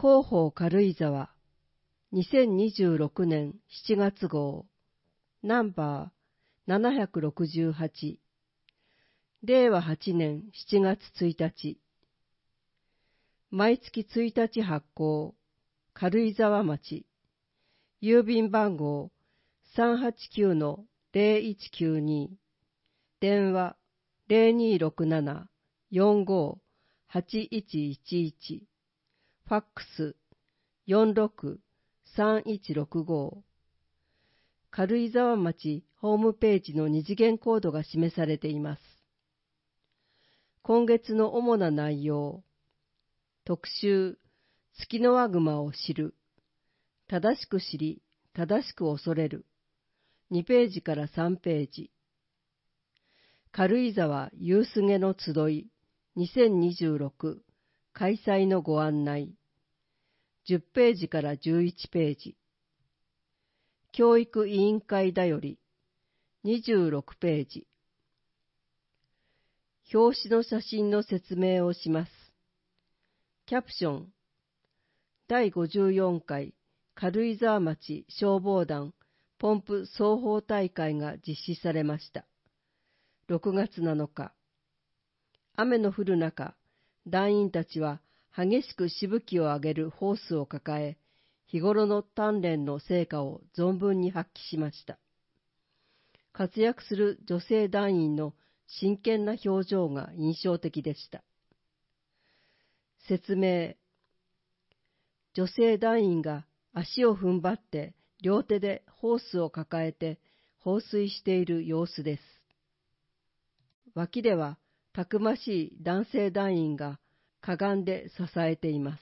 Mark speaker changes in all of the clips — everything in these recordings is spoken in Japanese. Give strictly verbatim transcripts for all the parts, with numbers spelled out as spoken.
Speaker 1: 広報軽井沢にせんにじゅうろくねんしちがつ号ナンバーななひゃくろくじゅうはちれいわはちねんしちがつついたち毎月ついたち発行軽井沢町郵便番号 さんはちきゅうのぜろいちきゅうに 電話 ゼロにーろくなな よんごーはちいちいちいち ファックス よんろくさんいちろくご 軽井沢町ホームページの二次元コードが示されています。今月の主な内容特集ツキノワグマを知る正しく知り正しく恐れるにページからさんページ軽井沢夕すげの集いにせんにじゅうろく開催のご案内じゅっページからじゅういちページ教育委員会だよりにじゅうろくページ表紙の写真の説明をします。キャプションだいごじゅうよんかい軽井沢町消防団ポンプ奏法大会が実施されました。ろくがつなのか雨の降る中、団員たちは激しくしぶきを上げるホースを抱え、日頃の鍛錬の成果を存分に発揮しました。活躍する女性団員の真剣な表情が印象的でした。説明女性団員が足を踏ん張って両手でホースを抱えて放水している様子です。脇ではたくましい男性団員がかがんで支えています。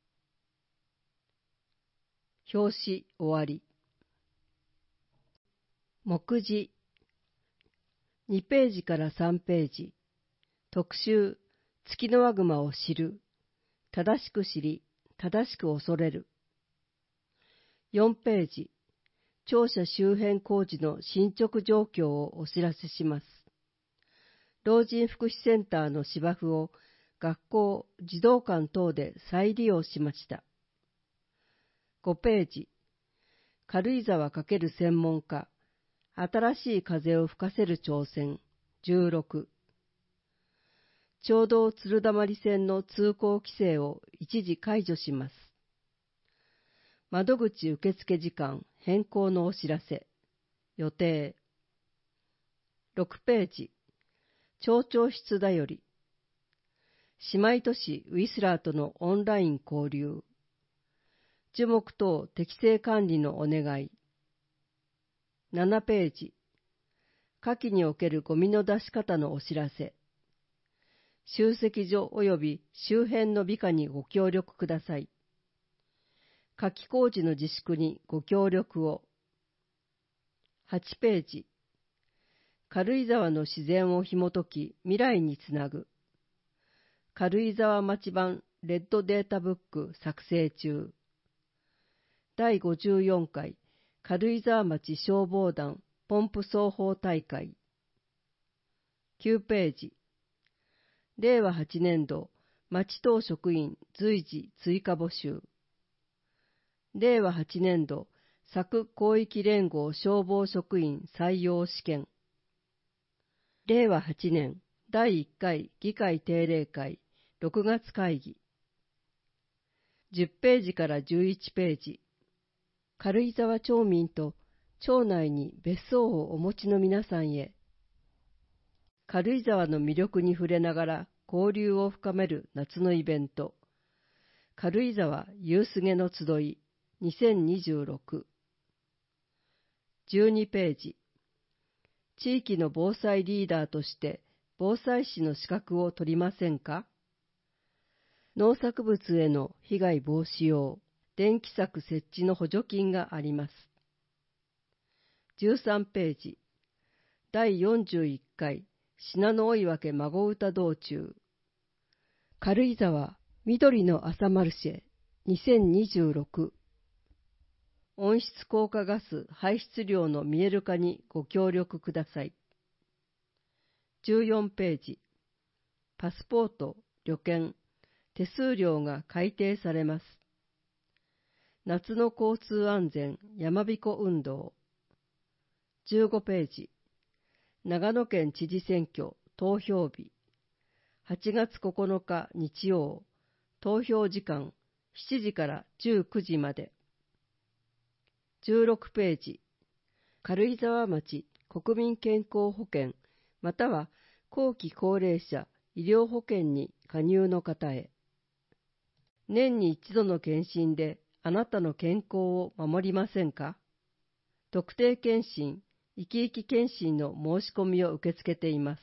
Speaker 1: 表紙終わり。目次にページからさんページ特集ツキノワグマを知る正しく知り正しく恐れるよんページ庁舎周辺工事の進捗状況をお知らせします。老人福祉センターの芝生を学校、児童館等で再利用しました。ごページ軽井沢×専門家新しい風を吹かせる挑戦じゅうろく町道鶴溜線の通行規制を一時解除します。窓口受付時間変更のお知らせ予定ろくページ町長室だより姉妹都市ウィスラーとのオンライン交流樹木等適正管理のお願いななページ下記におけるゴミの出し方のお知らせ集積所及び周辺の美化にご協力ください。夏季工事の自粛にご協力を。はちページ軽井沢の自然を紐解き未来につなぐ軽井沢町版レッドデータブック作成中だいごじゅうよんかい軽井沢町消防団ポンプ奏法大会きゅうページれいわはちねんど町等職員随時追加募集れいわはちねんど佐久広域連合消防職員採用試験れいわはちねんだいいっかい議会定例会ろくがつ会議じゅっページからじゅういちページ軽井沢町民と町内に別荘をお持ちの皆さんへ軽井沢の魅力に触れながら交流を深める夏のイベント軽井沢夕すげの集いにせんにじゅうろくじゅうにページ地域の防災リーダーとして防災士の資格を取りませんか農作物への被害防止用電気柵設置の補助金があります。じゅうさんページだいよんじゅういっかい信濃追分孫歌道中軽井沢緑の朝マルシェにせんにじゅうろく温室効果ガス排出量の見える化にご協力ください。じゅうよんページパスポート、旅券、手数料が改定されます。 夏の交通安全山彦運動。じゅうごページ。長野県知事選挙投票日。はちがつここのか日曜。投票時間しちじからじゅうくじまで。じゅうろくページ。軽井沢町国民健康保険または後期高齢者医療保険に加入の方へ。年に一度の検診であなたの健康を守りませんか？特定健診、生き生き健診の申し込みを受け付けています。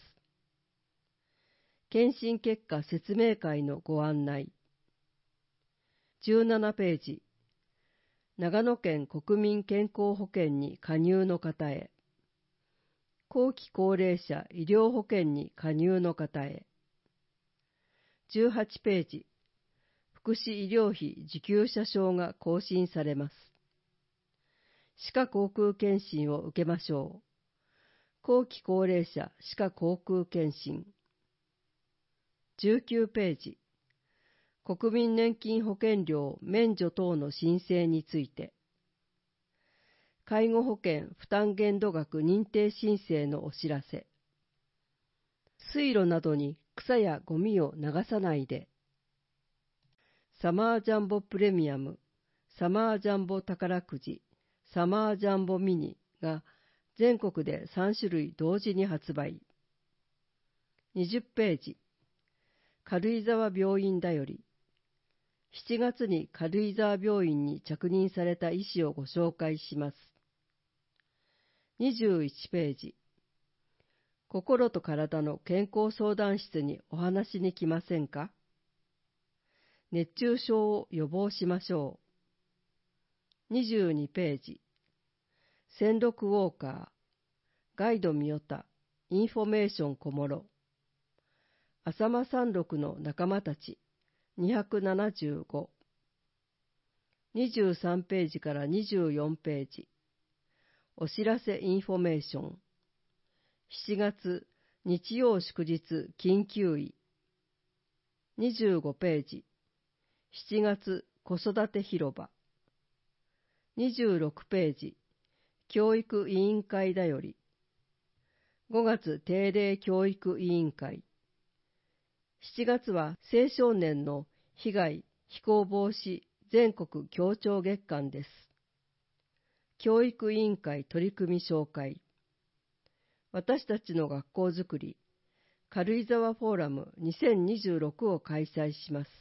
Speaker 1: 検診結果説明会のご案内。じゅうななページ。長野県国民健康保険に加入の方へ。後期高齢者医療保険に加入の方へ。じゅうはちページ。福祉医療費受給者証が更新されます。歯科口腔検診を受けましょう。後期高齢者歯科口腔検診。じゅうきゅうページ。国民年金保険料免除等の申請について。介護保険負担限度額認定申請のお知らせ。水路などに草やゴミを流さないで。サマージャンボプレミアム、サマージャンボ宝くじ、サマージャンボミニが全国でさんしゅるい同時に発売。にじゅうページ。軽井沢病院だより。しちがつに軽井沢病院に着任された医師をご紹介します。にじゅういちページ。心と体の健康相談室にお話に来ませんか？熱中症を予防しましょう。にじゅうにページ。戦六ウォーカー、ガイドミヨタ、インフォメーション小諸。浅間山麓の仲間たち、にひゃくななじゅうご。にじゅうさんページからにじゅうよんページ。お知らせインフォメーション。しちがつ、日曜祝日緊急医。にじゅうごページ。しちがつ子育て広場。にじゅうろくページ。教育委員会だより。ごがつ定例教育委員会。しちがつは青少年の被害・非行防止全国協調月間です。教育委員会取り組み紹介。私たちの学校づくり、軽井沢フォーラムにせんにじゅうろくを開催します。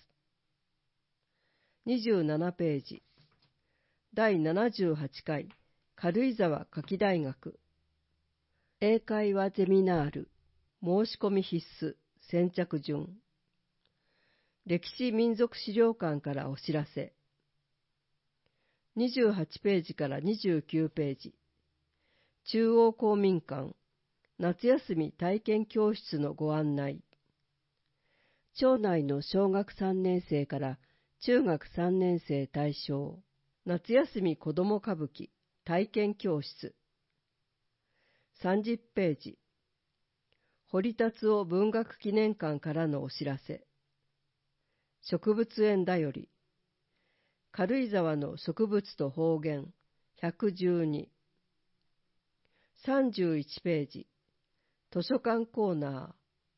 Speaker 1: にじゅうななページ。だいななじゅうはちかい軽井沢夏季大学。英会話ゼミナール。申し込み必須。先着順。歴史民族資料館からお知らせ。にじゅうはちページからにじゅうきゅうページ。中央公民館。夏休み体験教室のご案内。町内の小学さんねんせいから中学さんねんせい対象、夏休み子ども歌舞伎体験教室。さんじゅうページ。堀達夫文学記念館からのお知らせ。植物園だより。軽井沢の植物と方言ひゃくじゅうに。さんじゅういちページ。図書館コーナー。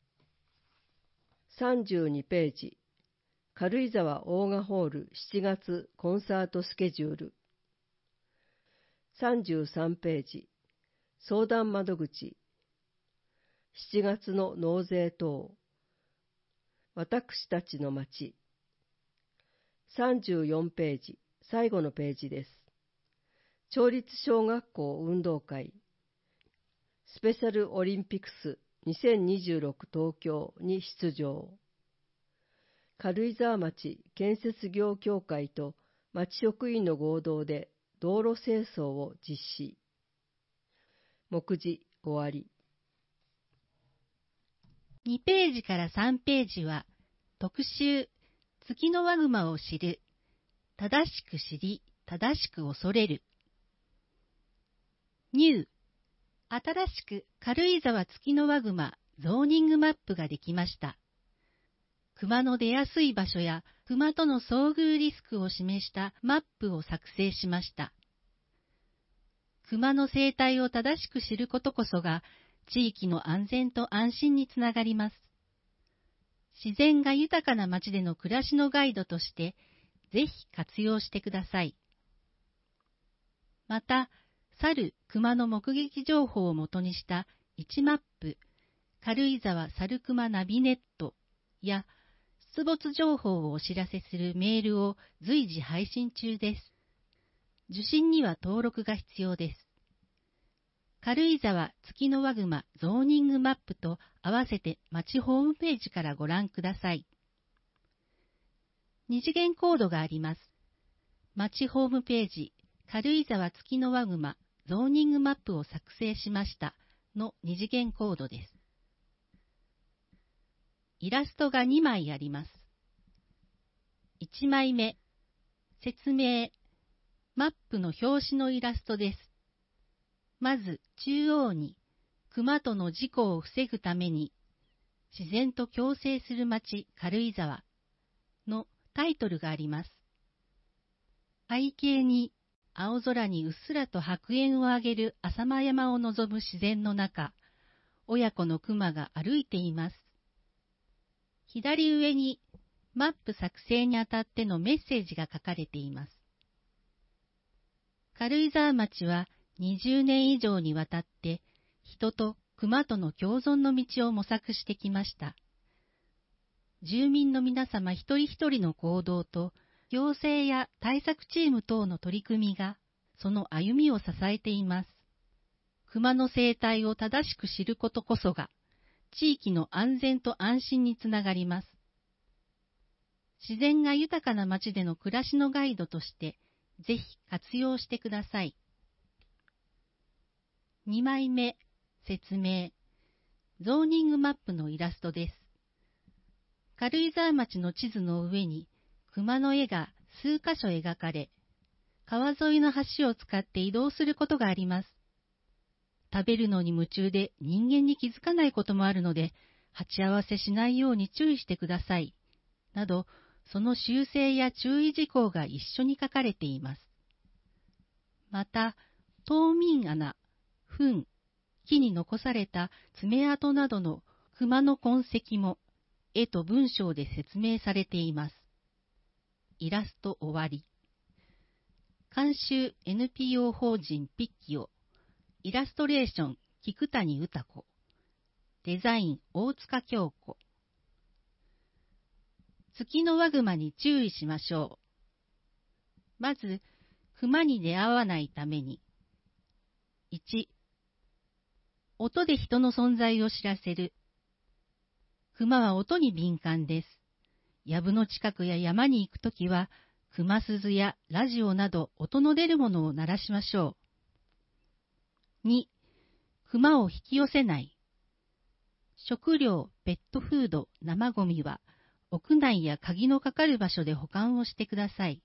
Speaker 1: さんじゅうにページ。軽井沢オーガホールしちがつコンサートスケジュール。さんじゅうさんページ。相談窓口。しちがつの納税等。私たちの町。さんじゅうよんページ。最後のページです。町立小学校運動会。スペシャルオリンピクスにせんにじゅうろく東京に出場。軽井沢町建設業協会と町職員の合同で道路清掃を実施。目次終わり。
Speaker 2: にページからさんページは特集ツキノワグマを知る。正しく知り、正しく恐れる。ニュー。新しく軽井沢ツキノワグマゾーニングマップができました。熊の出やすい場所や熊との遭遇リスクを示したマップを作成しました。熊の生態を正しく知ることこそが、地域の安全と安心につながります。自然が豊かな町での暮らしのガイドとして、ぜひ活用してください。また、猿・熊の目撃情報をもとにしたいちマップ、軽井沢猿熊ナビネットや、出没情報をお知らせするメールを随時配信中です。受信には登録が必要です。軽井沢月のワグマゾーニングマップと合わせて町ホームページからご覧ください。二次元コードがあります。町ホームページ、軽井沢月のワグマゾーニングマップを作成しましたの二次元コードです。イラストがにまいあります。いちまいめ、説明、マップの表紙のイラストです。まず中央に、熊との事故を防ぐために、自然と共生する町軽井沢のタイトルがあります。背景に、青空にうっすらと白煙を上げる浅間山を望む自然の中、親子の熊が歩いています。左上に、マップ作成にあたってのメッセージが書かれています。軽井沢町はにじゅうねん以上にわたって人と熊との共存の道を模索してきました。住民の皆様一人一人の行動と行政や対策チーム等の取り組みがその歩みを支えています。熊の生態を正しく知ることこそが地域の安全と安心につながります。自然が豊かな町での暮らしのガイドとしてぜひ活用してください。にまいめ、説明。ゾーニングマップのイラストです。軽井沢町の地図の上に熊の絵が数箇所描かれ、川沿いの橋を使って移動することがあります。食べるのに夢中で人間に気づかないこともあるので、鉢合わせしないように注意してください。など、その修正や注意事項が一緒に書かれています。また、冬眠穴、糞、木に残された爪痕などの熊の痕跡も絵と文章で説明されています。イラスト終わり。監修 エヌピーオー 法人ピッキオ、イラストレーション菊谷歌子、デザイン大塚京子。月のワグマに注意しましょう。まず、熊に出会わないために。いち、音で人の存在を知らせる。熊は音に敏感です。藪の近くや山に行くときは、熊鈴やラジオなど音の出るものを鳴らしましょう。に、熊を引き寄せない。食料、ペットフード、生ゴミは、屋内や鍵のかかる場所で保管をしてください。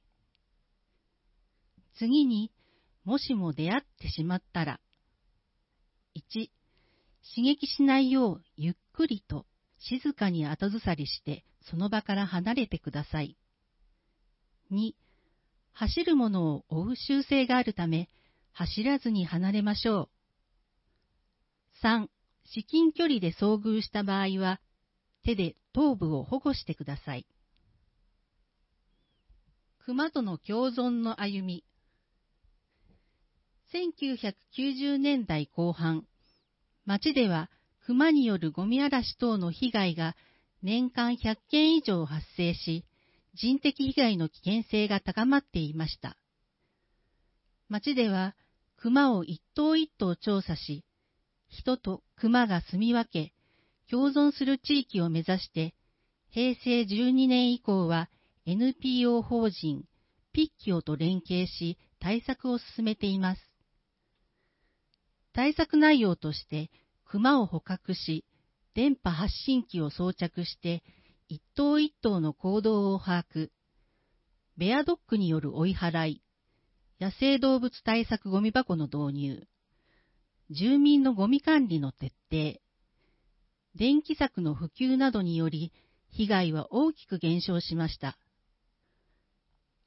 Speaker 2: 次に、もしも出会ってしまったら、いち、刺激しないようゆっくりと静かに後ずさりしてその場から離れてください。に、走るものを追う習性があるため、走らずに離れましょう。さん、至近距離で遭遇した場合は、手で頭部を保護してください。熊との共存の歩み。せんきゅうひゃくきゅうじゅうねんだいこう半、町では熊によるゴミ嵐等の被害が年間ひゃっけん以上発生し、人的被害の危険性が高まっていました。町では熊を一頭一頭調査し、人と熊が住み分け、共存する地域を目指して、へいせいじゅうにねん以降は エヌピーオー 法人ピッキオと連携し対策を進めています。対策内容として、熊を捕獲し、電波発信機を装着して、一頭一頭の行動を把握、ベアドッグによる追い払い、野生動物対策ゴミ箱の導入、住民のゴミ管理の徹底、電気柵の普及などにより、被害は大きく減少しました。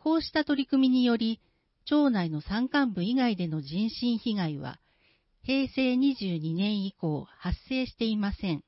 Speaker 2: こうした取り組みにより、町内の山間部以外での人身被害は、へいせいにじゅうにねん以降発生していません。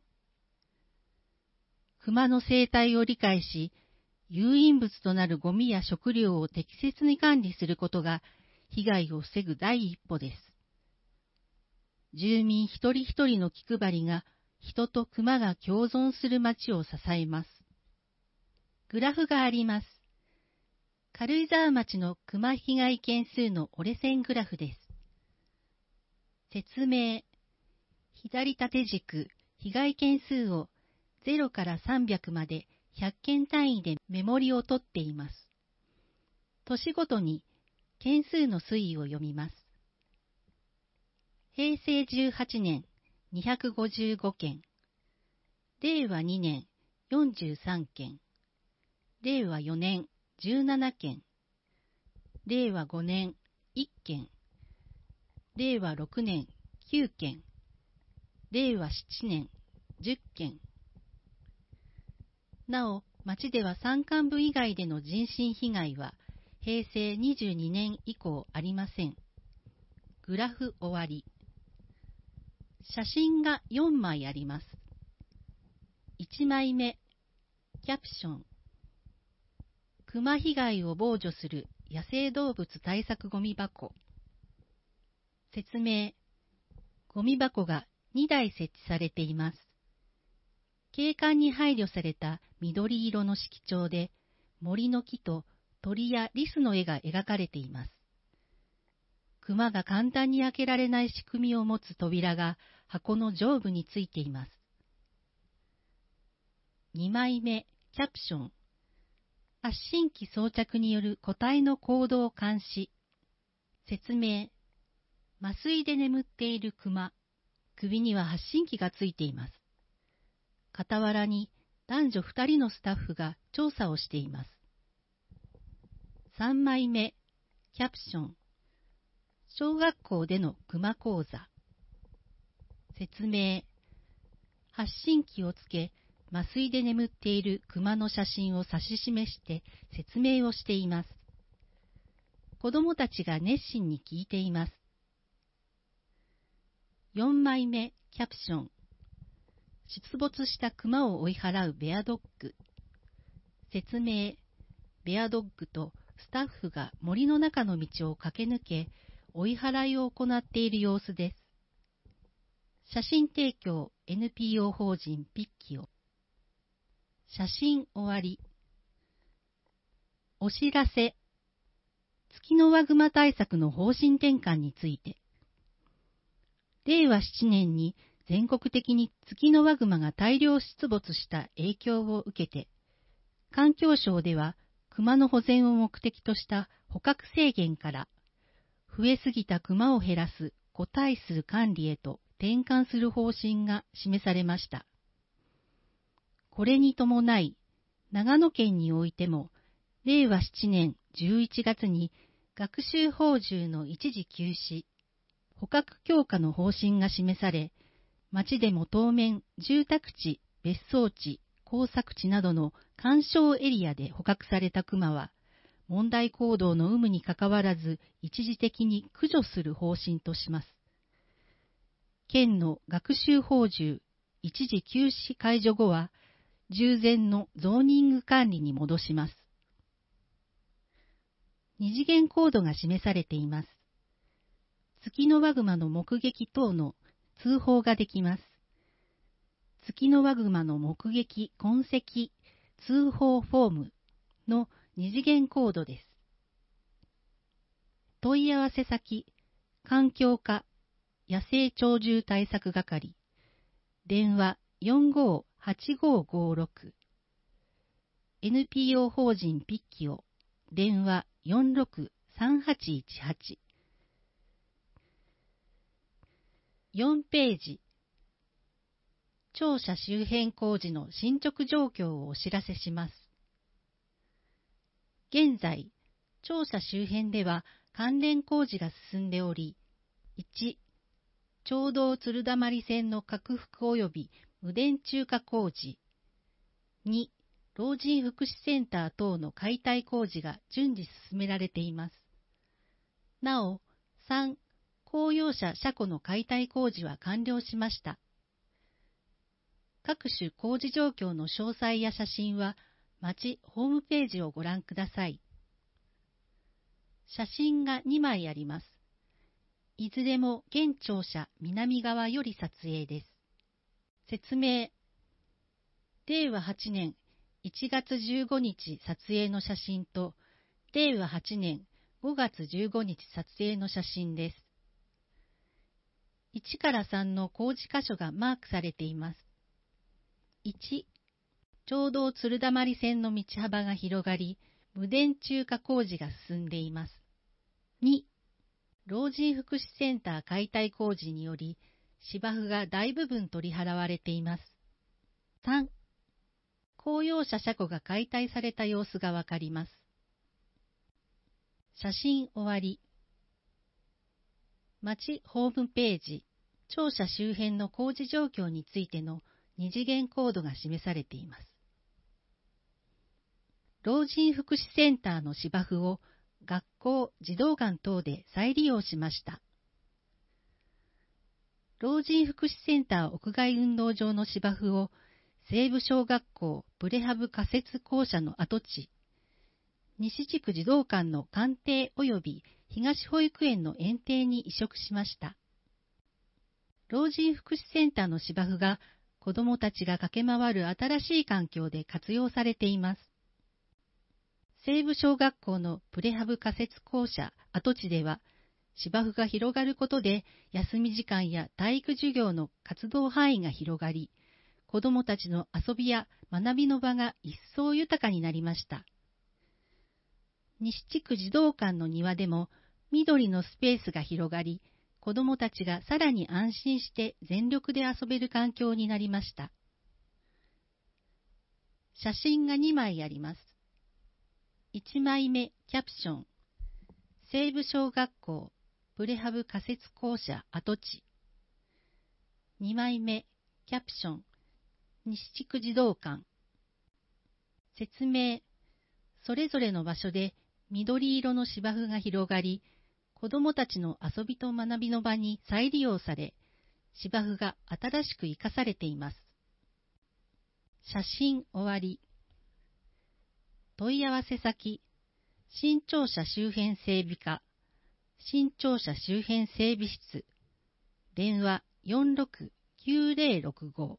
Speaker 2: 熊の生態を理解し、誘引物となるゴミや食料を適切に管理することが、被害を防ぐ第一歩です。住民一人一人の気配りが、人と熊が共存する町を支えます。グラフがあります。軽井沢町の熊被害件数の折れ線グラフです。説明。左縦軸、被害件数をゼロからさんびゃくまでひゃっけん単位でメモリを取っています。年ごとに件数の推移を読みます。へいせいじゅうはちねん、にひゃくごじゅうごけん。れいわにねん、よんじゅうさんけん。れいわよねん、じゅうななけん。れいわごねん、いっけん。れいわろくねん、きゅうけん。れいわしちねん、じゅっけん。なお、町では山間部以外での人身被害は、へいせいにじゅうにねん以降ありません。グラフ終わり。写真がよんまいあります。いちまいめ、キャプション。熊被害を防除する野生動物対策ゴミ箱。説明。ゴミ箱がにだい設置されています。景観に配慮された緑色の色調で、森の木と鳥やリスの絵が描かれています。熊が簡単に開けられない仕組みを持つ扉が箱の上部についています。にまいめ、キャプション。発信機装着による個体の行動監視。説明。麻酔で眠っている熊。首には発信機がついています。傍らに男女ふたりのスタッフが調査をしています。さんまいめ、キャプション。小学校での熊講座。説明。発信機をつけ、麻酔で眠っている熊の写真を指し示して説明をしています。子どもたちが熱心に聞いています。よんまいめ、キャプション。出没した熊を追い払うベアドッグ。説明。ベアドッグとスタッフが森の中の道を駆け抜け、追い払いを行っている様子です。写真提供 エヌピーオー 法人ピッキオ。写真終わり。お知らせ。ツキノワグマ対策の方針転換について。れいわななねんに全国的にツキノワグマが大量出没した影響を受けて、環境省では熊の保全を目的とした捕獲制限から、増えすぎた熊を減らす個体数管理へと転換する方針が示されました。これに伴い、長野県においても、れいわななねんじゅういちがつに学習放獣の一時休止、捕獲強化の方針が示され、町でも当面、住宅地、別荘地、耕作地などの干渉エリアで捕獲された熊は、問題行動の有無にかかわらず一時的に駆除する方針とします。県の学習放獣一時休止解除後は、従前のゾーニング管理に戻します。二次元コードが示されています。ツキノワグマの目撃等の通報ができます。ツキノワグマの目撃痕跡通報フォームの二次元コードです。問い合わせ先、環境課野生鳥獣対策係、電話 よんごーはちごーごーろく、エヌピーオー 法人ピッキオ、電話 よんろくさんはちいちはち。よんページ。庁舎周辺工事の進捗状況をお知らせします。現在、庁舎周辺では関連工事が進んでおり、いち、町道鶴溜線の拡幅及び無電柱化工事、に、 老人福祉センター等の解体工事が順次進められています。なお、さん、公用車車庫の解体工事は完了しました。各種工事状況の詳細や写真は、町ホームページをご覧ください。写真がにまいあります。いずれも現庁舎南側より撮影です。説明。れいわはちねんいちがつじゅうごにち撮影の写真と、れいわはちねんごがつじゅうごにち撮影の写真です。いちからさんの工事箇所がマークされています。いち、町道鶴溜線の道幅が広がり、無電柱化工事が進んでいます。に、老人福祉センター解体工事により、芝生が大部分取り払われています。さん、公用車車庫が解体された様子がわかります。写真終わり。町ホームページ、庁舎周辺の工事状況についての二次元コードが示されています。老人福祉センターの芝生を学校、児童館等で再利用しました。老人福祉センター屋外運動場の芝生を西部小学校プレハブ仮設校舎の跡地、西地区児童館の官邸及び東保育園の園庭に移植しました。老人福祉センターの芝生が子どもたちが駆け回る新しい環境で活用されています。西部小学校のプレハブ仮設校舎跡地では、芝生が広がることで休み時間や体育授業の活動範囲が広がり、子どもたちの遊びや学びの場が一層豊かになりました。西地区児童館の庭でも緑のスペースが広がり、子どもたちがさらに安心して全力で遊べる環境になりました。写真がにまいあります。いちまいめ、キャプション。西部小学校、プレハブ仮設校舎跡地。にまいめ、キャプション。西地区児童館。説明。それぞれの場所で緑色の芝生が広がり、子どもたちの遊びと学びの場に再利用され、芝生が新しく生かされています。写真終わり。問い合わせ先、新庁舎周辺整備課、新庁舎周辺整備室、電話 よんろくきゅうぜろろくご。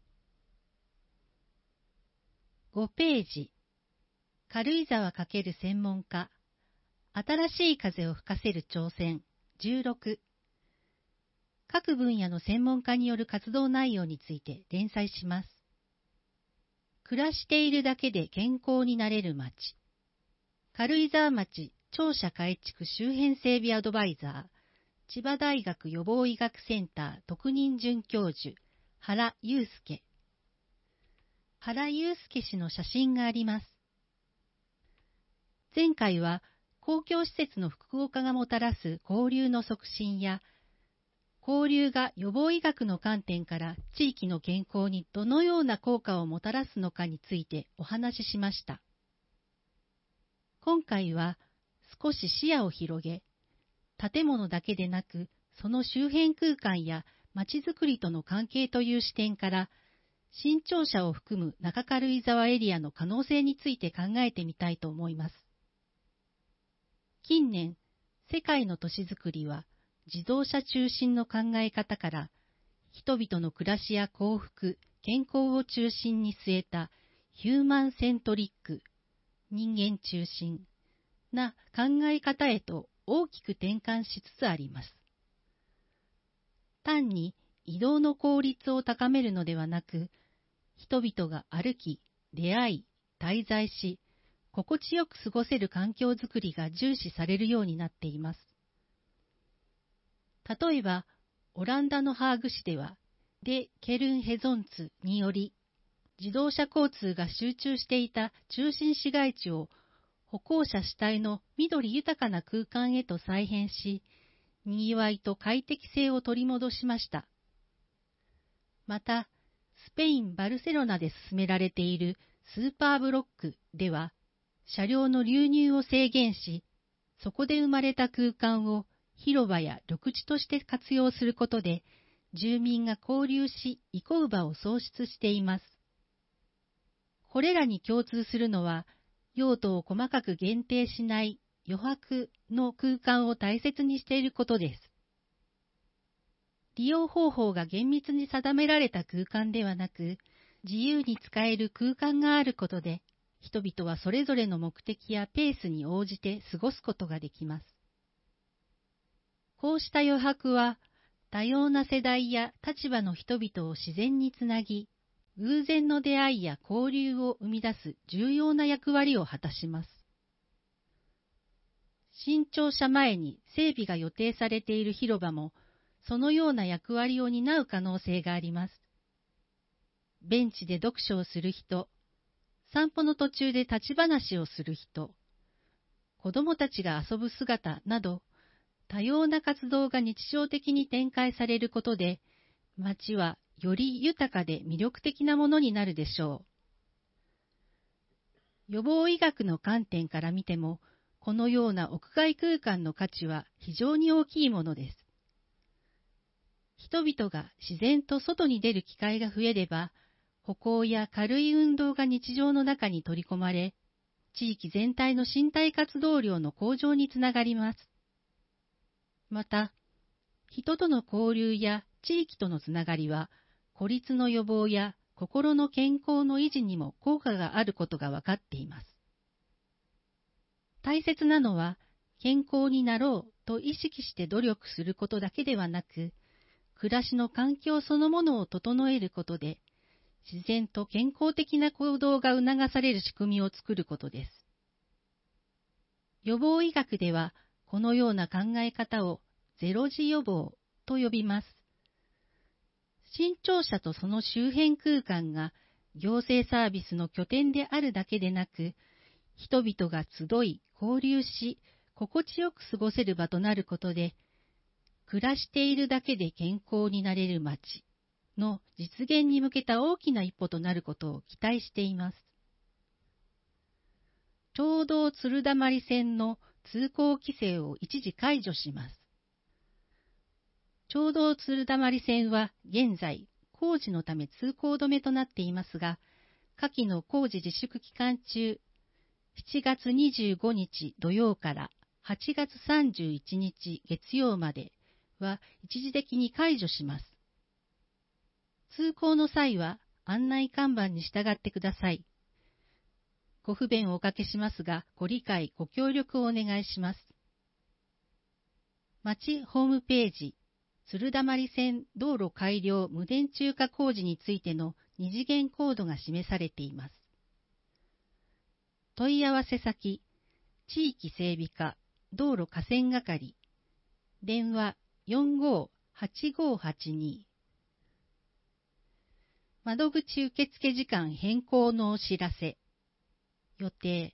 Speaker 2: ごページ、軽井沢×専門家、新しい風を吹かせる挑戦じゅうろく。各分野の専門家による活動内容について連載します。暮らしているだけで健康になれる街。軽井沢町庁舎改築周辺整備アドバイザー、千葉大学予防医学センター特任准教授、原祐介。原祐介氏の写真があります。前回は公共施設の複合化がもたらす交流の促進や、交流が予防医学の観点から地域の健康にどのような効果をもたらすのかについてお話ししました。今回は少し視野を広げ、建物だけでなくその周辺空間やまちづくりとの関係という視点から、新庁舎を含む中軽井沢エリアの可能性について考えてみたいと思います。近年、世界の都市づくりは自動車中心の考え方から、人々の暮らしや幸福、健康を中心に据えたヒューマンセントリック、人間中心な考え方へと大きく転換しつつあります。単に移動の効率を高めるのではなく、人々が歩き、出会い、滞在し、心地よく過ごせる環境づくりが重視されるようになっています。例えば、オランダのハーグ市では、デ・ケルンヘゾンツにより、自動車交通が集中していた中心市街地を歩行者主体の緑豊かな空間へと再編し、にぎわいと快適性を取り戻しました。また、スペイン・バルセロナで進められているスーパーブロックでは、車両の流入を制限し、そこで生まれた空間を広場や緑地として活用することで、住民が交流し、憩う場を創出しています。これらに共通するのは、用途を細かく限定しない余白の空間を大切にしていることです。利用方法が厳密に定められた空間ではなく、自由に使える空間があることで、人々はそれぞれの目的やペースに応じて過ごすことができます。こうした余白は、多様な世代や立場の人々を自然につなぎ、偶然の出会いや交流を生み出す重要な役割を果たします。新庁舎前に整備が予定されている広場も、そのような役割を担う可能性があります。ベンチで読書をする人、散歩の途中で立ち話をする人、子供たちが遊ぶ姿など、多様な活動が日常的に展開されることで、街はより豊かで魅力的なものになるでしょう。予防医学の観点から見ても、このような屋外空間の価値は非常に大きいものです。人々が自然と外に出る機会が増えれば、歩行や軽い運動が日常の中に取り込まれ、地域全体の身体活動量の向上につながります。また、人との交流や地域とのつながりは、孤立の予防や心の健康の維持にも効果があることが分かっています。大切なのは、健康になろうと意識して努力することだけではなく、暮らしの環境そのものを整えることで、自然と健康的な行動が促される仕組みを作ることです。予防医学では、このような考え方をゼロ時予防と呼びます。新庁舎とその周辺空間が行政サービスの拠点であるだけでなく、人々が集い、交流し、心地よく過ごせる場となることで、暮らしているだけで健康になれる街の実現に向けた大きな一歩となることを期待しています。町道鶴溜線の通行規制を一時解除します。町道鶴溜線は現在工事のため通行止めとなっていますが、下記の工事自粛期間中、しちがつにじゅうごにち土曜からはちがつさんじゅういちにち月曜までは一時的に解除します。通行の際は案内看板に従ってください。ご不便をおかけしますが、ご理解、ご協力をお願いします。町ホームページ、鶴溜線道路改良無電柱化工事についての二次元コードが示されています。問い合わせ先、地域整備課、道路河川係、電話 よんごーはちごーはちに。窓口受付時間変更のお知らせ。予定。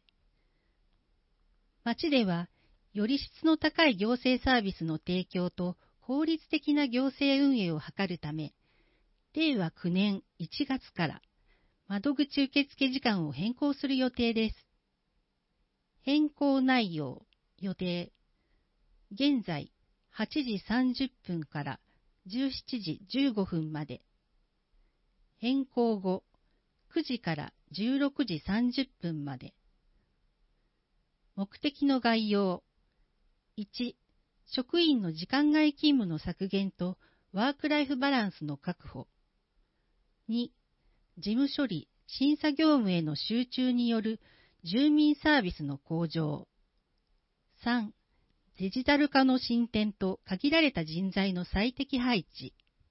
Speaker 2: 町では、より質の高い行政サービスの提供と効率的な行政運営を図るため、れいわきゅうねんいちがつから窓口受付時間を変更する予定です。変更内容、予定。現在、はちじさんじゅっぷんからじゅうしちじじゅうごふんまで。変更後、くじからじゅうろくじさんじゅっぷんまで。目的の概要。いち、職員の時間外勤務の削減とワークライフバランスの確保。に、事務処理、審査業務への集中による住民サービスの向上。さん、デジタル化の進展と限られた人材の最適配置。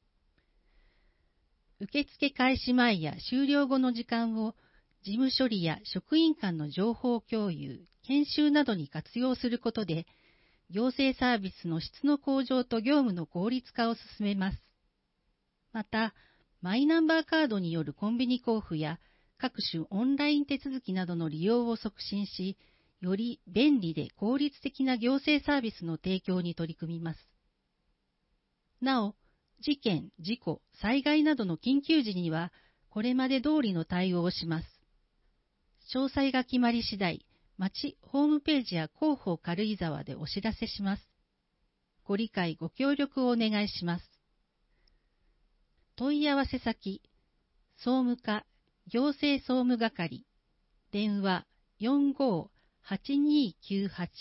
Speaker 2: 受付開始前や終了後の時間を事務処理や職員間の情報共有、研修などに活用することで、行政サービスの質の向上と業務の効率化を進めます。また、マイナンバーカードによるコンビニ交付や各種オンライン手続きなどの利用を促進し、より便利で効率的な行政サービスの提供に取り組みます。なお、事件、事故、災害などの緊急時には、これまで通りの対応をします。 詳細が決まり次第、町ホームページや広報軽井沢でお知らせします。ご理解ご協力をお願いします。問い合わせ先、総務課行政総務係、電話 よんごーはちにーきゅうはち。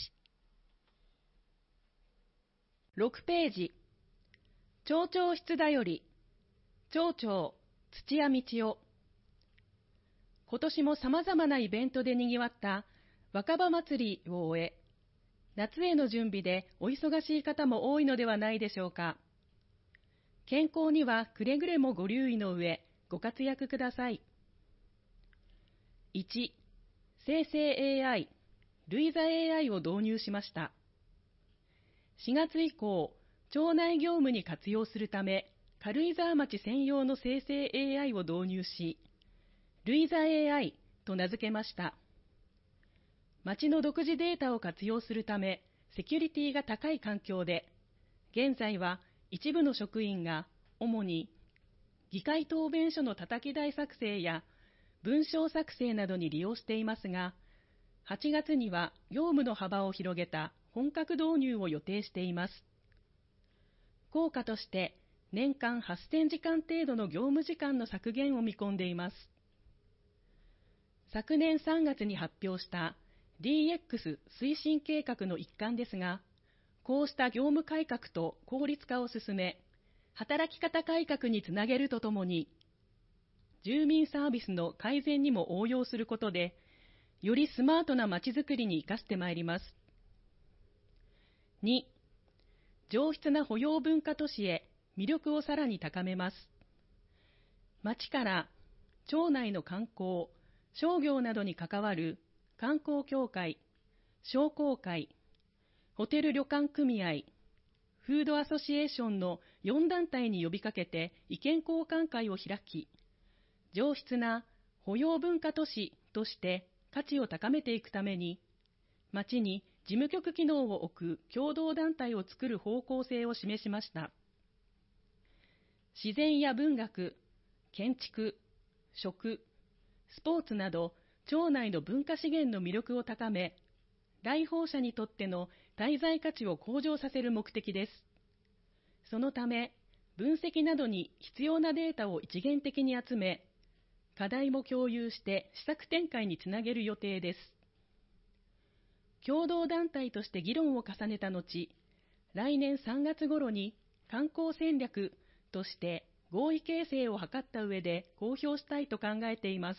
Speaker 3: ろくページ、町長室だより、町長、土屋道夫。今年もさまざまなイベントでにぎわった若葉祭りを終え、夏への準備でお忙しい方も多いのではないでしょうか。健康にはくれぐれもご留意の上、ご活躍ください。いち、生成 エーアイ、ルイザ エーアイ を導入しました。しがつ以降、町内業務に活用するため、軽井沢町専用の生成 エーアイ を導入し、ルイザ エーアイ と名付けました。町の独自データを活用するため、セキュリティが高い環境で、現在は一部の職員が主に議会答弁書のたたき台作成や文章作成などに利用していますが、はちがつには業務の幅を広げた本格導入を予定しています。効果として年間はっせんじかん程度の業務時間の削減を見込んでいます。昨年さんがつに発表した ディーエックス 推進計画の一環ですが、こうした業務改革と効率化を進め、働き方改革につなげるとともに、住民サービスの改善にも応用することで、よりスマートなまちづくりに生かしてまいります。に、上質な保養文化都市へ魅力をさらに高めます。町から町内の観光、商業などに関わる観光協会、商工会、ホテル旅館組合、フードアソシエーションのよんだんたいに呼びかけて意見交換会を開き、上質な保養文化都市として価値を高めていくために、町に事務局機能を置く共同団体を作る方向性を示しました。自然や文学、建築、食、スポーツなど町内の文化資源の魅力を高め、来訪者にとっての滞在価値を向上させる目的です。そのため、分析などに必要なデータを一元的に集め、課題も共有して施策展開につなげる予定です。共同団体として議論を重ねた後、来年さんがつ頃に観光戦略として合意形成を図った上で公表したいと考えています。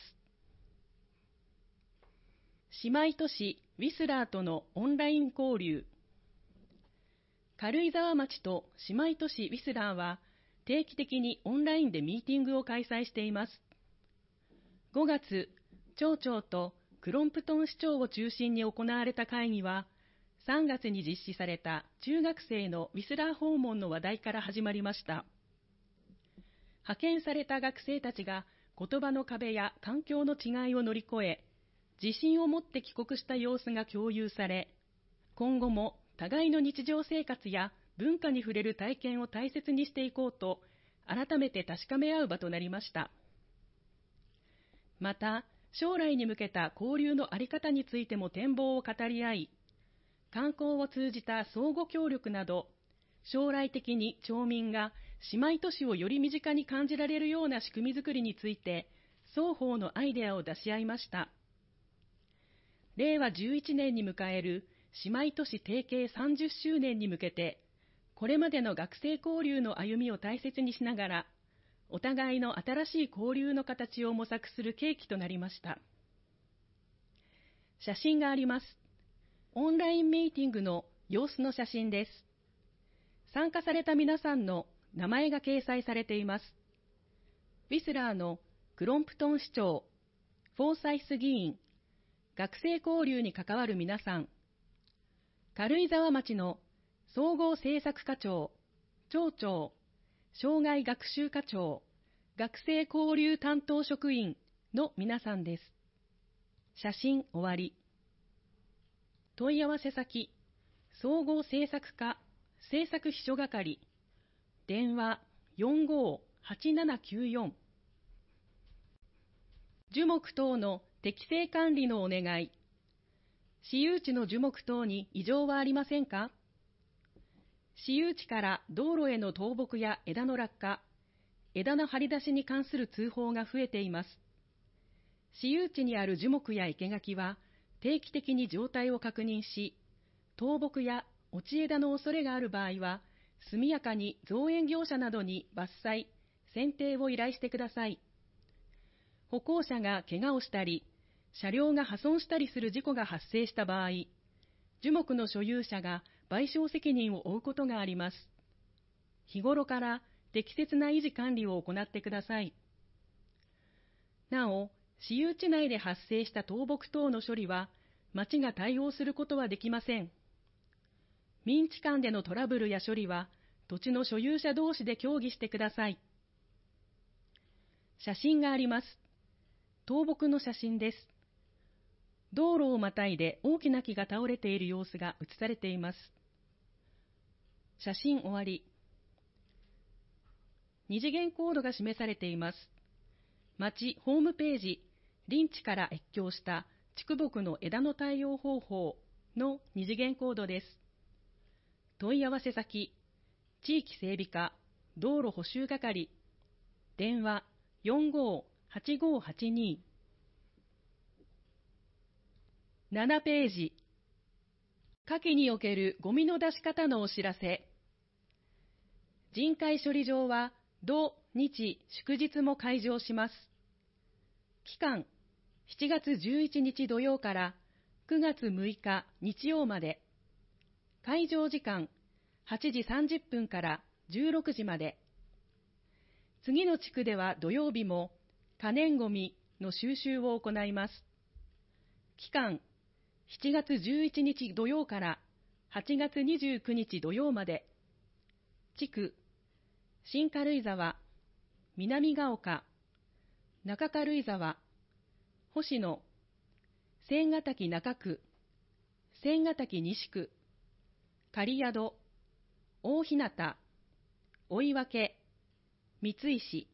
Speaker 3: 姉妹都市ウィスラーとのオンライン交流。軽井沢町と姉妹都市ウィスラーは定期的にオンラインでミーティングを開催しています。ごがつ、町長とクロンプトン市長を中心に行われた会議は、さんがつに実施された中学生のウィスラー訪問の話題から始まりました。派遣された学生たちが言葉の壁や環境の違いを乗り越え、自信を持って帰国した様子が共有され、今後も互いの日常生活や文化に触れる体験を大切にしていこうと、改めて確かめ合う場となりました。また、将来に向けた交流の在り方についても展望を語り合い、観光を通じた相互協力など、将来的に町民が姉妹都市をより身近に感じられるような仕組みづくりについて、双方のアイデアを出し合いました。れいわじゅういちねんに迎える姉妹都市提携さんじゅっしゅうねんに向けて、これまでの学生交流の歩みを大切にしながら、お互いの新しい交流の形を模索する契機となりました。写真があります。オンラインミーティングの様子の写真です。参加された皆さんの名前が掲載されています。ウィスラーのクロンプトン市長、フォーサイス議員、学生交流に関わる皆さん、軽井沢町の総合政策課長、町長、障害学習課長、学生交流担当職員の皆さんです。写真終わり。問い合わせ先、総合政策課、政策秘書係、電話 よんごーはちななきゅうよん。樹木等の適正管理のお願い。私有地の樹木等に異常はありませんか？私有地から道路への倒木や枝の落下、枝の張り出しに関する通報が増えています。私有地にある樹木や生垣は定期的に状態を確認し、倒木や落ち枝の恐れがある場合は、速やかに造園業者などに伐採、剪定を依頼してください。歩行者が怪我をしたり、車両が破損したりする事故が発生した場合、樹木の所有者が賠償責任を負うことがあります。日頃から適切な維持管理を行ってください。なお、私有地内で発生した倒木等の処理は、町が対応することはできません。民地間でのトラブルや処理は、土地の所有者同士で協議してください。写真があります。倒木の写真です。道路をまたいで大きな木が倒れている様子が写されています。写真終わり。二次元コードが示されています。町ホームページ、林地から越境した竹木の枝の対応方法の二次元コードです。問い合わせ先、地域整備課、道路補修係、電話 よんごーはちごーはちに。ななページ、下記におけるゴミの出し方のお知らせ。人海処理場は土日祝日も開場します。期間、しちがつじゅういちにち土曜からくがつむいか日曜まで。開場時間、はちじさんじゅっぷんからじゅうろくじまで。次の地区では土曜日も可燃ごみの収集を行います。期間、しちがつじゅういちにち土曜からはちがつにじゅうくにち土曜まで。地区、新軽井沢、南ヶ丘、中軽井沢、星野、千ヶ滝中区、千ヶ滝西区、刈宿、大日向、追分、三石。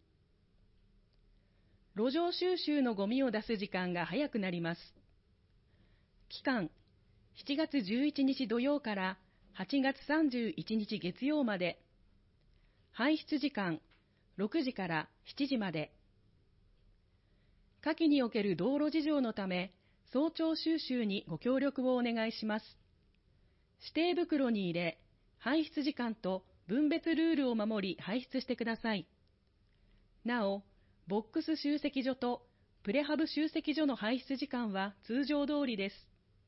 Speaker 3: 路上収集のゴミを出す時間が早くなります。期間、しちがつじゅういちにち土曜からはちがつさんじゅういちにち月曜まで。排出時間、ろくじからしちじまで。下記における道路事情のため、早朝収集にご協力をお願いします。指定袋に入れ、排出時間と分別ルールを守り排出してください。なお、ボックス集積所とプレハブ集積所の排出時間は通常通りです。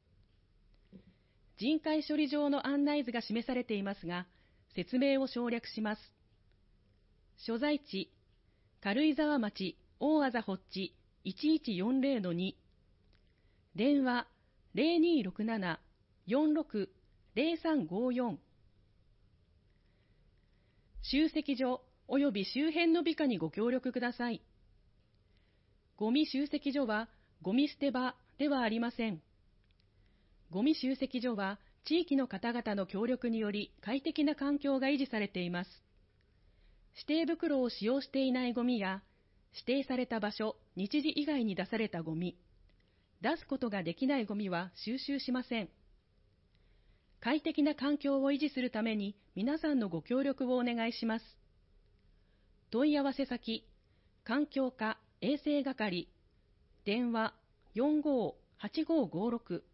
Speaker 3: 人海処理場の案内図が示されていますが、説明を省略します。所在地、軽井沢町大字発地 いちいちよんぜろのに、電話 ゼロにーろくなな よんろく ゼロさんごよん。集積所及び周辺の美化にご協力ください。ゴミ集積所はゴミ捨て場ではありません。ゴミ集積所は地域の方々の協力により快適な環境が維持されています。指定袋を使用していないゴミや、指定された場所、日時以外に出されたゴミ、出すことができないゴミは収集しません。快適な環境を維持するために皆さんのご協力をお願いします。問い合わせ先、環境課衛生係、電話 よんごーはちごーごーろく。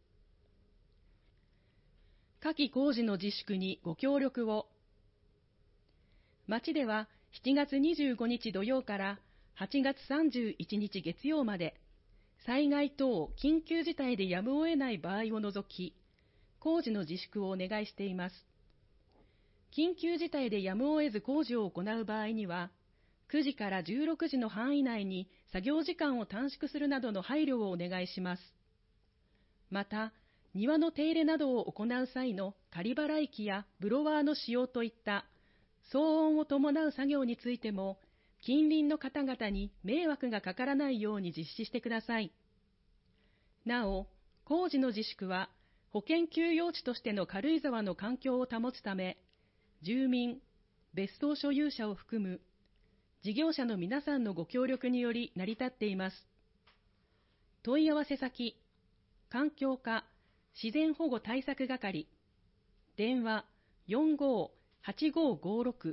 Speaker 3: 夏季工事の自粛にご協力を。町ではしちがつにじゅうごにち土曜からはちがつさんじゅういちにち月曜まで、災害等緊急事態でやむを得ない場合を除き、工事の自粛をお願いしています。緊急事態でやむを得ず工事を行う場合には、くじからじゅうろくじの範囲内に作業時間を短縮するなどの配慮をお願いします。また、庭の手入れなどを行う際の仮払い機やブロワーの使用といった騒音を伴う作業についても、近隣の方々に迷惑がかからないように実施してください。なお、工事の自粛は、保険休養地としての軽井沢の環境を保つため、住民、別荘所有者を含む事業者の皆さんのご協力により成り立っています。 問い合わせ先、環境課自然保護対策係、電話 よんごーはちごーごーろく。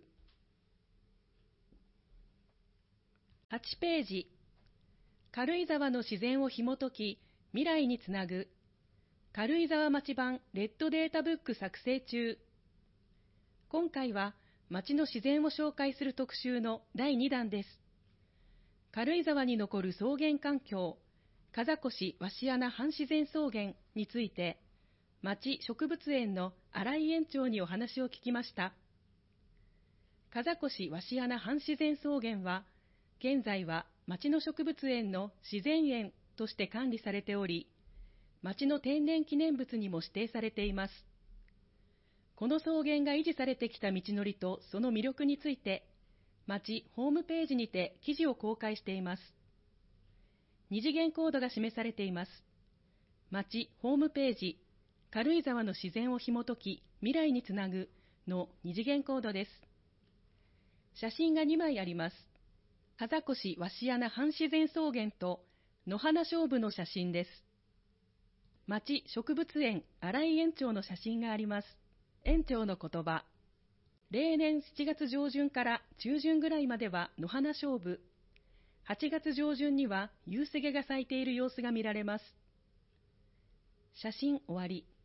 Speaker 3: はちページ、軽井沢の自然を紐解き、未来につなぐ、軽井沢町版レッドデータブック作成中。今回は町の自然を紹介する特集のだいにだんです。軽井沢に残る草原環境、風越鷲穴半自然草原について、町植物園の新井園長にお話を聞きました。風越鷲穴半自然草原は、現在は町の植物園の自然園として管理されており、町の天然記念物にも指定されています。この草原が維持されてきた道のりとその魅力について、町ホームページにて記事を公開しています。二次元コードが示されています。町ホームページ、軽井沢の自然を紐解き、未来につなぐの二次元コードです。写真がにまいあります。風越鷲穴半自然草原と野花菖蒲の写真です。町植物園新井園長の写真があります。園長の言葉。例年しちがつ上旬から中旬ぐらいまでは野花菖蒲、はちがつ上旬には夕杉が咲いている様子が見られます。写真終わり。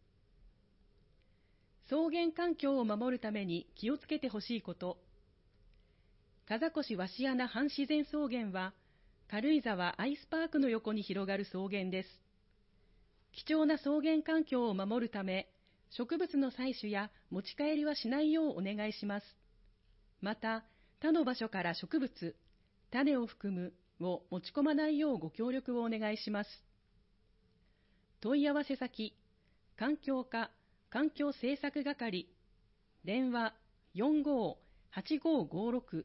Speaker 3: 草原環境を守るために気をつけてほしいこと。風越鷲穴半自然草原は、軽井沢アイスパークの横に広がる草原です。貴重な草原環境を守るため、植物の採取や持ち帰りはしないようお願いします。また、他の場所から植物、種を含むを持ち込まないようご協力をお願いします。問い合わせ先、環境課環境政策係、電話 よんごーはちごーごーろく。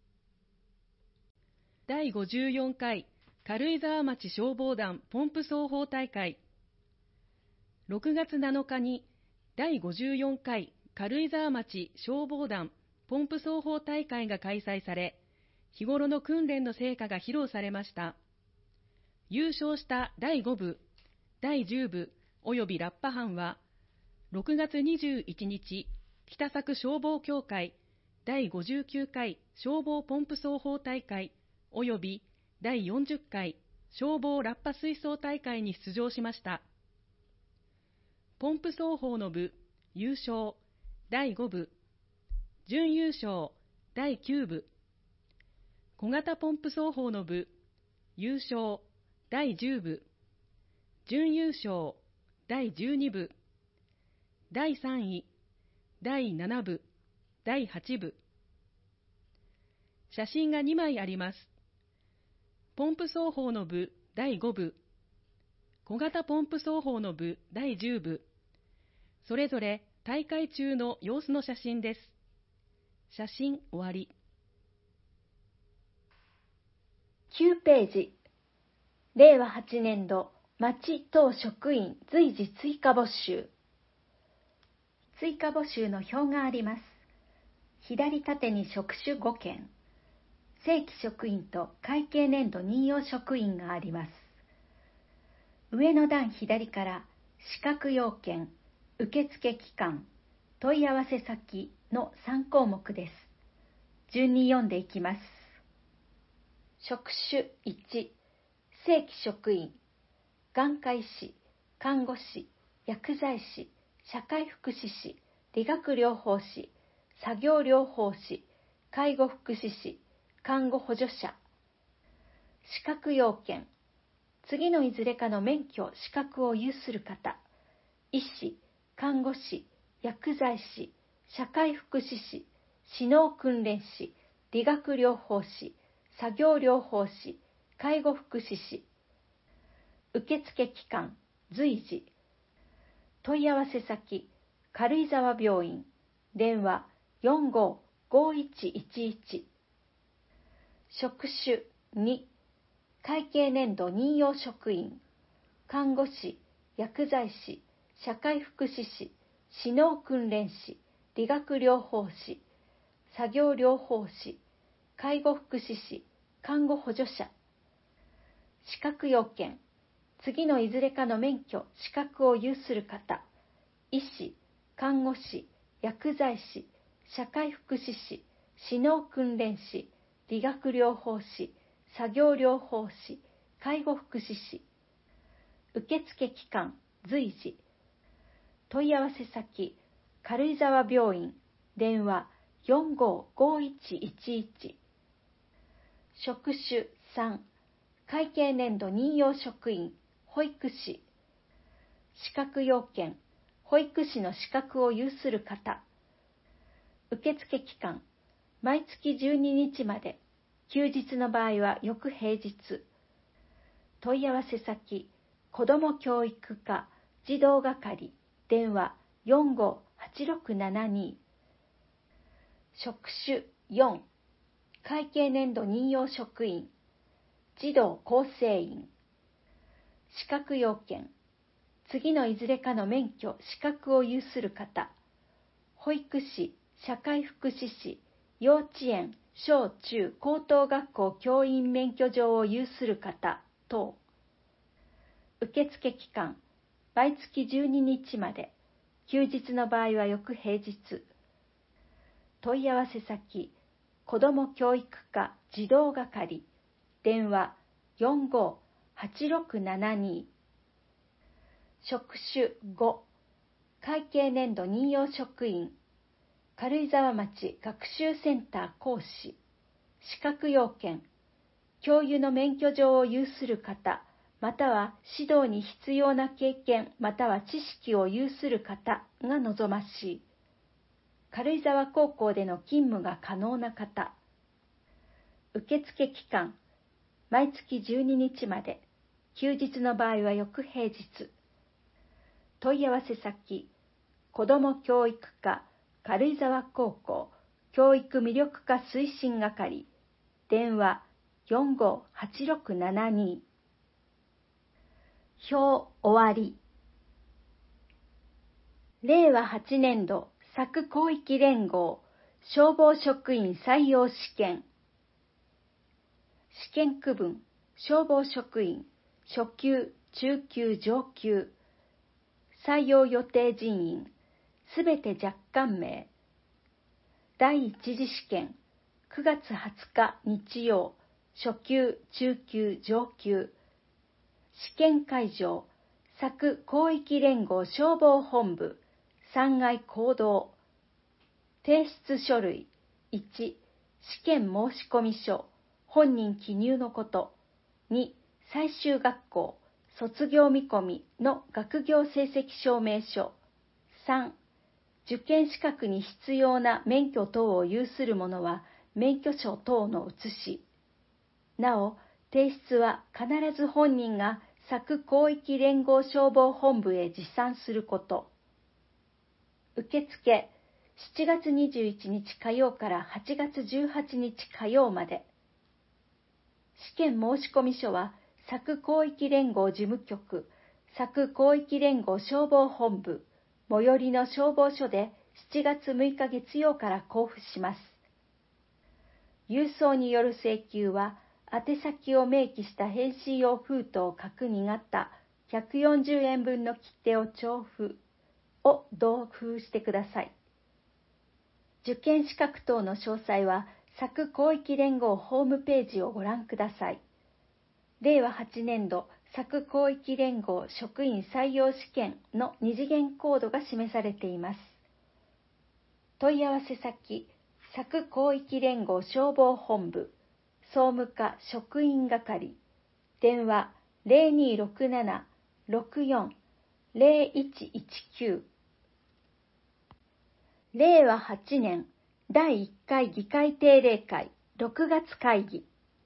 Speaker 3: だいごじゅうよんかい軽井沢町消防団ポンプ奏法大会。ろくがつなのかにだいごじゅうよんかい軽井沢町消防団ポンプ奏法大会が開催され、日頃の訓練の成果が披露されました。優勝しただいごぶ、だいじゅうぶおよびラッパ班は、ろくがつにじゅういちにち、北佐久消防協会だいごじゅうきゅうかい消防ポンプ奏法大会およびだいよんじゅっかい消防ラッパ水槽大会に出場しました。ポンプ奏法の部、優勝だいごぶ、準優勝だいきゅうぶ、小型ポンプ奏法の部、優勝だいじゅうぶ、準優勝だいじゅうにぶ、だいさんい、だいななぶ、だいはちぶ。写真がにまいあります。ポンプ奏法の部だいごぶ、小型ポンプ奏法の部だいじゅうぶ、それぞれ大会中の様子の写真です。写真終わり。
Speaker 4: きゅうページ、れいわはちねんど町等職員随時追加募集。追加募集の表があります。左縦に職種ごけん、正規職員と会計年度任用職員があります。上の段左から資格要件、受付期間、問い合わせ先のさんこうもくです。順に読んでいきます。職種いち、正規職員、眼科医師、看護師、薬剤師、社会福祉士、理学療法士、作業療法士、介護福祉士、看護補助者。資格要件、次のいずれかの免許・資格を有する方、医師、看護師、薬剤師、社会福祉士、指導訓練士、理学療法士、作業療法士、介護福祉士。受付期間、随時。問い合わせ先、軽井沢病院、電話 よんごーごーいちいちいち。職種に、会計年度任用職員、看護師、薬剤師、社会福祉士、指導訓練士、理学療法士、作業療法士、介護福祉士、看護補助者。資格要件、 次のいずれかの免許・資格を有する方、医師、看護師、薬剤師、社会福祉士、指導訓練士、理学療法士、作業療法士、介護福祉士。受付機関、随時。問い合わせ先、軽井沢病院、電話 よんごーごーいちいちいち。職種さん、会計年度任用職員、保育士。資格要件、保育士の資格を有する方。受付期間、毎月じゅうににちまで、休日の場合は翌平日。問い合わせ先、子ども教育課、児童係、電話 よんごーはちろくななに。職種よん、会計年度任用職員、児童構成員。資格要件、次のいずれかの免許・資格を有する方、保育士、社会福祉士、幼稚園、小中高等学校教員免許状を有する方等。受付期間、毎月じゅうににちまで、休日の場合は翌平日。問い合わせ先、子ども教育課児童係、電話 よんごーはちろくななに。職種ご、会計年度任用職員、軽井沢町学習センター講師。資格要件、教諭の免許状を有する方、または指導に必要な経験または知識を有する方が望ましい。軽井沢高校での勤務が可能な方。受付期間、毎月じゅうににちまで、休日の場合は翌平日。問い合わせ先、子ども教育課軽井沢高校教育魅力化推進係、電話 よんごーはちろくななに。表終わり。れいわはちねんど佐久広域連合消防職員採用試験。試験区分、消防職員、初級、中級、上級。採用予定人員、すべて若干名。第一次試験、くがつはつか日曜、初級、中級、上級。試験会場、佐久広域連合消防本部、さんがい講堂。提出書類、いち、試験申込書、本人記入のこと。に、最終学校、卒業見込みの学業成績証明書。さん、受験資格に必要な免許等を有する者は免許証等の写し。なお、提出は必ず本人が佐久広域連合消防本部へ持参すること。受付、しちがつにじゅういちにち火曜からはちがつじゅうはちにち火曜まで。試験申込書は佐久広域連合事務局、佐久広域連合消防本部、最寄りの消防署でしちがつむいか月曜から交付します。郵送による請求は、宛先を明記した返信用封筒を角に型ひゃくよんじゅうえんぶんの切手を調布を同封してください。受験資格等の詳細は、佐久広域連合ホームページをご覧ください。れいわはちねんど佐久広域連合職員採用試験の二次元コードが示されています。問い合わせ先、佐久広域連合消防本部、総務課職員係、電話 ゼロにーろくなな ろくよん ゼロいちいちきゅう。れいわはちねんだいいっかい議会定例会ろくがつ会議。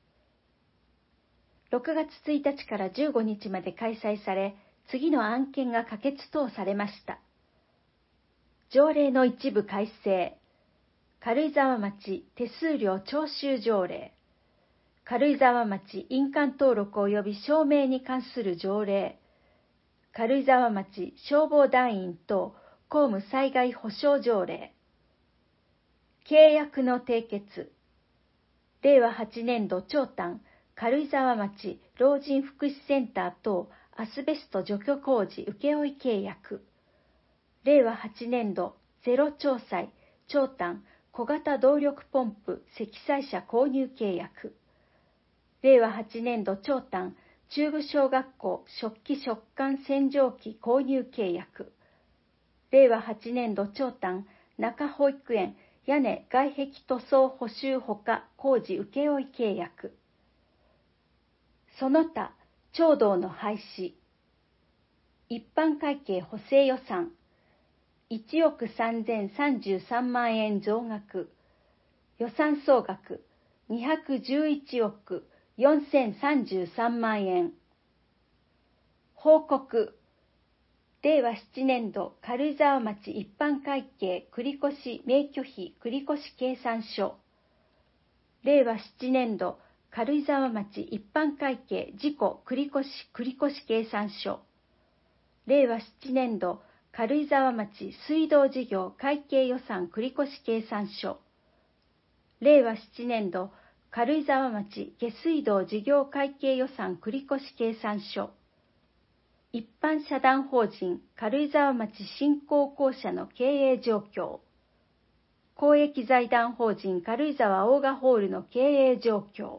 Speaker 4: ろくがつついたちからじゅうごにちまで開催され、次の案件が可決等されました。条例の一部改正。軽井沢町手数料徴収条例。軽井沢町印鑑登録及び証明に関する条例。軽井沢町消防団員等公務災害保障条例。契約の締結。れいわはちねんど長短軽井沢町老人福祉センター等アスベスト除去工事請負契約。れいわはちねんどゼロ調載長短小型動力ポンプ積載車購入契約。れいわはちねんど長短中部小学校食器食管洗浄機購入契約。れいわはちねんど長短中保育園屋根外壁塗装補修ほか工事請負契約。その他町道の廃止。一般会計補正予算いちおくさんぜんさんじゅうさんまんえん増額。予算総額にひゃくじゅういちおくよんせんさんじゅうさんまんえん。報告。れいわななねんど軽井沢町一般会計繰越免許費繰越計算書。れいわななねんど軽井沢町一般会計事故繰越繰越計算書。れいわななねんど軽井沢町水道事業会計予算繰越計算書。れいわななねんど軽井沢町下水道事業会計予算繰越計算書。一般社団法人軽井沢町振興公社の経営状況。公益財団法人軽井沢オーガホールの経営状況。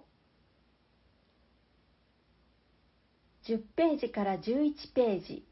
Speaker 4: じゅっページからじゅういちページ。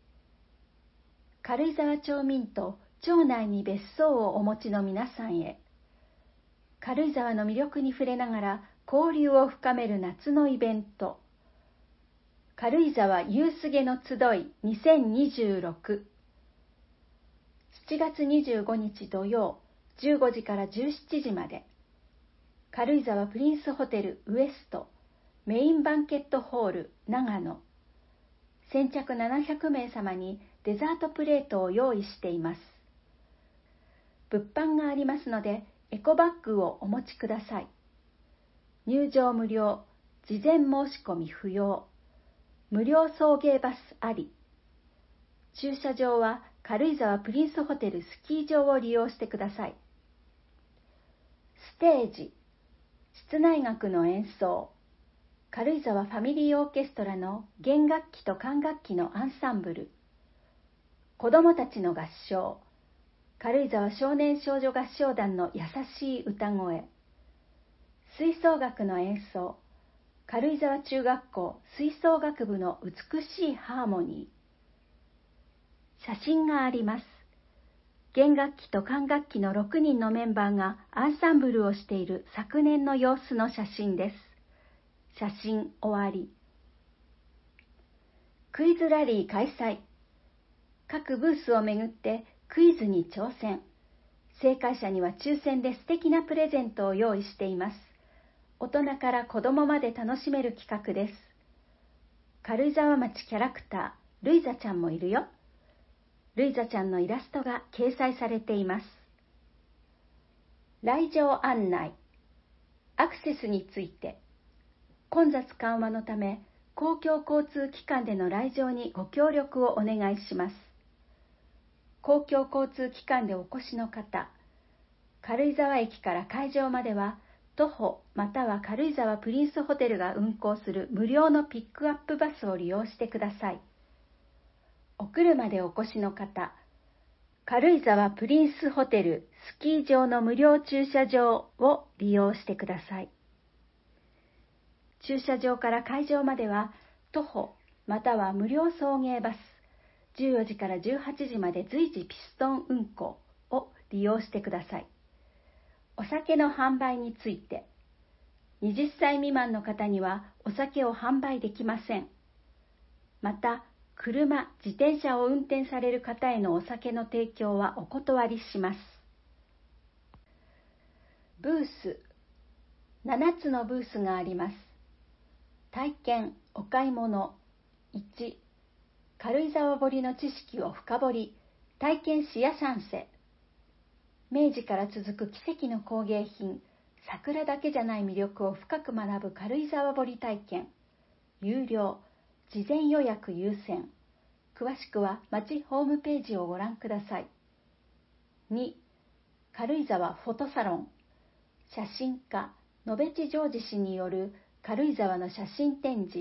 Speaker 4: 軽井沢町民と町内に別荘をお持ちの皆さんへ。軽井沢の魅力に触れながら交流を深める夏のイベント。軽井沢ユースゲの集いにせんにじゅうろく。しちがつにじゅうごにち土曜じゅうごじからじゅうしちじまで。軽井沢プリンスホテルウエストメインバンケットホール長野。先着ななひゃくめいさまにデザートプレートを用意しています。物販がありますのでエコバッグをお持ちください。入場無料、事前申し込み不要。無料送迎バスあり。駐車場は軽井沢プリンスホテルスキー場を利用してください。ステージ、室内楽の演奏。軽井沢ファミリーオーケストラの弦楽器と管楽器のアンサンブル。子どもたちの合唱。軽井沢少年少女合唱団の優しい歌声。吹奏楽の演奏。軽井沢中学校吹奏楽部の美しいハーモニー。写真があります。弦楽器と管楽器のろくにんのメンバーがアンサンブルをしている昨年の様子の写真です。写真終わり。クイズラリー開催。各ブースをめぐってクイズに挑戦。正解者には抽選で素敵なプレゼントを用意しています。大人から子供まで楽しめる企画です。軽井沢町キャラクター、ルイザちゃんもいるよ。ルイザちゃんのイラストが掲載されています。来場案内。アクセスについて。混雑緩和のため、公共交通機関での来場にご協力をお願いします。公共交通機関でお越しの方、軽井沢駅から会場までは、徒歩または軽井沢プリンスホテルが運行する無料のピックアップバスを利用してください。お車でお越しの方、軽井沢プリンスホテルスキー場の無料駐車場を利用してください。駐車場から会場までは徒歩または無料送迎バス、じゅうよじからじゅうはちじまで随時ピストン運行を利用してください。お酒の販売について、はたち未満の方にはお酒を販売できません。また、車、自転車を運転される方へのお酒の提供はお断りします。ブース、ななつのブースがあります。体験、お買い物。いち、軽井沢堀の知識を深掘り、体験しやさんせ。明治から続く奇跡の工芸品、桜だけじゃない魅力を深く学ぶ軽井沢堀体験。有料、事前予約優先。詳しくは町ホームページをご覧ください。に、軽井沢フォトサロン。写真家、野辺地ジョージ氏による軽井沢の写真展示、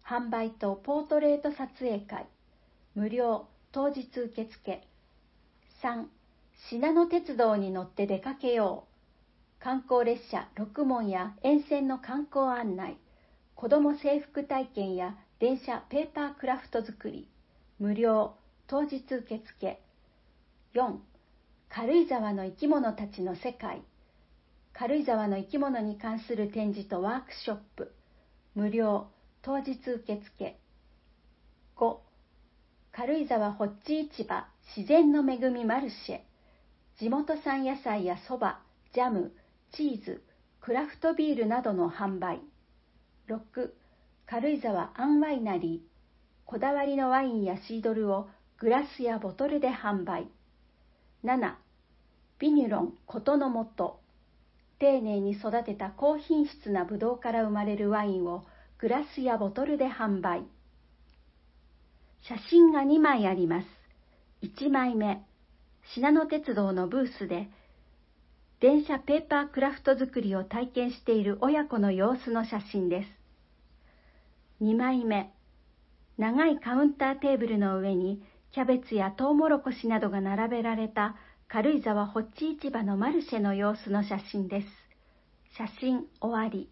Speaker 4: 販売とポートレート撮影会、無料、当日受付。さん、信濃鉄道に乗って出かけよう。観光列車ろくもんや沿線の観光案内、子ども制服体験や電車ペーパークラフト作り、無料、当日受付。よん、軽井沢の生き物たちの世界。軽井沢の生き物に関する展示とワークショップ、無料、当日受付。ご、軽井沢ホッチ市場自然の恵みマルシェ。地元産野菜やそば、ジャム、チーズ、クラフトビールなどの販売。ろく、軽井沢アンワイナリー。こだわりのワインやシードルをグラスやボトルで販売。なな、ビニュロンことの素。丁寧に育てた高品質なブドウから生まれるワインをグラスやボトルで販売。写真がにまいあります。いちまいめ、信濃鉄道のブースで電車ペーパークラフト作りを体験している親子の様子の写真です。にまいめ、長いカウンターテーブルの上にキャベツやトウモロコシなどが並べられた軽井沢ホッチ市場のマルシェの様子の写真です。写真終わり。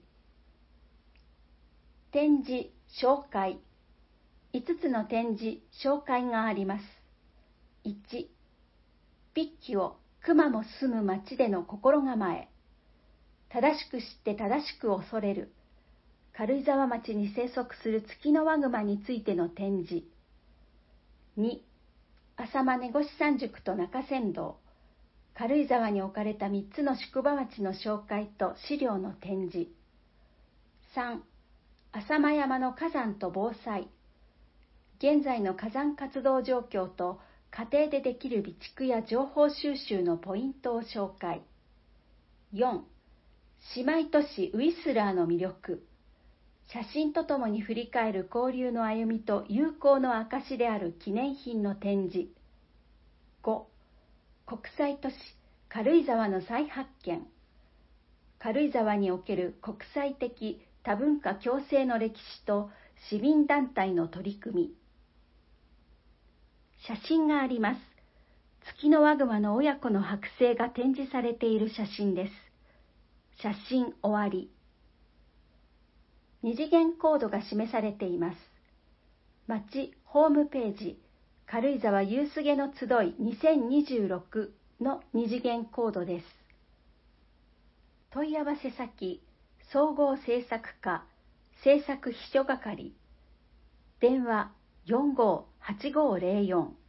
Speaker 4: 展示、紹介。いつつの展示、紹介があります。いち、ピッキオ、熊も住む町での心構え。正しく知って正しく恐れる。軽井沢町に生息するツキノワグマについての展示。に、浅間根越山塾と中山道。軽井沢に置かれたみっつの宿場町の紹介と資料の展示。さん、浅間山の火山と防災。現在の火山活動状況と家庭でできる備蓄や情報収集のポイントを紹介。よん、姉妹都市ウィスラーの魅力。写真とともに振り返る交流の歩みと友好の証である記念品の展示。ご、国際都市軽井沢の再発見。軽井沢における国際的多文化共生の歴史と市民団体の取り組み。写真があります。ツキノワグマの親子の剥製が展示されている写真です。写真終わり。二次元コードが示されています。町ホームページ、軽井沢ユースゲの集いにせんにじゅうろくの二次元コードです。問い合わせ先、総合制作課、制作秘書係、電話よんごーはちごーぜろよん。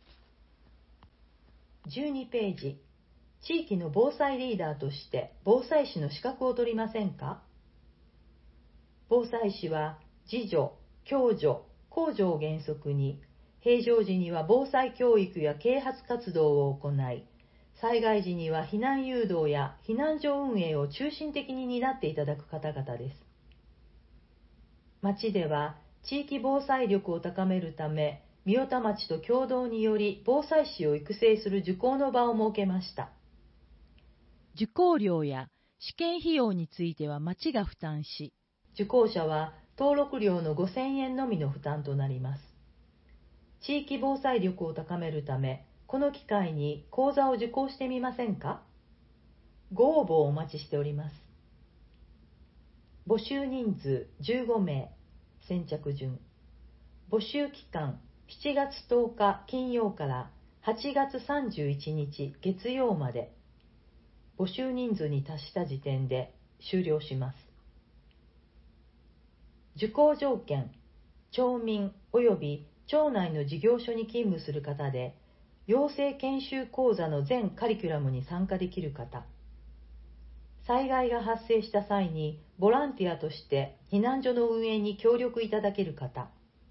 Speaker 5: じゅうにページ、地域の防災リーダーとして防災士の資格を取りませんか？防災士は自助、共助、公助を原則に、平常時には防災教育や啓発活動を行い、災害時には避難誘導や避難所運営を中心的に担っていただく方々です。町では地域防災力を高めるため、御代田町と共同により防災士を育成する受講の場を設けました。
Speaker 6: 受講料や試験費用については町が負担し、
Speaker 5: 受講者は登録料のごせんえんのみの負担となります。地域防災力を高めるため、この機会に講座を受講してみませんか？ご応募をお待ちしております。募集人数じゅうごめい、先着順。募集期間しちがつとおか金曜からはちがつさんじゅういちにち月曜まで。募集人数に達した時点で終了します。受講条件、町民及び町内の事業所に勤務する方で、養成研修講座の全カリキュラムに参加できる方、災害が発生した際にボランティアとして避難所の運営に協力いただける方、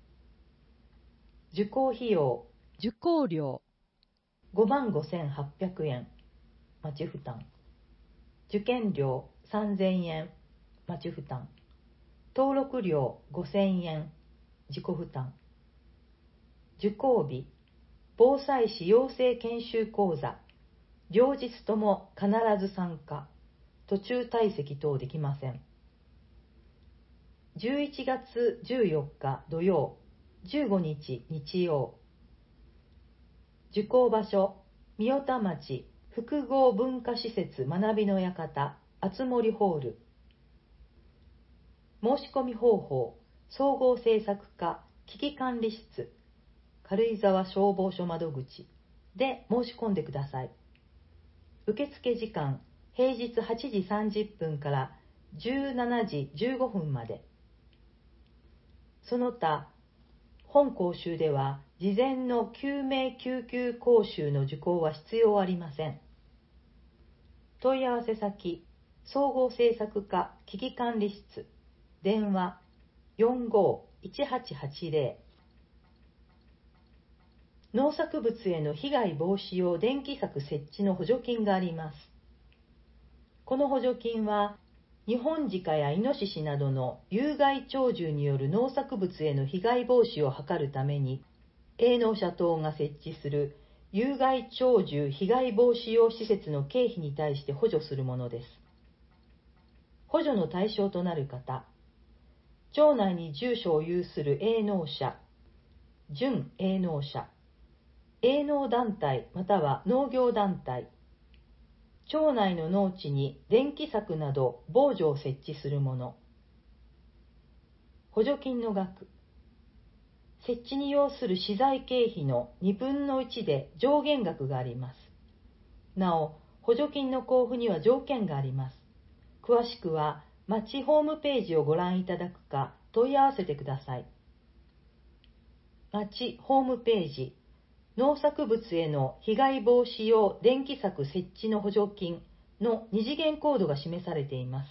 Speaker 5: 受講費用、
Speaker 6: 受講料
Speaker 5: ごまんごせんはっぴゃくえん、町負担。受験料さんぜんえん、町負担。登録料ごせんえん、自己負担。受講日、防災士養成研修講座、両日とも必ず参加、途中退席等できません。 じゅういちがつじゅうよっか土曜、じゅうごにち日曜。受講場所、三代田町複合文化施設学びの館、あつ森ホール。申し込み方法、総合政策課危機管理室、軽井沢消防署窓口で申し込んでください。受付時間、平日はちじさんじゅっぷんからじゅうしちじじゅうごふんまで。その他、本講習では事前の救命救急講習の受講は必要ありません。問い合わせ先、総合政策課危機管理室、電話 よんごーいちはちはちぜろ。農作物への被害防止用電気柵設置の補助金があります。この補助金は、ニホンジカやイノシシなどの有害鳥獣による農作物への被害防止を図るために、営農者等が設置する有害鳥獣被害防止用施設の経費に対して補助するものです。補助の対象となる方、町内に住所を有する営農者、準営農者、営農団体または農業団体、町内の農地に電気柵など防除を設置するもの。補助金の額、設置に要する資材経費のにぶんのいちで上限額があります。なお、補助金の交付には条件があります。詳しくは町ホームページをご覧いただくか問い合わせてください。町ホームページ、農作物への被害防止用電気柵設置の補助金の二次元コードが示されています。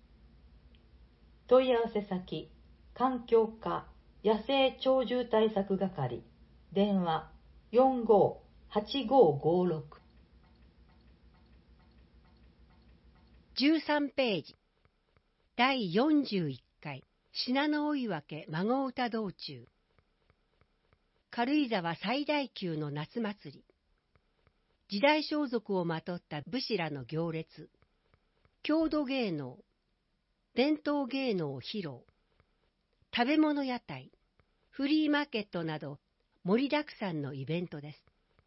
Speaker 5: 問い合わせ先、環境課野生鳥獣対策係、電話 よんごーはちごーごーろく。
Speaker 1: じゅうさんページ、だいよんじゅういっかい信濃追分孫歌道中。軽井沢最大級の夏祭り。時代装束をまとった武士らの行列。郷土芸能、伝統芸能披露、食べ物屋台、フリーマーケットなど盛りだくさんのイベントです。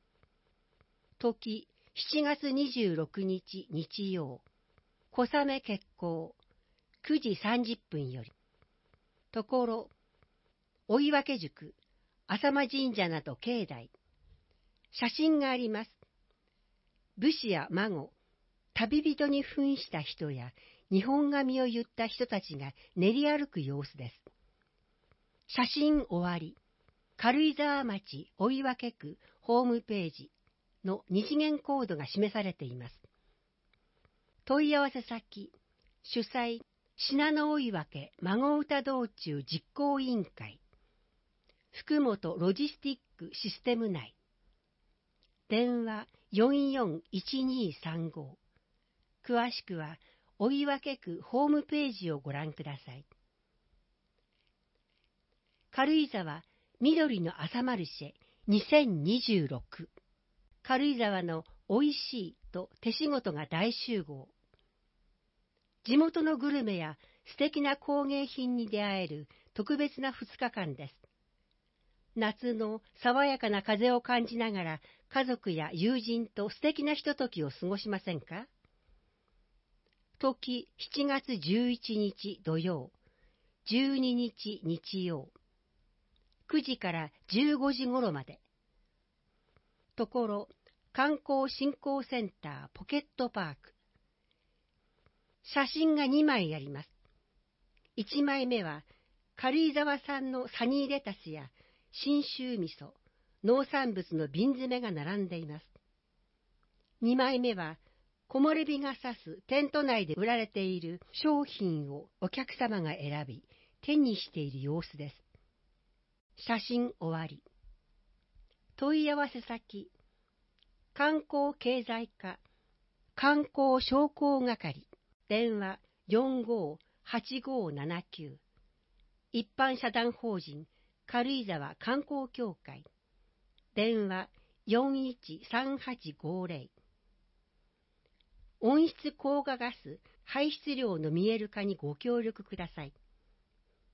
Speaker 1: 時、しちがつにじゅうろくにち日曜、小雨決行、くじさんじゅっぷんより。ところ、追分塾、浅間神社など境内。写真があります。武士や孫、旅人に扮した人や日本髪を言った人たちが練り歩く様子です。写真終わり、軽井沢町追分区ホームページの二次元コードが示されています。問い合わせ先、主催、信濃追分孫歌道中実行委員会、福本ロジスティックシステム内。電話 よんよんいちにさんご。詳しくは追分区ホームページをご覧ください。軽井沢緑の朝マルシェにせんにじゅうろく。軽井沢のおいしいと手仕事が大集合。地元のグルメや素敵な工芸品に出会える特別なふつかかんです。夏の爽やかな風を感じながら家族や友人と素敵なひとときを過ごしませんか？時しちがつじゅういちにち土曜、じゅうににち日曜、くじからじゅうごじごろまで。ところ、観光振興センターポケットパーク。写真がにまいあります。いちまいめは軽井沢産のサニーレタスや信州味噌、農産物の瓶詰めが並んでいます。にまいめは木漏れ日が差すテント内で売られている商品をお客様が選び手にしている様子です。写真終わり。問い合わせ先、観光経済課観光商工係、電話 よんごーはちごーななきゅう。一般社団法人軽井沢観光協会、電話 よんいちさんはちごーぜろ。温室効果ガス排出量の見える化にご協力ください。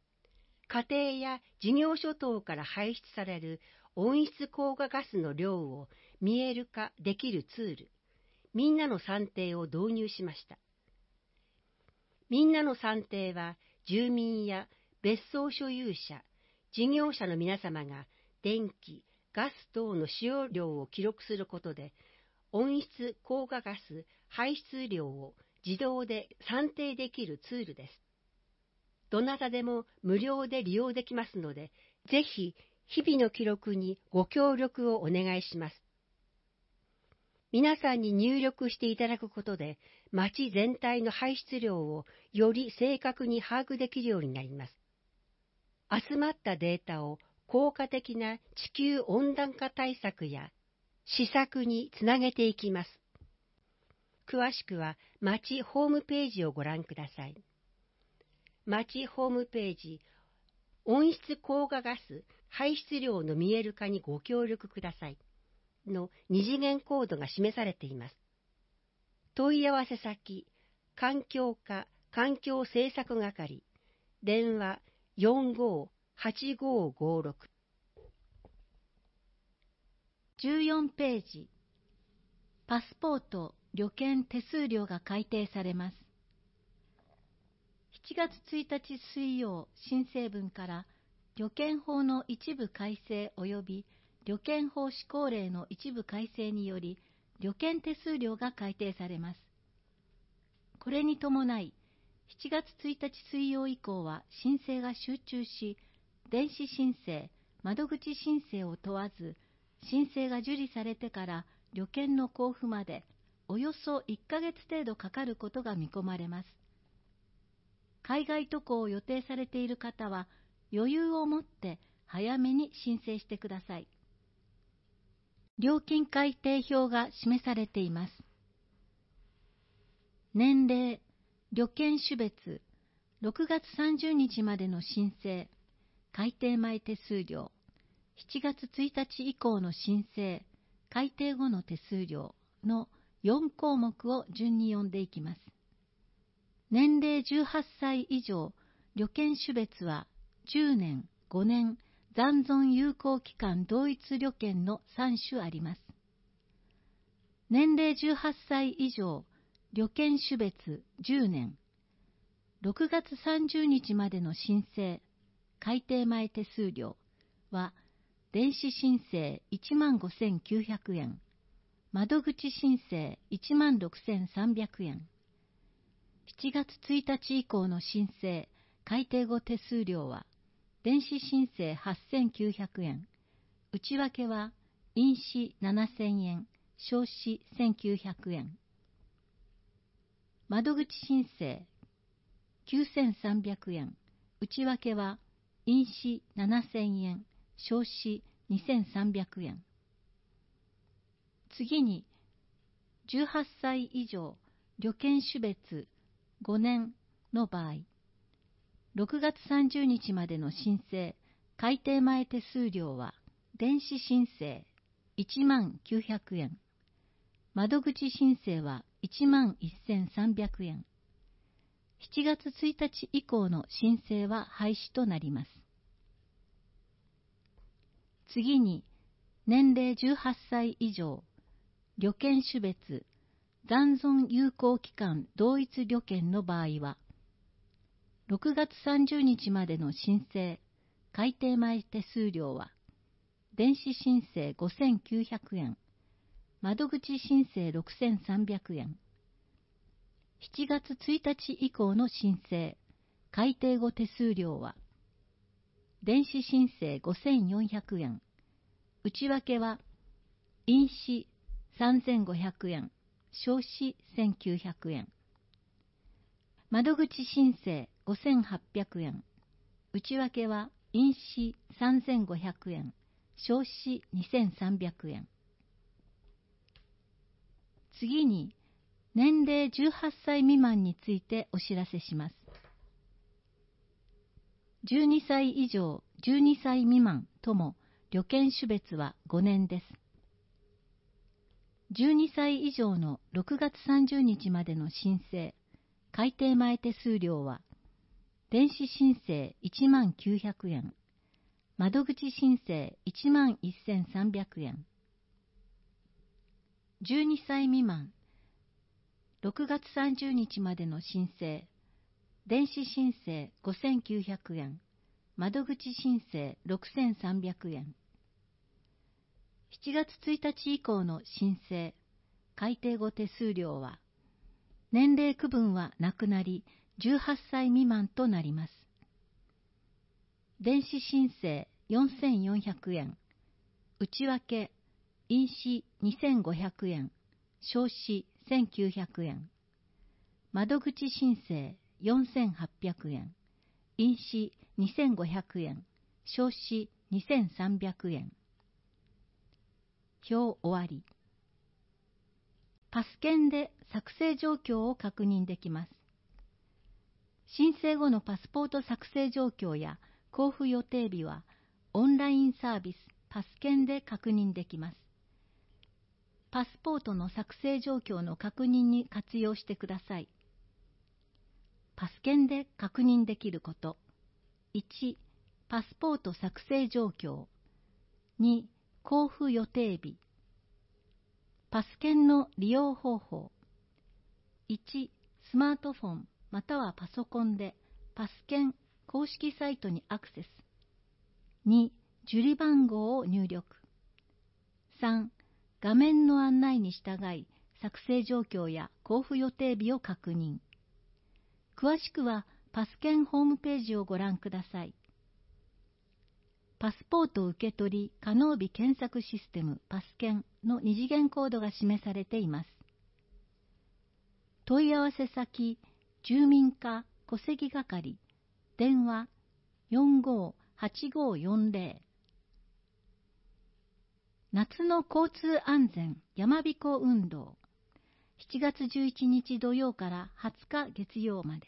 Speaker 7: 家庭や事業所等から排出される温室効果ガスの量を見える化できるツール、みんなの算定を導入しました。みんなの算定は、住民や別荘所有者、事業者の皆様が電気、ガス等の使用量を記録することで、温室効果ガス排出量を自動で算定できるツールです。どなたでも無料で利用できますので、ぜひ日々の記録にご協力をお願いします。皆さんに入力していただくことで、町全体の排出量をより正確に把握できるようになります。集まったデータを効果的な地球温暖化対策や施策につなげていきます。詳しくは町ホームページをご覧ください。町ホームページ、温室効果ガス排出量の見える化にご協力くださいの二次元コードが示されています。問い合わせ先、環境課環境政策係、電話 よんごーはちごーごーろく。
Speaker 2: じゅうよんページ、パスポート旅券手数料が改定されます。しちがつついたち水曜新成文から旅券法の一部改正及び旅券法施行令の一部改正により旅券手数料が改定されます。これに伴い、しちがつついたち水曜以降は申請が集中し、電子申請、窓口申請を問わず、申請が受理されてから旅券の交付までおよそいっかげつ程度かかることが見込まれます。海外渡航を予定されている方は余裕を持って早めに申請してください。料金改定表が示されています。年齢、旅券種別、ろくがつさんじゅうにちまでの申請、改定前手数料、しちがつついたち以降の申請、改定後の手数料のよんこうもくを順に読んでいきます。年齢じゅうはっさい以上、旅券種別はじゅうねん、ごねん、残存有効期間同一旅券のさん種あります。年齢じゅうはっさい以上、旅券種別じゅうねん、ろくがつさんじゅうにちまでの申請、改定前手数料は、電子申請いちまんごせんきゅうひゃくえん、窓口申請いちまんろくせんさんびゃくえん、しちがつついたち以降の申請、改定後手数料は、電子申請はっせんきゅうひゃくえん、内訳は印紙ななせんえん、証紙せんきゅうひゃくえん、窓口申請きゅうせんさんびゃくえん、内訳は印紙ななせんえん、証紙にせんさんびゃくえん。次に、じゅうはっさい以上、旅券種別ごねんの場合、ろくがつさんじゅうにちまでの申請、改定前手数料は、電子申請いちまんきゅうひゃくえん、窓口申請はいちまんせんさんびゃくえん、しちがつついたち以降の申請は廃止となります。次に、年齢じゅうはっさい以上、旅券種別、残存有効期間同一旅券の場合は、ろくがつさんじゅうにちまでの申請、改定前手数料は、電子申請ごせんきゅうひゃくえん、窓口申請ろくせんさんびゃくえん、しちがつついたち以降の申請、改定後手数料は、電子申請ごせんよんひゃくえん、内訳は、印紙さんぜんごひゃくえん、証紙せんきゅうひゃくえん、窓口申請ごせんはっぴゃくえん、内訳は印紙さんぜんごひゃくえん、証紙にせんさんびゃくえん。次に、年齢じゅうはっさい未満についてお知らせします。じゅうにさい以上、じゅうにさい未満とも旅券種別はごねんです。じゅうにさい以上のろくがつさんじゅうにちまでの申請、改定前手数料は、 電子申請いちまんきゅうひゃくえん、窓口申請いちまんせんさんびゃくえん。じゅうにさい未満、ろくがつさんじゅうにちまでの申請、電子申請ごせんきゅうひゃくえん、窓口申請ろくせんさんびゃくえん。しちがつついたち以降の申請、改定後手数料は、年齢区分はなくなり、じゅうはっさい未満となります。電子申請よんせんよんひゃくえん、内訳、印紙にせんごひゃくえん、証紙せんきゅうひゃくえん、窓口申請よんせんはっぴゃくえん、印紙にせんごひゃくえん、証紙にせんさんびゃくえん。表終わり。パス券で作成状況を確認できます。申請後のパスポート作成状況や交付予定日はオンラインサービスパス券で確認できます。パスポートの作成状況の確認に活用してください。パス券で確認できること。いち、パスポート作成状況。に、交付予定日。パス券の利用方法。いち、スマートフォンまたはパソコンでパス券公式サイトにアクセス。に、受理番号を入力。さん、画面の案内に従い作成状況や交付予定日を確認。詳しくはパス券ホームページをご覧ください。パスポート受け取り可能日検索システムパス券の二次元コードが示されています。問い合わせ先、住民課戸籍係、電話よんごーはちごーよんぜろ。夏の交通安全やまびこ運動、しちがつじゅういちにち土曜からはつか月曜まで。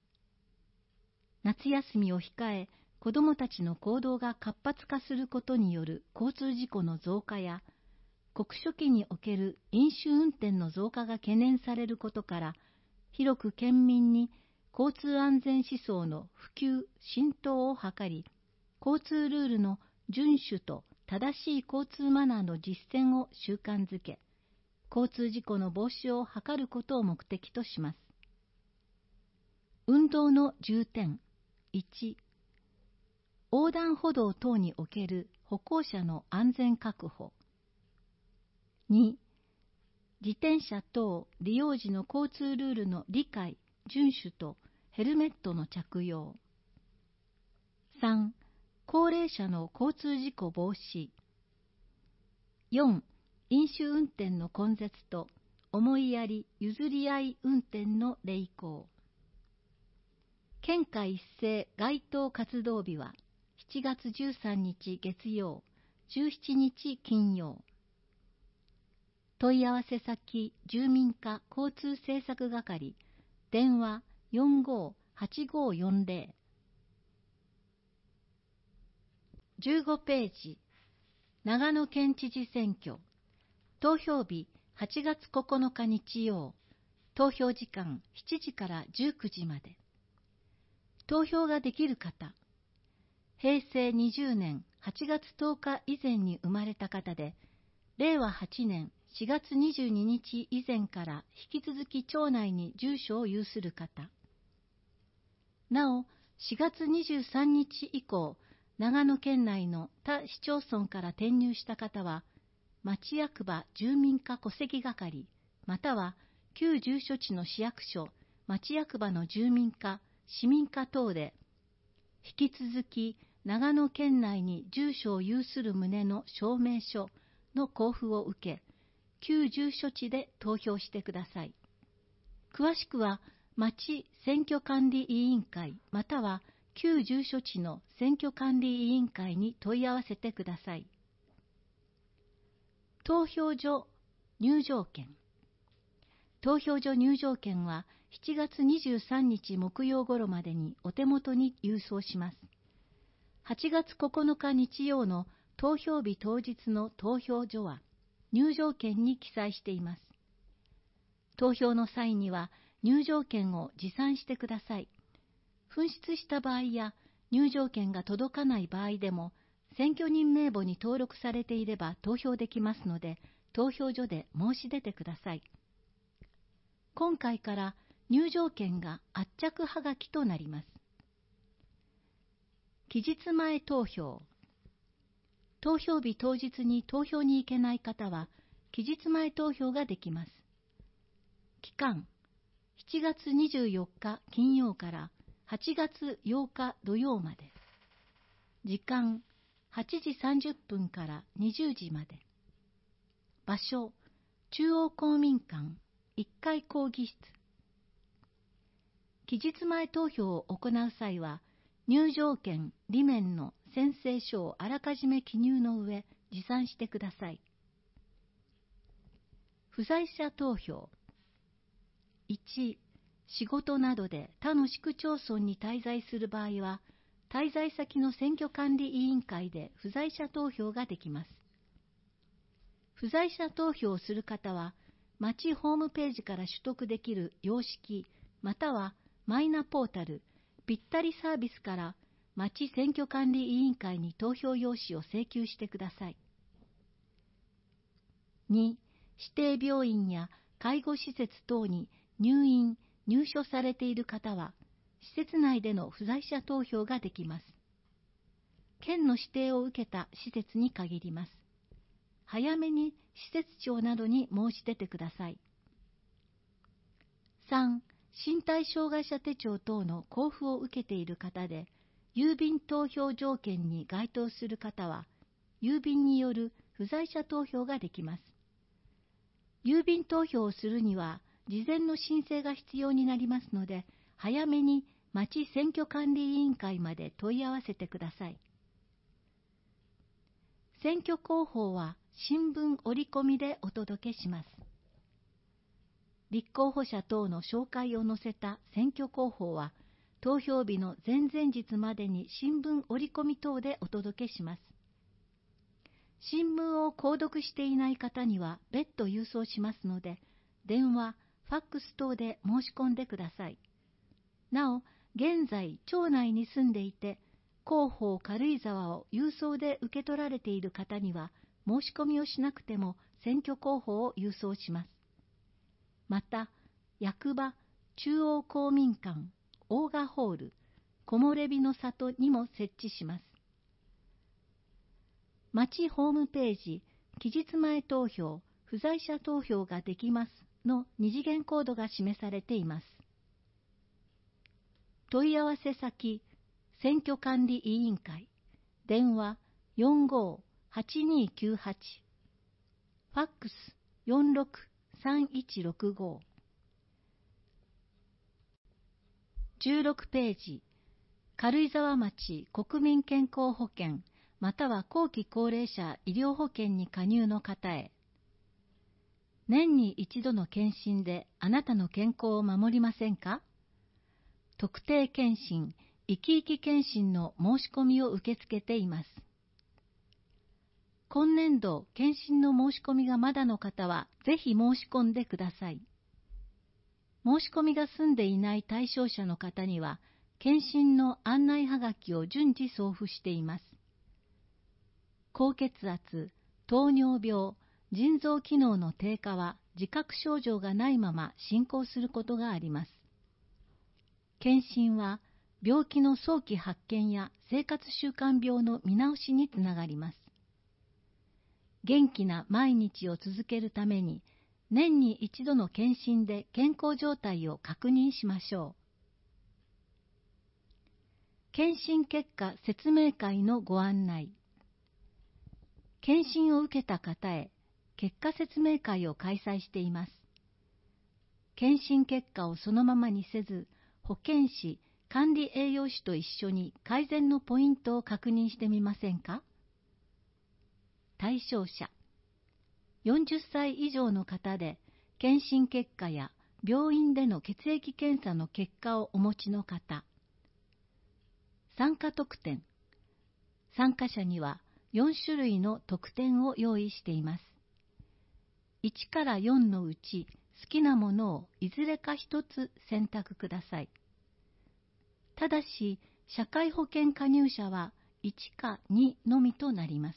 Speaker 2: 夏休みを控え、子どもたちの行動が活発化することによる交通事故の増加や、国書期における飲酒運転の増加が懸念されることから、広く県民に交通安全思想の普及・浸透を図り、交通ルールの遵守と正しい交通マナーの実践を習慣づけ、交通事故の防止を図ることを目的とします。運動の重点。いち、横断歩道等における歩行者の安全確保。に、自転車等利用時の交通ルールの理解・遵守とヘルメットの着用。さん、高齢者の交通事故防止。よん、飲酒運転の根絶と思いやり・譲り合い運転の励行。県下一斉街頭活動日はしちがつじゅうさんにち月曜、じゅうしちにち金曜。問い合わせ先、住民課交通政策係、電話よんごーはちごーよんぜろ。じゅうごページ、長野県知事選挙。投票日はちがつここのか日曜。投票時間しちじからじゅうくじまで。投票ができる方。へいせいにじゅうねんはちがつとおか以前に生まれた方で、れいわはちねんしがつにじゅうににち以前から引き続き町内に住所を有する方。なお、しがつにじゅうさんにち以降、長野県内の他市町村から転入した方は、町役場住民課戸籍係、または旧住所地の市役所、町役場の住民課、市民課等で、引き続き長野県内に住所を有する旨の証明書の交付を受け、旧住所地で投票してください。詳しくは、町選挙管理委員会または旧住所地の選挙管理委員会に問い合わせてください。投票所入場券。投票所入場券はしちがつにじゅうさんにち木曜頃までにお手元に郵送します。はちがつここのか日曜の投票日当日の投票所は入場券に記載しています。投票の際には入場券を持参してください。 紛失した場合や入場券が届かない場合でも、選挙人名簿に登録されていれば投票できますので、投票所で申し出てください。今回から入場券が圧着はがきとなります。期日前投票。投票日当日に投票に行けない方は、期日前投票ができます。期間、しちがつにじゅうよっか金曜からはちがつようか土曜まで。時間、はちじさんじゅっぷんからにじゅうじまで。場所、中央公民館いっかい講義室。期日前投票を行う際は、入場券、裏面の宣誓書をあらかじめ記入の上、持参してください。不在者投票。いち、仕事などで他の市区町村に滞在する場合は、滞在先の選挙管理委員会で不在者投票ができます。不在者投票をする方は、町ホームページから取得できる様式、またはマイナポータル、ぴったりサービスから町選挙管理委員会に投票用紙を請求してください。に、指定病院や介護施設等に入院・入所されている方は、施設内での不在者投票ができます。県の指定を受けた施設に限ります。早めに施設長などに申し出てください。さん、身体障害者手帳等の交付を受けている方で、郵便投票条件に該当する方は、郵便による不在者投票ができます。郵便投票をするには、事前の申請が必要になりますので、早めに町選挙管理委員会まで問い合わせてください。選挙広報は新聞折り込みでお届けします。立候補者等の紹介を載せた選挙広報は、投票日の前々日までに新聞折り込み等でお届けします。新聞を購読していない方には別途郵送しますので、電話、ファックス等で申し込んでください。なお、現在、町内に住んでいて、広報軽井沢を郵送で受け取られている方には、申し込みをしなくても選挙広報を郵送します。また、役場、中央公民館、大賀ホール、木漏れ日の里にも設置します。町ホームページ、期日前投票、不在者投票ができますの二次元コードが示されています。問い合わせ先、選挙管理委員会、電話 よんごーはちにーきゅうはち、ファックス よんろくさんいちろくご。じゅうろくページ、軽井沢町国民健康保険または後期高齢者医療保険に加入の方へ。年に一度の検診であなたの健康を守りませんか？特定健診、生き生き健診の申し込みを受け付けています。今年度、検診の申し込みがまだの方は、ぜひ申し込んでください。申し込みが済んでいない対象者の方には、検診の案内はがきを順次送付しています。高血圧、糖尿病、腎臓機能の低下は自覚症状がないまま進行することがあります。検診は病気の早期発見や生活習慣病の見直しにつながります。元気な毎日を続けるために、年に一度の検診で健康状態を確認しましょう。検診結果説明会のご案内。検診を受けた方へ結果説明会を開催しています。検診結果をそのままにせず、保健師、管理栄養士と一緒に改善のポイントを確認してみませんか？対象者、よんじゅっさい以上の方で検診結果や病院での血液検査の結果をお持ちの方。参加特典、参加者にはよんしゅるいの特典を用意しています。いちからよんのうち好きなものをいずれかひとつ選択ください。 ただし、社会保険加入者はいちかにのみとなります。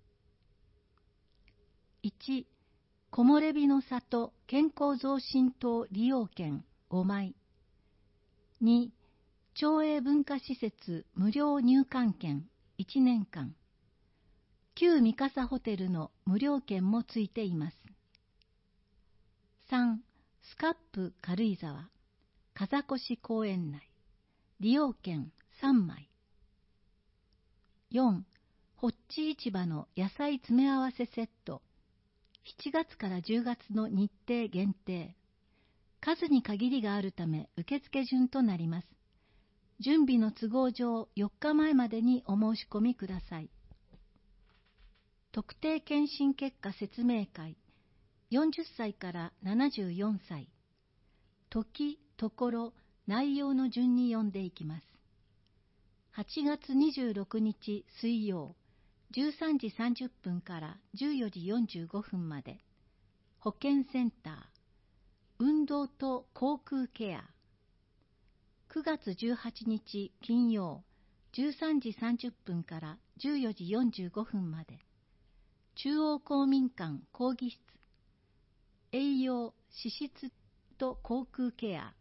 Speaker 2: いち、木漏れ日の里健康増進等利用券ごまい。に、町営文化施設無料入館券いちねんかん。旧三笠ホテルの無料券もついています。さん、スカップ軽井沢風越公園内利用券さんまい。よん、ホッチ市場の野菜詰め合わせセットしちがつからじゅうがつの日程限定。数に限りがあるため受付順となります。準備の都合上よっかまえまでにお申し込みください。特定健診結果説明会よんじゅっさいからななじゅうよんさい。時、ところ、内容の順に読んでいきます。はちがつにじゅうろくにち水曜じゅうさんじさんじゅっぷんからじゅうよじよんじゅうごふんまで。保健センター運動と口腔ケア。くがつじゅうはちにち金曜じゅうさんじさんじゅっぷんからじゅうよじよんじゅうごふんまで。中央公民館講義室栄養脂質と口腔ケア。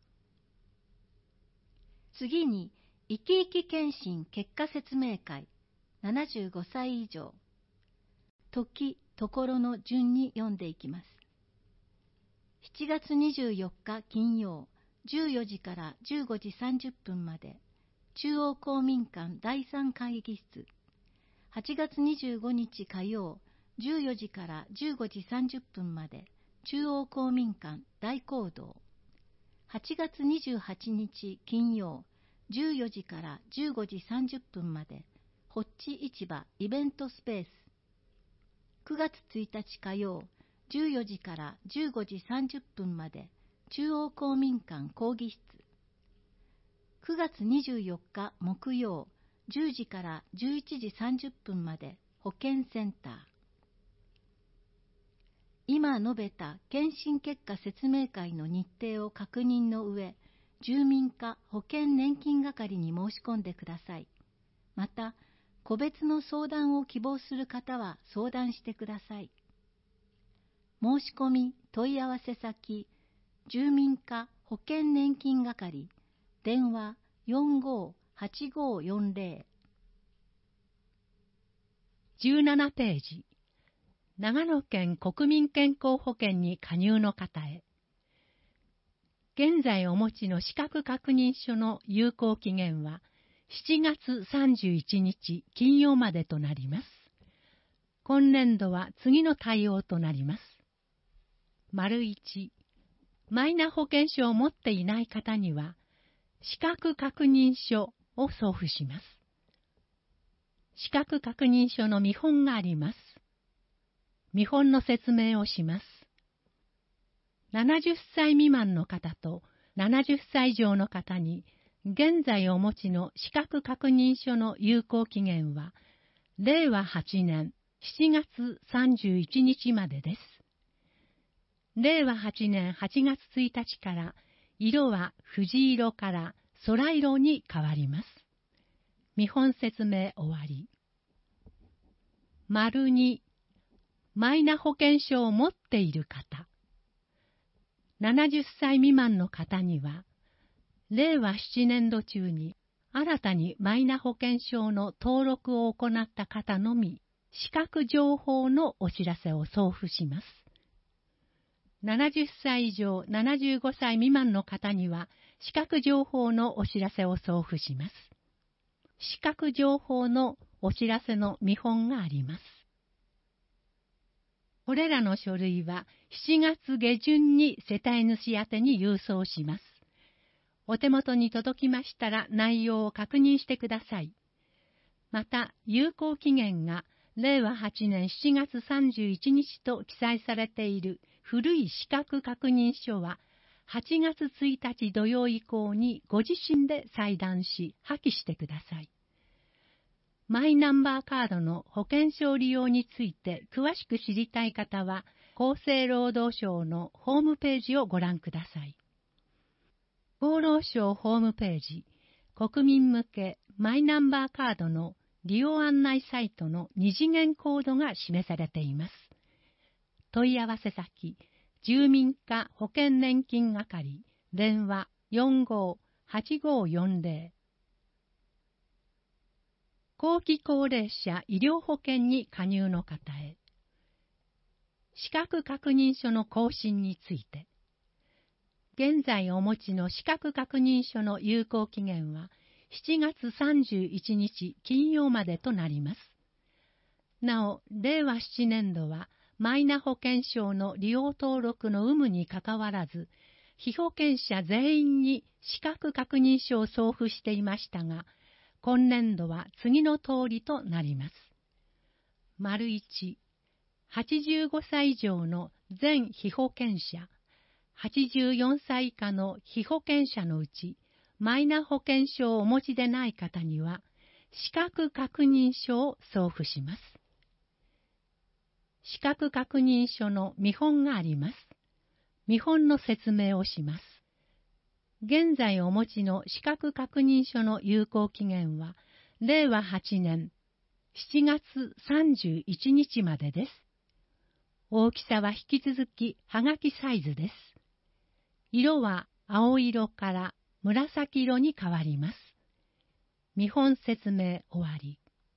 Speaker 2: 次に生き生き検診結果説明会ななじゅうごさい以上。時、ところの順に読んでいきます。しちがつにじゅうよっか金曜じゅうよじからじゅうごじさんじゅっぷんまで。中央公民館だいさん会議室。はちがつにじゅうごにち火曜じゅうよじからじゅうごじさんじゅっぷんまで。中央公民館大講堂。はちがつにじゅうはちにち金曜じゅうよじからじゅうごじさんじゅっぷんまで。ホッチ市場イベントスペース。くがつついたち火曜じゅうよじからじゅうごじさんじゅっぷんまで。中央公民館講義室。くがつにじゅうよっか木曜じゅうじからじゅういちじさんじゅっぷんまで。保健センター。今述べた検診結果説明会の日程を確認の上、住民課保険年金係に申し込んでください。また、個別の相談を希望する方は相談してください。申し込み問い合わせ先、住民課保険年金係、電話 よんごーはちごーよんぜろ。
Speaker 8: じゅうななページ。長野県国民健康保険に加入の方へ。現在お持ちの資格確認書の有効期限はしちがつさんじゅういちにち金曜までとなります。今年度は次の対応となります。丸いち、マイナ保険証を持っていない方には、資格確認書を送付します。資格確認書の見本があります。見本の説明をします。ななじゅっさい未満の方とななじゅっさい以上の方に、現在お持ちの資格確認書の有効期限は、れいわはちねんしちがつさんじゅういちにちまでです。れいわはちねんはちがつついたちから、色は藤色から空色に変わります。見本説明終わり。丸に、マイナ保険証を持っている方。ななじゅっさい未満の方には、れいわななねんど中に新たにマイナ保険証の登録を行った方のみ、資格情報のお知らせを送付します。ななじゅっさい以上ななじゅうごさい未満の方には、資格情報のお知らせを送付します。資格情報のお知らせの見本があります。これらの書類はしちがつげじゅんに世帯主宛に郵送します。お手元に届きましたら内容を確認してください。また、有効期限がれいわはちねんしちがつさんじゅういちにちと記載されている古い資格確認書は、はちがつついたち土曜以降にご自身で裁断し破棄してください。マイナンバーカードの保険証利用について詳しく知りたい方は、厚生労働省のホームページをご覧ください。厚労省ホームページ、 国民向けマイナンバーカードの利用案内サイトの二次元コードが示されています。問い合わせ先、住民課保険年金係、電話 よんごーはちごーよんぜろ。後期高齢者医療保険に加入の方へ。資格確認書の更新について。現在お持ちの資格確認書の有効期限はしちがつさんじゅういちにち金曜までとなります。なお、れいわななねんどはマイナ保険証の利用登録の有無にかかわらず、被保険者全員に資格確認書を送付していましたが、今年度は次の通りとなります。丸いち、はちじゅうごさい以上の全被保険者、はちじゅうよんさい以下の被保険者のうち、マイナ保険証をお持ちでない方には、資格確認書を送付します。資格確認書の見本があります。見本の説明をします。現在お持ちの資格確認書の有効期限は、れいわはちねんしちがつさんじゅういちにちまでです。大きさは引き続きはがきサイズです。色は青色から紫色に変わります。見本説明終わり。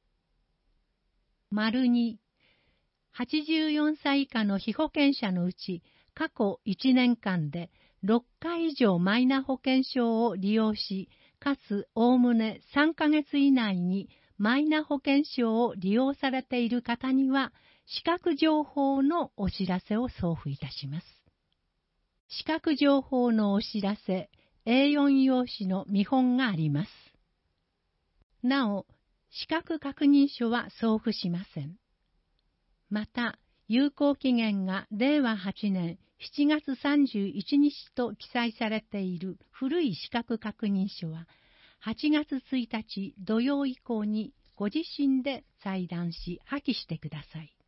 Speaker 8: 丸に、はちじゅうよんさい以下の被保険者のうち、過去いちねんかんでろっかい以上マイナ保険証を利用し、かつおおむねさんかげつ以内にマイナ保険証を利用されている方には、資格情報のお知らせを送付いたします。資格情報のお知らせ、エーよん 用紙の見本があります。なお、資格確認書は送付しません。また、有効期限がれいわはちねんしちがつさんじゅういちにちと記載されている古い資格確認書は、はちがつついたち土曜以降にご自身で裁断し破棄してください。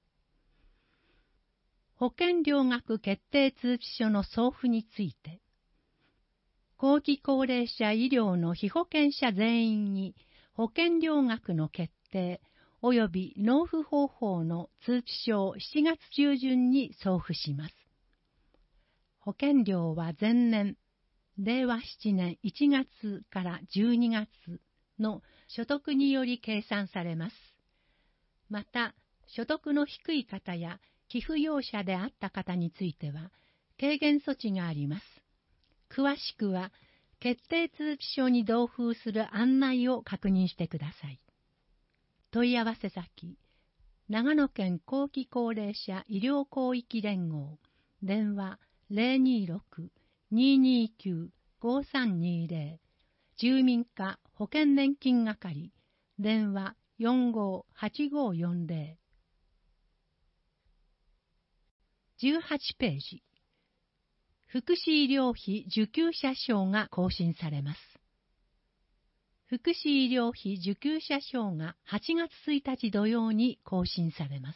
Speaker 8: 保険料額決定通知書の送付について、後期高齢者医療の被保険者全員に保険料額の決定及び納付方法の通知書をしちがつちゅうじゅんに送付します。保険料は前年、れいわななねんいちがつからじゅうにがつの所得により計算されます。また、所得の低い方や寄付用者であった方については、軽減措置があります。詳しくは、決定通知書に同封する案内を確認してください。問い合わせ先、長野県後期高齢者医療広域連合、電話 ゼロにーろく にーにーきゅう ごさんにーぜろ、住民課保険年金係、電話 よんごーはちごーよんぜろ。じゅうはちページ、福祉医療費受給者証が更新されます。福祉医療費受給者証がはちがつついたち土曜に更新されます。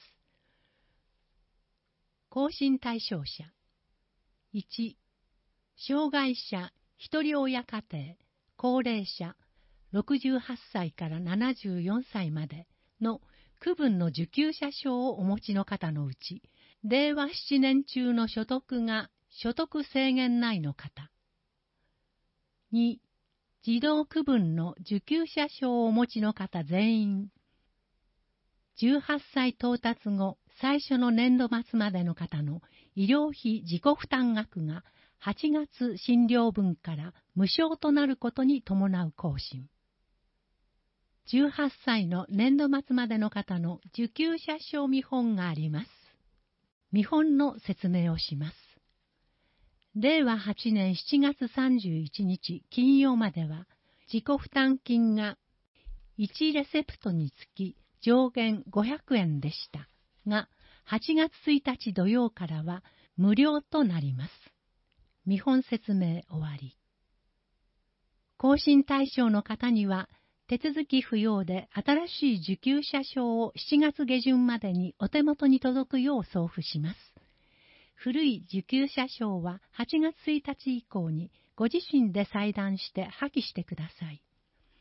Speaker 8: 更新対象者、いち、障害者、ひとり親家庭、高齢者、ろくじゅうはっさいからななじゅうよんさいまでの区分の受給者証をお持ちの方のうち、れいわななねん中の所得が所得制限内の方。に、児童区分の受給者証をお持ちの方全員。じゅうはっさい到達後、最初の年度末までの方の医療費自己負担額がはちがつ診療分から無償となることに伴う更新。じゅうはっさいの年度末までの方の受給者証見本があります。見本の説明をします。れいわはちねんしちがつさんじゅういちにち金曜までは自己負担金がいちレセプトにつき上限ごひゃくえんでしたが、はちがつついたち土曜からは無料となります。見本説明終わり。更新対象の方には手続き不要で新しい受給者証をしちがつげじゅんまでにお手元に届くよう送付します。古い受給者証ははちがつついたち以降にご自身で裁断して破棄してください。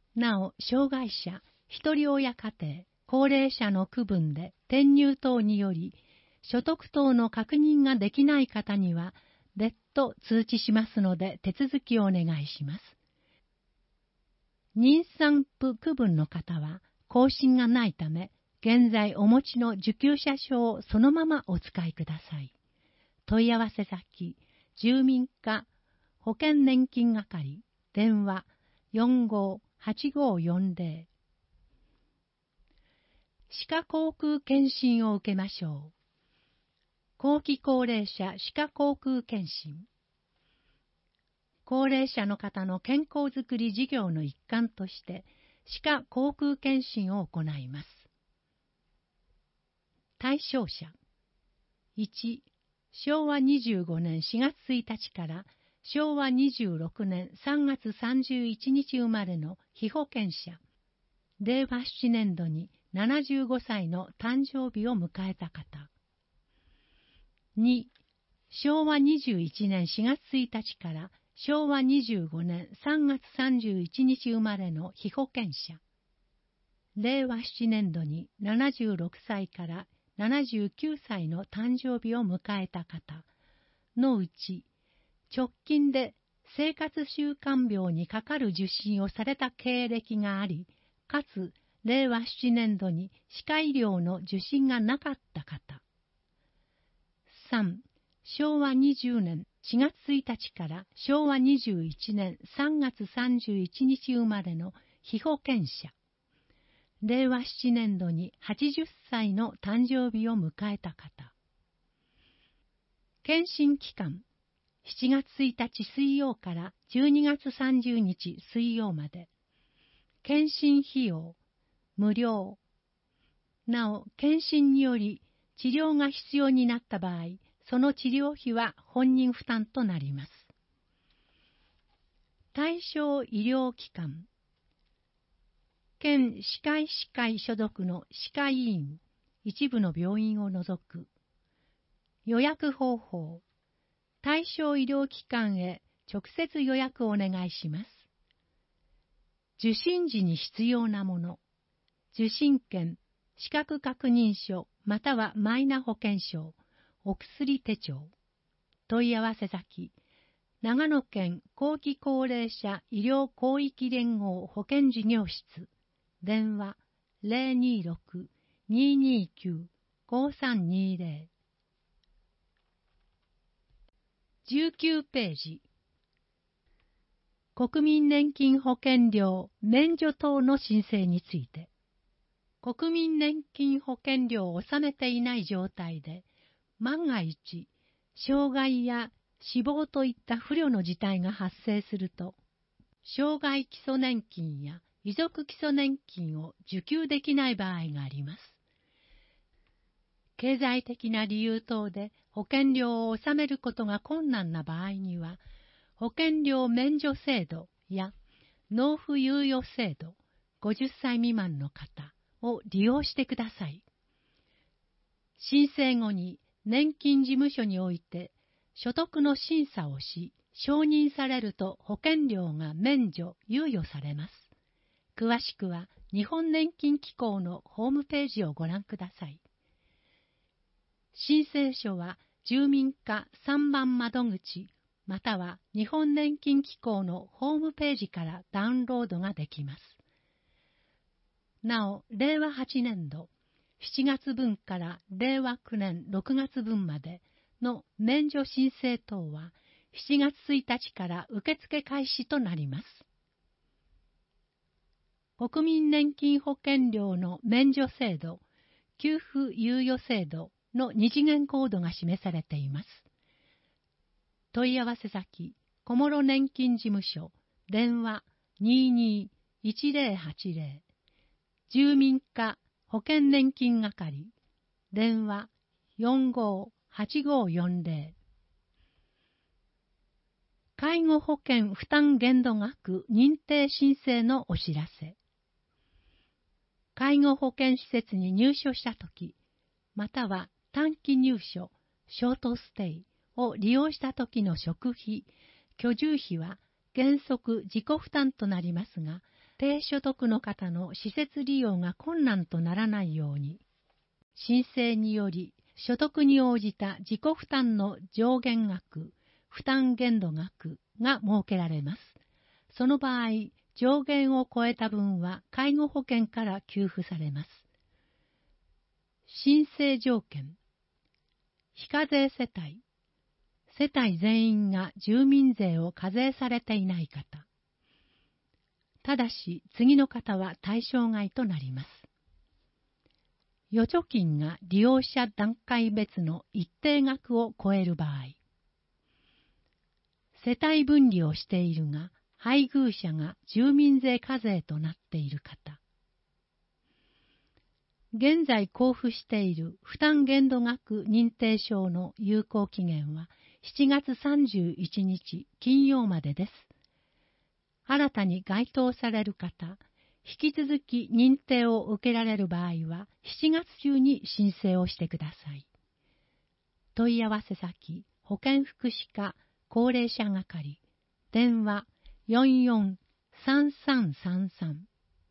Speaker 8: なお、障害者、一人親家庭、高齢者の区分で転入等により、所得等の確認ができない方には、別途通知しますので手続きをお願いします。妊産婦区分の方は、更新がないため、現在お持ちの受給者証をそのままお使いください。問い合わせ先、住民課保険年金係、電話 よんごーはちごーよんぜろ。歯科口腔検診を受けましょう。後期高齢者歯科口腔検診。高齢者の方の健康づくり事業の一環として、歯科口腔検診を行います。対象者。いち、しょうわにじゅうごねんしがつついたちからしょうわにじゅうろくねんさんがつさんじゅういちにち生まれの被保険者。れいわななねんどにななじゅうごさいの誕生日を迎えた方。に、しょうわにじゅういちねんしがつついたちからしょうわにじゅうごねんさんがつさんじゅういちにち生まれの被保険者。れいわななねんどにななじゅうろくさいからななじゅうきゅうさいの誕生日を迎えた方のうち、直近で生活習慣病にかかる受診をされた経歴があり、かつれいわななねんどに歯科医療の受診がなかった方。さん、しょうわにじゅうねんしがつついたちからしょうわにじゅういちねんさんがつさんじゅういちにち生まれの被保険者。れいわななねんどにはちじゅっさいの誕生日を迎えた方。検診期間、しちがつついたち水曜からじゅうにがつさんじゅうにち水曜まで。検診費用、無料。なお、検診により治療が必要になった場合、その治療費は本人負担となります。対象医療機関。県歯科医師会所属の歯科医院、一部の病院を除く。予約方法。対象医療機関へ直接予約をお願いします。受診時に必要なもの。受診券、資格確認書、またはマイナ保険証、お薬手帳。問い合わせ先。長野県後期高齢者医療広域連合保健事業室。電話 ゼロにーろく にーにーきゅう ごさんにーぜろ。じゅうきゅうページ。国民年金保険料免除等の申請について。国民年金保険料を納めていない状態で、万が一、障害や死亡といった不慮の事態が発生すると、障害基礎年金や遺族基礎年金を受給できない場合があります。経済的な理由等で保険料を納めることが困難な場合には、保険料免除制度や納付猶予制度、ごじゅっさい未満の方を利用してください。申請後に年金事務所において所得の審査をし、承認されると保険料が免除・猶予されます。詳しくは日本年金機構のホームページをご覧ください。申請書は住民課さんばん窓口または日本年金機構のホームページからダウンロードができます。なお、れいわはちねんどしちがつぶんかられいわきゅうねんろくがつぶんまでの免除申請等はしちがつついたちから受付開始となります。国民年金保険料の免除制度、給付猶予制度の二次元コードが示されています。問い合わせ先、小諸年金事務所、電話 にーにーいちぜろはちぜろ、住民課保険年金係、電話よんごーはちごーよんぜろ。介護保険負担限度額認定申請のお知らせ。介護保険施設に入所したとき、または短期入所、ショートステイを利用したときの食費、居住費は原則自己負担となりますが、 低所得の方の施設利用が困難とならないように、申請により所得に応じた自己負担の上限額、負担限度額が設けられます。その場合、上限を超えた分は介護保険から給付されます。申請条件。非課税世帯。世帯全員が住民税を課税されていない方。ただし、次の方は対象外となります。預貯金が利用者段階別の一定額を超える場合。世帯分離をしているが、配偶者が住民税課税となっている方。現在交付している負担限度額認定証の有効期限はしちがつさんじゅういちにち金曜までです。新たに該当される方、引き続き認定を受けられる場合はしちがつ中に申請をしてください。問い合わせ先、保健福祉課高齢者係、電話よんよんさんさんさんさん。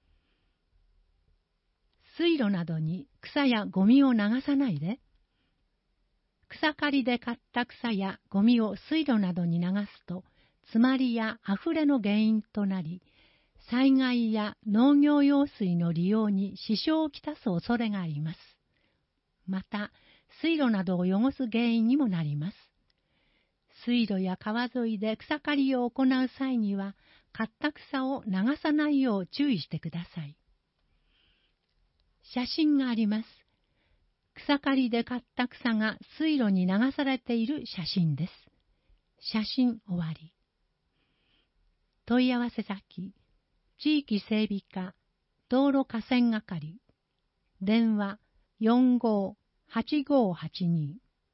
Speaker 8: 水路などに草やゴミを流さないで。草刈りで刈った草やゴミを水路などに流すと、詰まりやあふれの原因となり、災害や農業用水の利用に支障をきたす恐れがあります。また、水路などを汚す原因にもなります。水路や川沿いで草刈りを行う際には、刈った草を流さないよう注意してください。写真があります。草刈りで刈った草が水路に流されている写真です。写真終わり。問い合わせ先、地域整備課、道路河川係、電話よんごーはちごーはちに。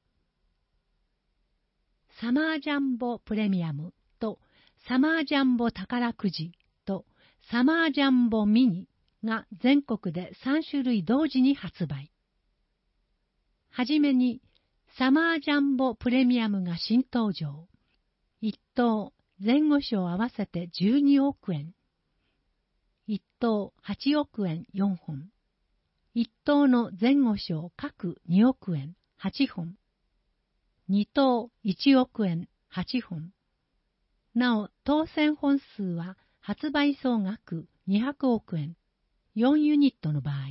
Speaker 8: サマージャンボプレミアムとサマージャンボ宝くじとサマージャンボミニが全国でさんしゅるい同時に発売。はじめにサマージャンボプレミアムが新登場。いっ等前後賞合わせてじゅうにおくえん。いっ等はちおくえんよんほん。いっ等の前後賞各におくえんはちほん。に等いちおくえんはちほん。なお、当選本数は発売総額にひゃくおくえん、よんユニットの場合。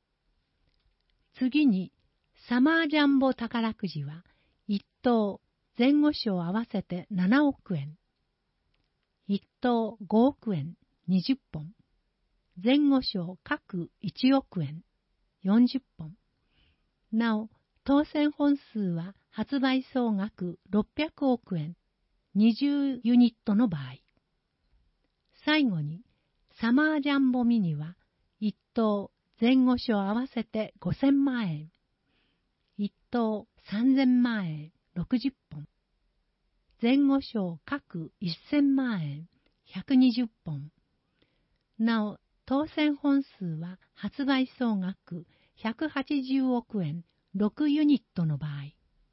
Speaker 8: 次に、サマージャンボ宝くじはいっ等前後賞合わせてななおくえん。いっ等ごおくえんにじゅっぽん。前後賞各いちおくえんよんじゅっぽん。なお、当選本数は発売総額ろっぴゃくおくえん、にじゅうユニットの場合。最後に、サマージャンボミニはいっ等前後賞合わせてごせんまんえん。いっ等さんぜんまんえんろくじゅっぽん。前後賞各せんまんえんひゃくにじゅっぽん。なお、当選本数は発売総額ひゃくはちじゅうおくえんろくユニットの場合。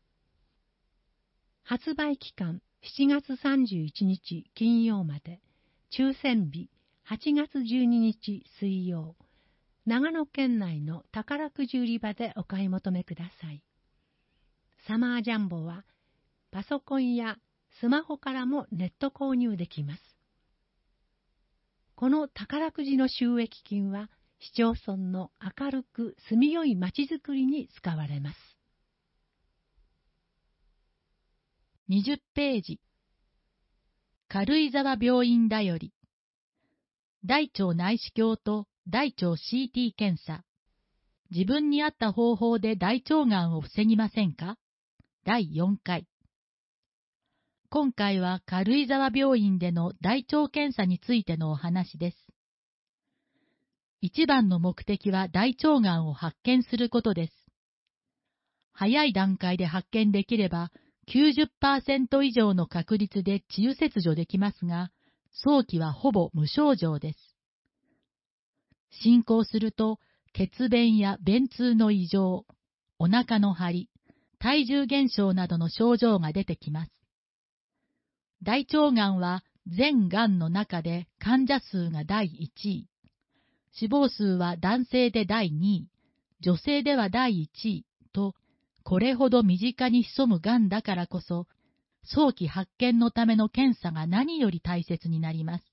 Speaker 8: 発売期間しちがつさんじゅういちにち金曜まで、抽選日はちがつじゅうににち水曜、長野県内の宝くじ売り場でお買い求めください。サマージャンボはパソコンやスマホからもネット購入できます。この宝くじの収益金は市町村の明るく住みよいまちづくりに使われます。
Speaker 2: にじゅっページ。軽井沢病院だより。大腸内視鏡と大腸 シーティー 検査。自分に合った方法で大腸がんを防ぎませんか？だいよんかい。今回は軽井沢病院での大腸検査についてのお話です。一番の目的は大腸がんを発見することです。早い段階で発見できれば、きゅうじゅっパーセント 以上の確率で治癒切除できますが、早期はほぼ無症状です。進行すると、血便や便通の異常、お腹の張り、体重減少などの症状が出てきます。大腸がんは
Speaker 6: 全がんの中で患者数がだいいちい、死亡数は男性でだいにい、女性ではだいいちいと、これほど身近に潜むがんだからこそ、早期発見のための検査が何より大切になります。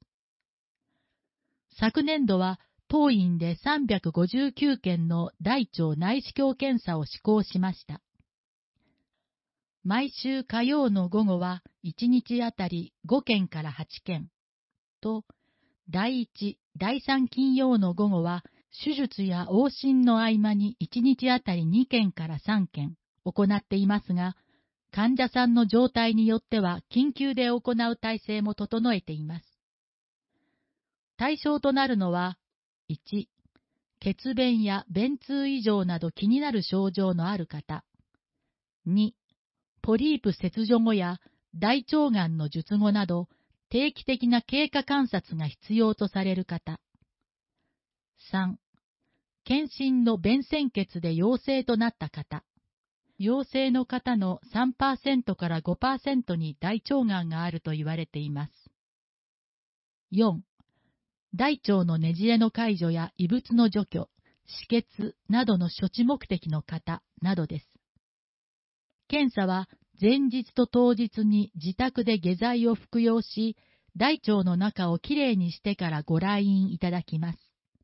Speaker 6: 昨年度は当院でさんびゃくごじゅうきゅうけんの大腸内視鏡検査を施行しました。毎週火曜の午後はいちにちあたりごけんからはちけんと、だいいち、だいさん金曜の午後は手術や往診の合間にいちにちあたりにけんからさんけん行っていますが、患者さんの状態によっては緊急で行う体制も整えています。対象となるのは、いち、血便や便通異常など気になる症状のある方。に、ポリープ切除後や大腸がんの術後など定期的な経過観察が必要とされる方。さん、検診の便潜血で陽性となった方。陽性の方の さんパーセント から ごパーセント に大腸がんがあると言われています。よん、大腸のねじれの解除や異物の除去、止血などの処置目的の方などです。検査は前日と当日に自宅で下剤を服用し、大腸の中をきれいにしてからご来院いただきます。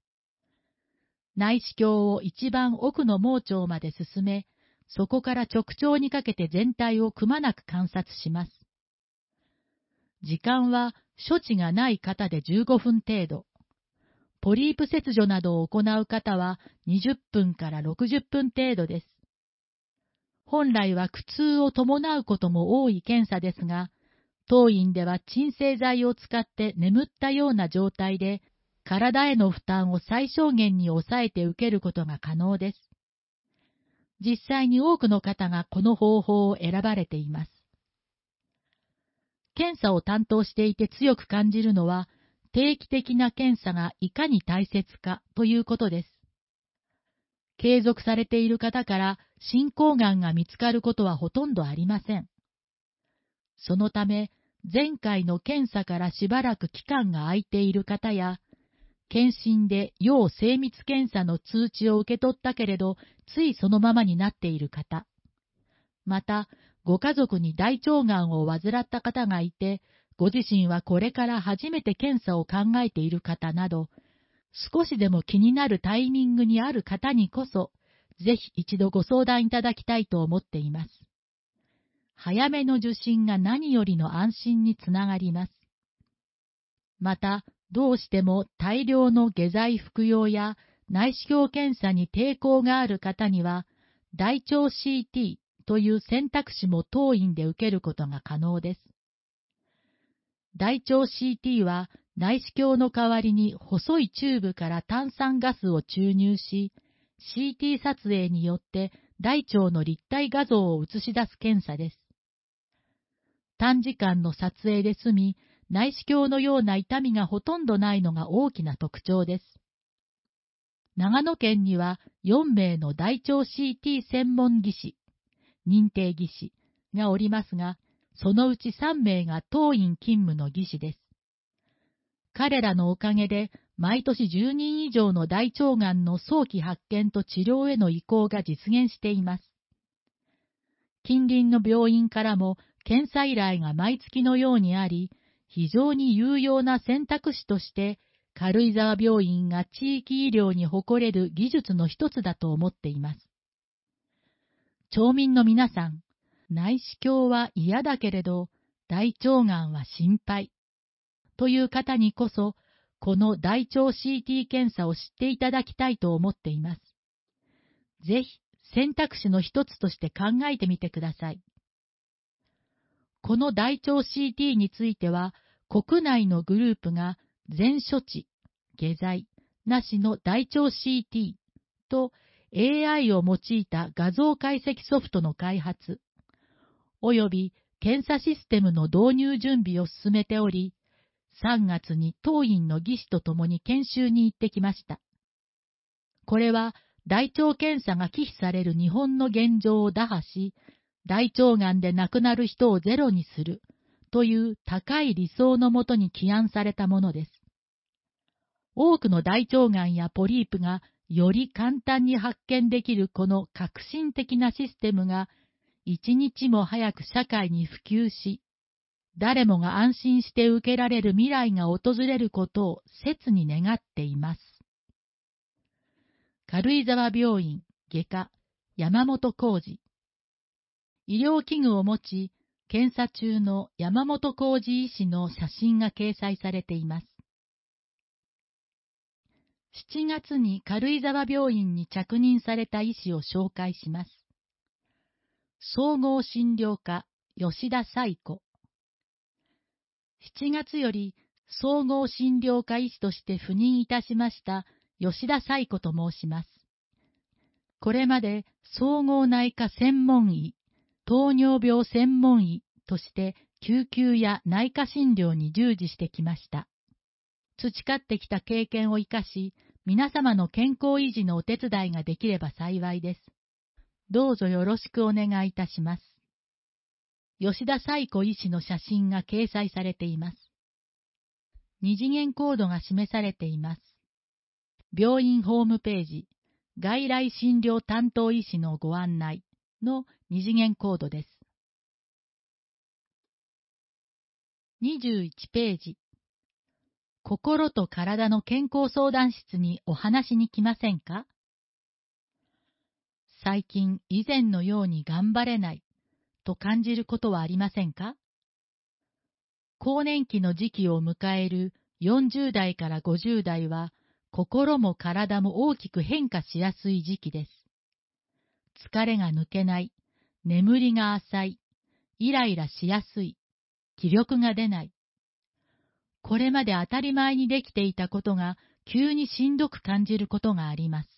Speaker 6: 内視鏡を一番奥の盲腸まで進め、そこから直腸にかけて全体をくまなく観察します。時間は処置がない方でじゅうごふん程度。ポリープ切除などを行う方はにじゅっぷんからろくじゅっぷん程度です。本来は苦痛を伴うことも多い検査ですが、当院では鎮静剤を使って眠ったような状態で、体への負担を最小限に抑えて受けることが可能です。実際に多くの方がこの方法を選ばれています。検査を担当していて強く感じるのは、定期的な検査がいかに大切かということです。継続されている方から進行がんが見つかることはほとんどありません。そのため、前回の検査からしばらく期間が空いている方や、検診で要精密検査の通知を受け取ったけれど、ついそのままになっている方、また、ご家族に大腸がんを患った方がいて、ご自身はこれから初めて検査を考えている方など、少しでも気になるタイミングにある方にこそ、ぜひ一度ご相談いただきたいと思っています。早めの受診が何よりの安心につながります。また、どうしても大量の下剤服用や内視鏡検査に抵抗がある方には、大腸 シーティー という選択肢も当院で受けることが可能です。大腸 シーティー は内視鏡の代わりに細いチューブから炭酸ガスを注入し、シーティー 撮影によって大腸の立体画像を映し出す検査です。短時間の撮影で済み、内視鏡のような痛みがほとんどないのが大きな特徴です。長野県にはよんめいの大腸 シーティー 専門技師、認定技師がおりますが、そのうちさんめいが当院勤務の技師です。彼らのおかげで、毎年じゅうにん以上の大腸がんの早期発見と治療への移行が実現しています。近隣の病院からも検査依頼が毎月のようにあり、非常に有用な選択肢として、軽井沢病院が地域医療に誇れる技術の一つだと思っています。町民の皆さん、内視鏡は嫌だけれど、大腸がんは心配。という方にこそ、この大腸 シーティー 検査を知っていただきたいと思っています。ぜひ選択肢の一つとして考えてみてください。この大腸 シーティー については、国内のグループが全処置、下剤、なしの大腸 シーティー と エーアイ を用いた画像解析ソフトの開発、および検査システムの導入準備を進めており、さんがつに当院の技師とともに研修に行ってきました。これは大腸検査が忌避される日本の現状を打破し、大腸がんで亡くなる人をゼロにするという高い理想のもとに起案されたものです。多くの大腸がんやポリープがより簡単に発見できるこの革新的なシステムが一日も早く社会に普及し、誰もが安心して受けられる未来が訪れることを切に願っています。軽井沢病院外科山本浩二。医療器具を持ち、検査中の山本浩二医師の写真が掲載されています。しちがつに軽井沢病院に着任された医師を紹介します。総合診療科吉田彩子。しちがつより総合診療科医師として赴任いたしました吉田彩子と申します。これまで総合内科専門医、糖尿病専門医として救急や内科診療に従事してきました。培ってきた経験を生かし、皆様の健康維持のお手伝いができれば幸いです。どうぞよろしくお願いいたします。吉田彩子医師の写真が掲載されています。二次元コードが示されています。病院ホームページ、外来診療担当医師のご案内の二次元コードです。にじゅういちページ。心と体の健康相談室にお話に来ませんか？最近以前のように頑張れないと感じることはありませんか？更年期の時期を迎えるよんじゅう代からごじゅう代は心も体も大きく変化しやすい時期です。疲れが抜けない、眠りが浅い、イライラしやすい、気力が出ない。これまで当たり前にできていたことが急にしんどく感じることがあります。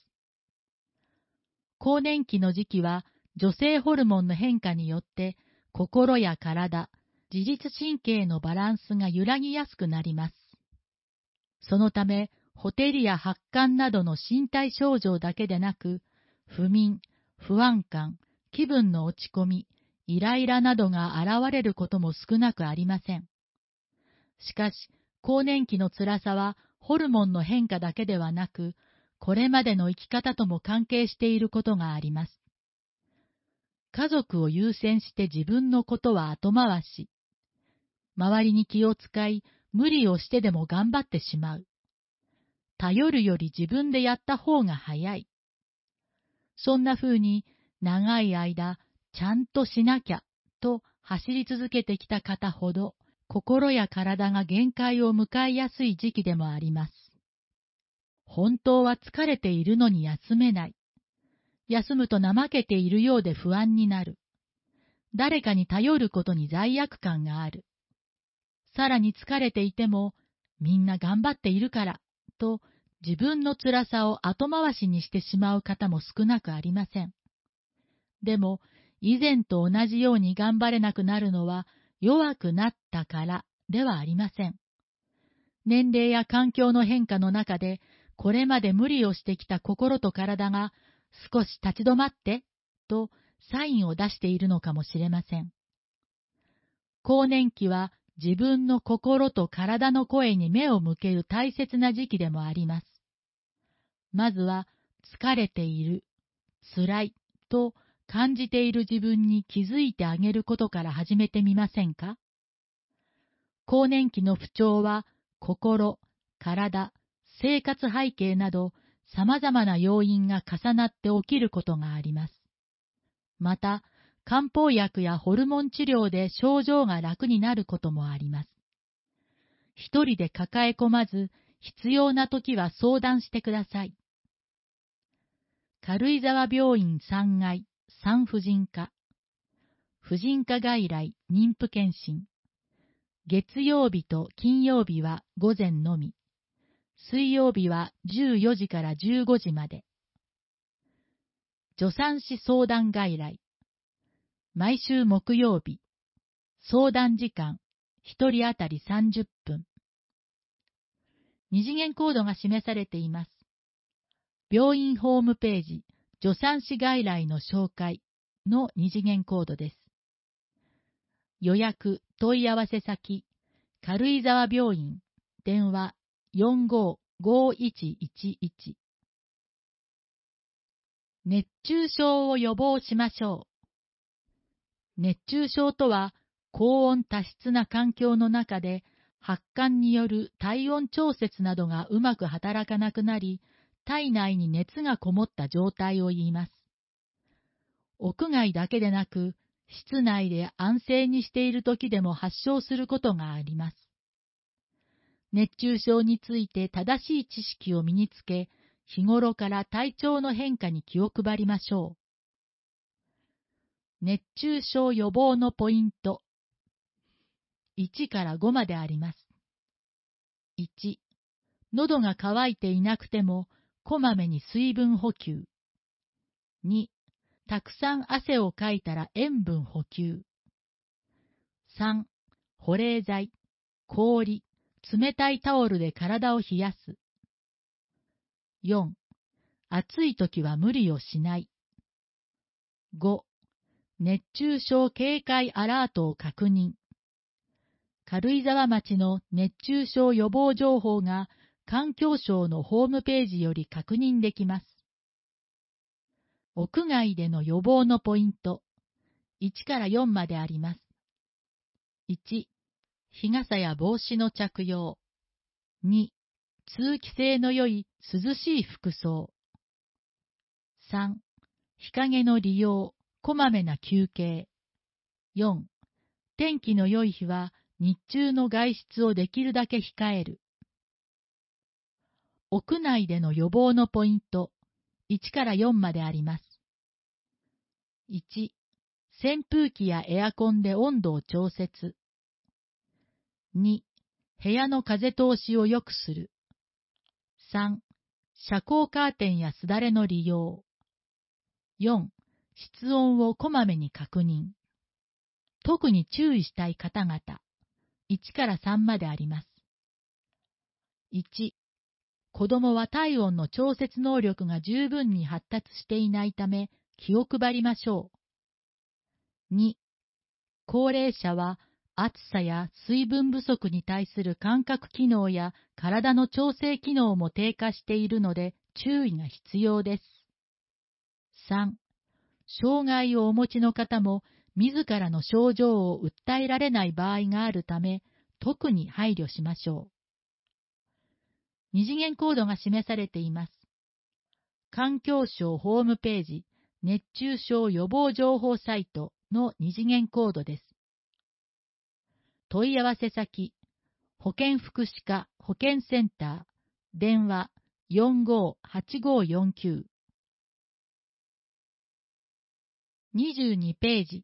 Speaker 6: 更年期の時期は女性ホルモンの変化によって心や体、自律神経のバランスが揺らぎやすくなります。そのため、ほてりや発汗などの身体症状だけでなく、不眠、不安感、気分の落ち込み、イライラなどが現れることも少なくありません。しかし、更年期の辛さはホルモンの変化だけではなく、これまでの生き方とも関係していることがあります。家族を優先して自分のことは後回し。周りに気を使い、無理をしてでも頑張ってしまう。頼るより自分でやった方が早い。そんな風に長い間、ちゃんとしなきゃと走り続けてきた方ほど、心や体が限界を迎えやすい時期でもあります。本当は疲れているのに休めない。休むと怠けているようで不安になる。誰かに頼ることに罪悪感がある。さらに疲れていても、みんな頑張っているから、と自分の辛さを後回しにしてしまう方も少なくありません。でも、以前と同じように頑張れなくなるのは、弱くなったからではありません。年齢や環境の変化の中で、これまで無理をしてきた心と体が少し立ち止まってとサインを出しているのかもしれません。更年期は自分の心と体の声に目を向ける大切な時期でもあります。まずは疲れている、辛いと感じている自分に気づいてあげることから始めてみませんか？更年期の不調は心、体、生活背景など様々な要因が重なって起きることがあります。また、漢方薬やホルモン治療で症状が楽になることもあります。一人で抱え込まず、必要なときは相談してください。軽井沢病院さんがい産婦人科、婦人科外来妊婦検診。月曜日と金曜日は午前のみ。水曜日はじゅうよじからじゅうごじまで。助産師相談外来。毎週木曜日。相談時間、一人当たりさんじゅっぷん。二次元コードが示されています。病院ホームページ、助産師外来の紹介の二次元コードです。予約、 問い合わせ先、軽井沢病院、電話 よんごーごーいちいちいち。熱中症を予防しましょう。熱中症とは、高温多湿な環境の中で、発汗による体温調節などがうまく働かなくなり、体内に熱がこもった状態を言います。屋外だけでなく、室内で安静にしている時でも発症することがあります。熱中症について正しい知識を身につけ、日頃から体調の変化に気を配りましょう。熱中症予防のポイント。いちからごまであります。いち、喉が渇いていなくても、こまめに水分補給。に、たくさん汗をかいたら塩分補給。さん、保冷剤、氷、冷たいタオルで体を冷やす。よん、暑いときは無理をしない。ご、熱中症警戒アラートを確認。軽井沢町の熱中症予防情報が環境省のホームページより確認できます。屋外での予防のポイント、いちからよんまであります。いち、日傘や帽子の着用。に、通気性の良い涼しい服装。さん、日陰の利用、こまめな休憩。よん、天気の良い日は日中の外出をできるだけ控える。屋内での予防のポイント、いちからよんまであります。いち、扇風機やエアコンで温度を調節。に、部屋の風通しを良くする。さん、遮光カーテンやすだれの利用。よん、室温をこまめに確認。特に注意したい方々、いちからさんまであります。いち、子供は体温の調節能力が十分に発達していないため気を配りましょう。に、高齢者は暑さや水分不足に対する感覚機能や体の調整機能も低下しているので注意が必要です。さん、障害をお持ちの方も自らの症状を訴えられない場合があるため特に配慮しましょう。二次元コードが示されています。環境省ホームページ熱中症予防情報サイトの二次元コードです。問い合わせ先、保健福祉課保健センター、電話 よんごーはちごーよんきゅう。にじゅうにページ。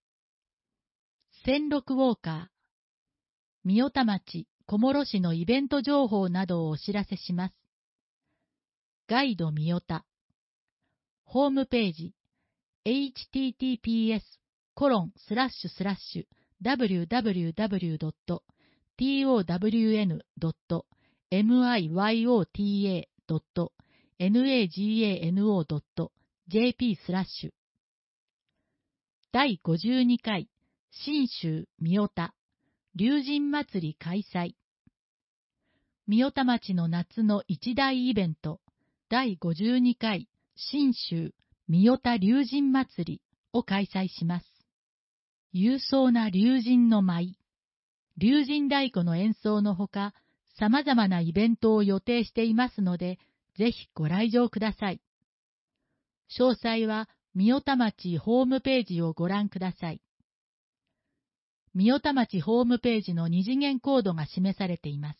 Speaker 6: 千六ウォーカー、三代田町、小諸市のイベント情報などをお知らせします。ガイド三代田。ホームページ、エイチティーティーピーエスコロンスラッシュスラッシュダブリューダブリューダブリュードットトワンドットミヨタドットナガノドットジェーピー スラッシュだいごじゅうにかい信州三代田龍神祭り開催。三代田町の夏の一大イベントだいごじゅうにかい信州三代田龍神祭りを開催します。勇壮な龍神の舞、龍神太鼓の演奏のほか、様々なイベントを予定していますので、ぜひご来場ください。詳細は三代田町ホームページをご覧ください。三代田町ホームページの二次元コードが示されています。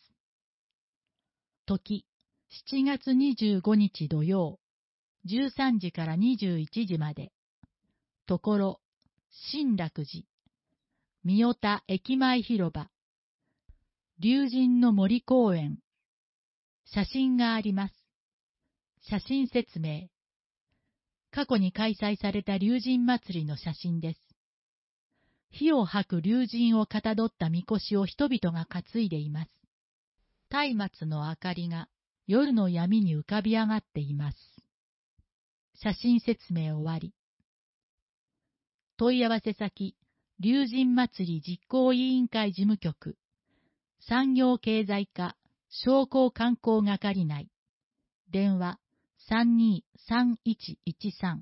Speaker 6: 時、しちがつにじゅうごにち土曜、じゅうさんじからにじゅういちじまで。ところ、新楽寺、三代田駅前広場、龍神の森公園。写真があります。写真説明。過去に開催された龍神祭りの写真です。火を吐く龍神をかたどったみこしを人々が担いでいます。松明の明かりが夜の闇に浮かび上がっています。写真説明終わり。問い合わせ先、 龍神祭り実行委員会事務局、産業経済課商工観光係内、電話 さんにーさんいちいちさん。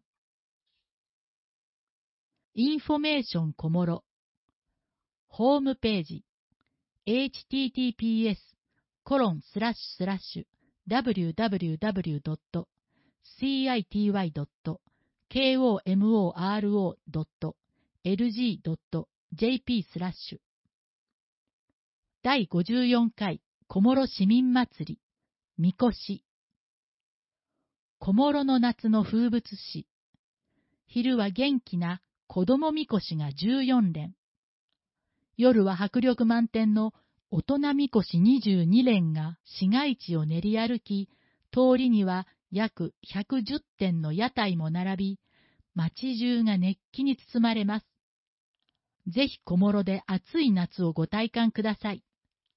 Speaker 6: インフォメーション小諸ホームページ エイチティーティーピーエスコロンスラッシュスラッシュダブリューダブリューダブリュードットシーアイティーワイドットケーオーエムオーアールオードットエルジードットジェーピースラッシュだいごじゅうよんかい小諸市民祭りみこし小諸の夏の風物詩。昼は元気な子供みこしがじゅうよんれん。夜は迫力満点の大人みこしにじゅうにれんが市街地を練り歩き、通りには約ひゃくじゅってんの屋台も並び、街中が熱気に包まれます。ぜひ小諸で暑い夏をご体感ください。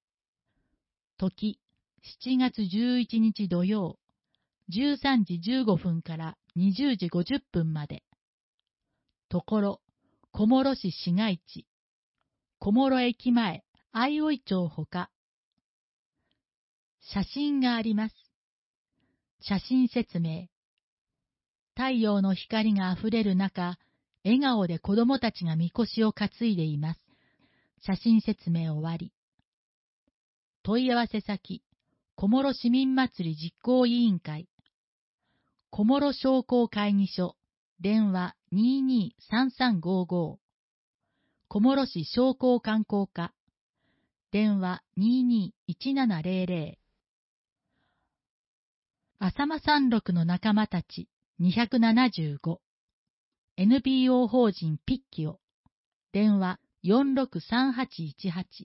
Speaker 6: 時、しちがつじゅういちにち土曜、じゅうさんじじゅうごふんからにじゅうじごじゅっぷんまで。ところ、小諸市市街地、小諸駅前、相生町ほか。写真があります。写真説明。太陽の光があふれる中、笑顔で子供たちがみこしを担いでいます。写真説明終わり。問い合わせ先、小諸市民祭り実行委員会。小諸商工会議所、電話 にーにーさんさんごーごー。小諸市商工観光課、電話 にーにーいちななぜろぜろ。浅間山麓の仲間たちにひゃくななじゅうご。エヌピーオー 法人ピッキオ、電話 よんろくさんはちいちはち。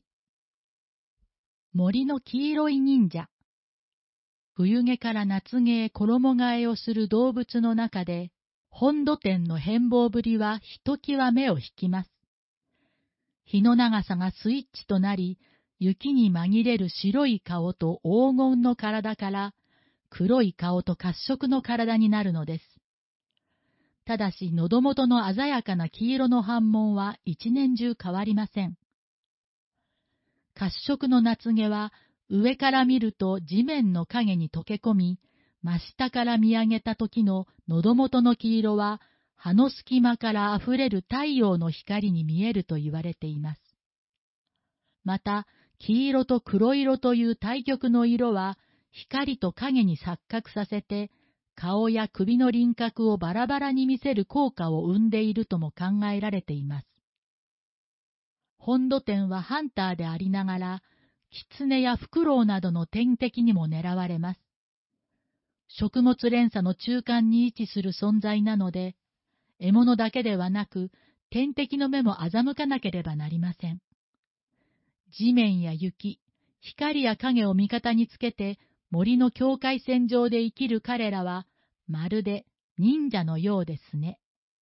Speaker 6: 森の黄色い忍者。冬毛から夏毛へ衣替えをする動物の中で、本土天の変貌ぶりはひときわ目を引きます。日の長さがスイッチとなり、雪に紛れる白い顔と黄金の体から、黒い顔と褐色の体になるのです。ただし、喉元の鮮やかな黄色の斑紋は一年中変わりません。褐色の夏毛は、上から見ると地面の影に溶け込み、真下から見上げた時の喉元の黄色は、葉の隙間からあふれる太陽の光に見えると言われています。また、黄色と黒色という対極の色は、光と影に錯覚させて、顔や首の輪郭をバラバラに見せる効果を生んでいるとも考えられています。本土天はハンターでありながら、狐やフクロウなどの天敵にも狙われます。食物連鎖の中間に位置する存在なので、獲物だけではなく、天敵の目も欺かなければなりません。地面や雪、光や影を味方につけて、森の境界線上で生きる彼らは、まるで忍者のようですね。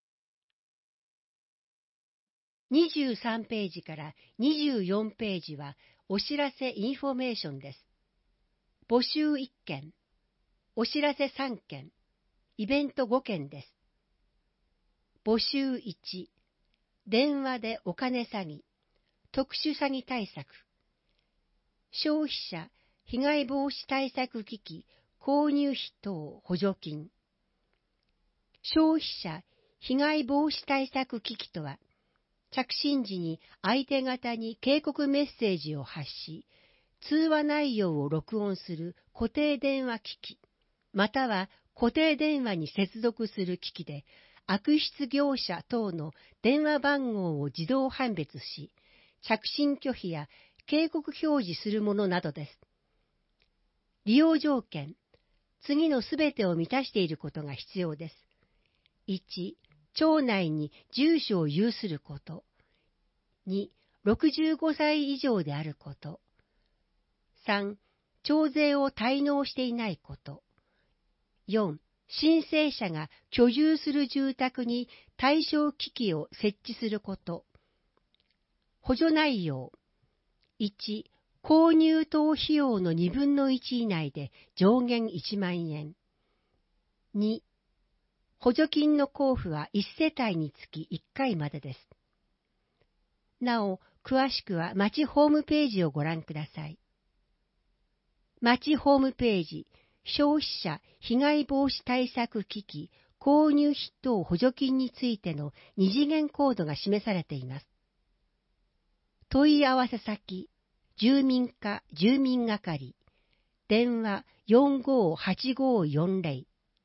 Speaker 7: にじゅうさんページからにじゅうよんページは、お知らせインフォメーションです。募集いっけん、お知らせさんけん、イベントごけんです。募集いち、電話でお金詐欺、特殊詐欺対策、消費者被害防止対策機器購入費等補助金。消費者被害防止対策機器とは、着信時に相手方に警告メッセージを発し、通話内容を録音する固定電話機器、または固定電話に接続する機器で、悪質業者等の電話番号を自動判別し、着信拒否や警告表示するものなどです。利用条件、次のすべてを満たしていることが必要です。いち、町内に住所を有すること。に、ろくじゅうごさい以上であること。さん、徴税を滞納していないこと。よん、申請者が居住する住宅に対象機器を設置すること。補助内容。いち、購入等費用のにぶんのいち以内で上限いちまんえん。に、補助金の交付はいちせたいにつきいっかいまでです。 なお、詳しくは町ホームページをご覧ください。町ホームページ、消費者被害防止対策機器購入筆頭補助金についての二次元コードが示されています。問い合わせ先、住民課住民係、電話 よんごーはちごーよんぜろ。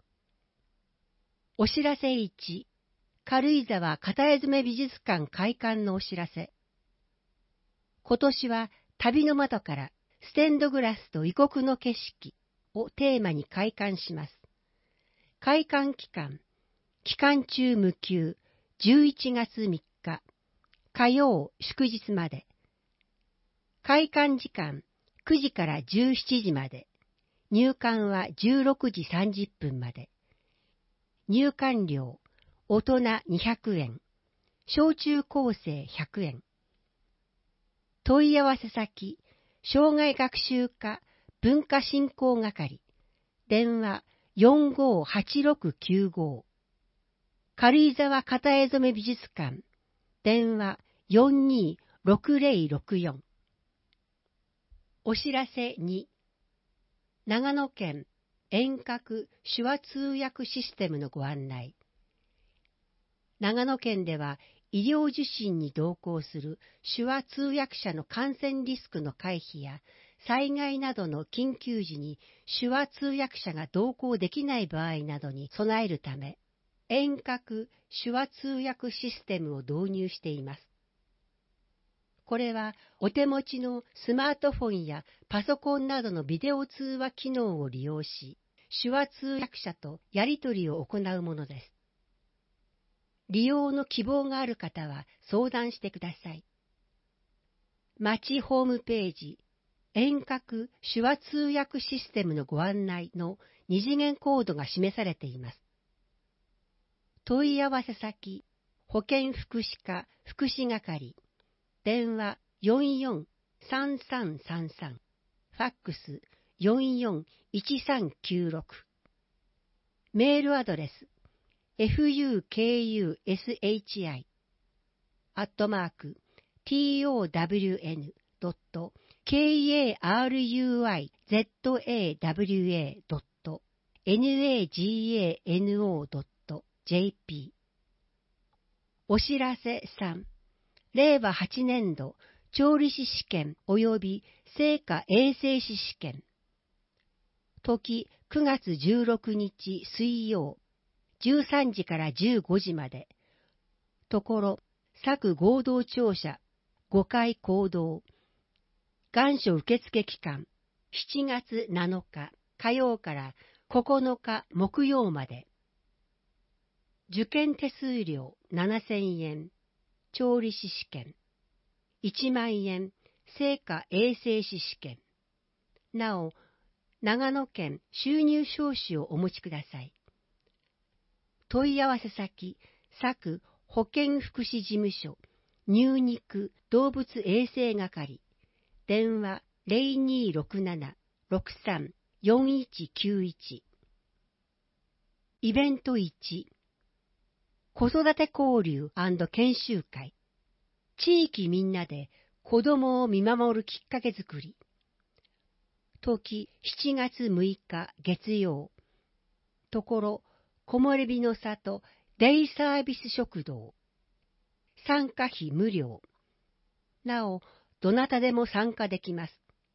Speaker 7: お知らせいち、軽井沢片江詰美術館開館のお知らせ。今年は旅の窓からステンドグラスと異国の景色をテーマに開館します。開館期間、期間中無休、じゅういちがつみっか、火曜祝日まで。開館時間、くじからじゅうしちじまで。入館はじゅうろくじさんじゅっぷんまで。入館料、大人にひゃくえん、小中高生ひゃくえん。問い合わせ先、障害学習課文化振興係、電話 よんごーはちろくきゅうごー。軽井沢片江染美術館、電話 よんにーろくぜろろくよん。お知らせに、長野県遠隔手話通訳システムのご案内。長野県では医療受診に同行する手話通訳者の感染リスクの回避や災害などの緊急時に手話通訳者が同行できない場合などに備えるため、遠隔手話通訳システムを導入しています。これはお手持ちのスマートフォンやパソコンなどのビデオ通話機能を利用し、手話通訳者とやり取りを行うものです。利用の希望がある方は相談してください。町ホームページ、遠隔手話通訳システムのご案内の二次元コードが示されています。問い合わせ先、保健福祉課福祉係、電話 よんよんさんさんさんさん、ファックス よんよんいちさんきゅうろく。メールアドレス、フユーケーユーエスエイチアイ アットマーク トワン ドット ケーエーアールユーアイゼットエーダブリューエー ドット ナガノ ドット ジェーピー。 お知らせさん、れいわはちねんど調理師試験及び成果衛生士試験。時くがつじゅうろくにち水曜、じゅうさんじからじゅうごじまで。ところ、佐久合同庁舎ごかい講堂。願書受付期間、しちがつなのか火曜からここのか木曜まで。受験手数料ななせんえん、調理師試験。いちまんえん、成果衛生士試験。なお、長野県収入証紙をお持ちください。問い合わせ先、佐久保健福祉事務所、乳肉動物衛生係、電話 ゼロにーろくなな ろくさん よんいちきゅういち。イベントいち、子育て交流&研修会、地域みんなで子どもを見守るきっかけづくり。時しちがつむいか月曜、ところ木漏れ日の里デイサービス食堂。参加費無料。なお、どなたでも参加できます。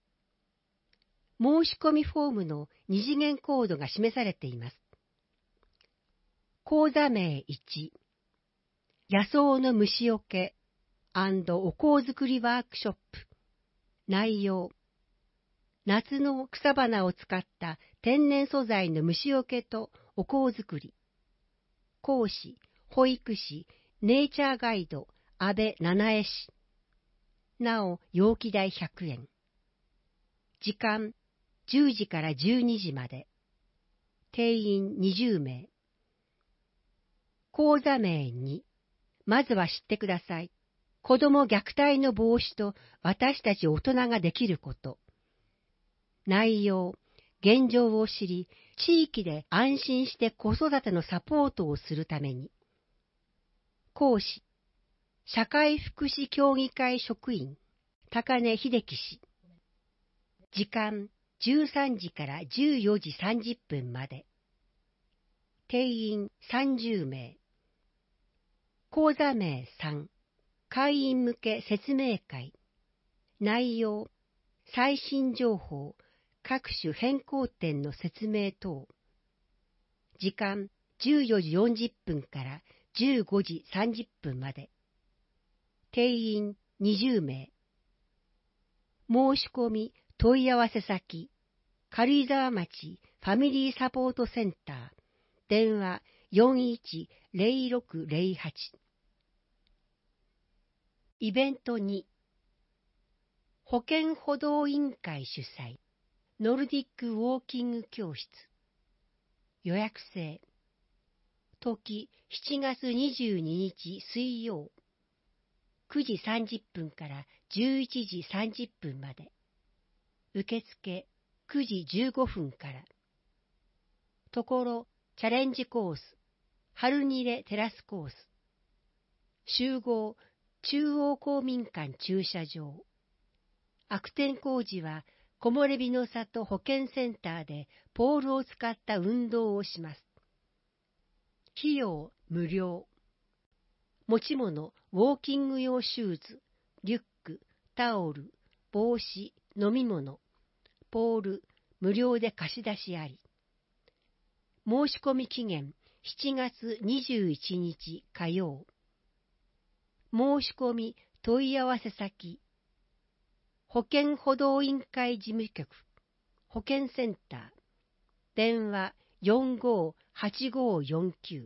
Speaker 7: 申し込みフォームの二次元コードが示されています。講座名いち、野草の虫よけ&お香作りワークショップ。内容、夏の草花を使った天然素材の虫よけとお香作り。講師、保育士、ネイチャーガイド、安倍七重氏。なお、容器代ひゃくえん。時間、じゅうじからじゅうにじまで。定員にじゅうめい。講座名に、まずは知ってください。子ども虐待の防止と私たち大人ができること。内容、現状を知り、地域で安心して子育てのサポートをするために。講師、 社会福祉協議会職員、高根秀樹氏。時間じゅうさんじからじゅうよじさんじゅっぷんまで。定員さんじゅうめい。講座名さん、会員向け説明会。内容、最新情報、各種変更点の説明等。時間じゅうよじよんじゅっぷんからじゅうごじさんじゅっぷんまで。定員にじゅうめい。申し込み問い合わせ先、軽井沢町ファミリーサポートセンター、電話 よんいちゼロろくゼロはち。イベントに、保健補導委員会主催、ノルディックウォーキング教室。予約制。時しちがつにじゅうににち水曜。くじさんじゅっぷんからじゅういちじさんじゅっぷんまで。受付くじじゅうごふんから。ところチャレンジコース、春にれテラスコース。集合中央公民館駐車場。悪天候時は木漏れ日の里保健センターでポールを使った運動をします。費用無料。持ち物、ウォーキング用シューズ、リュック、タオル、帽子、飲み物、ポール、無料で貸し出しあり。申し込み期限しちがつにじゅういちにち火曜。申し込み問い合わせ先、保健補導委員会事務局、保健センター、電話 よんごーはちごーよんきゅう。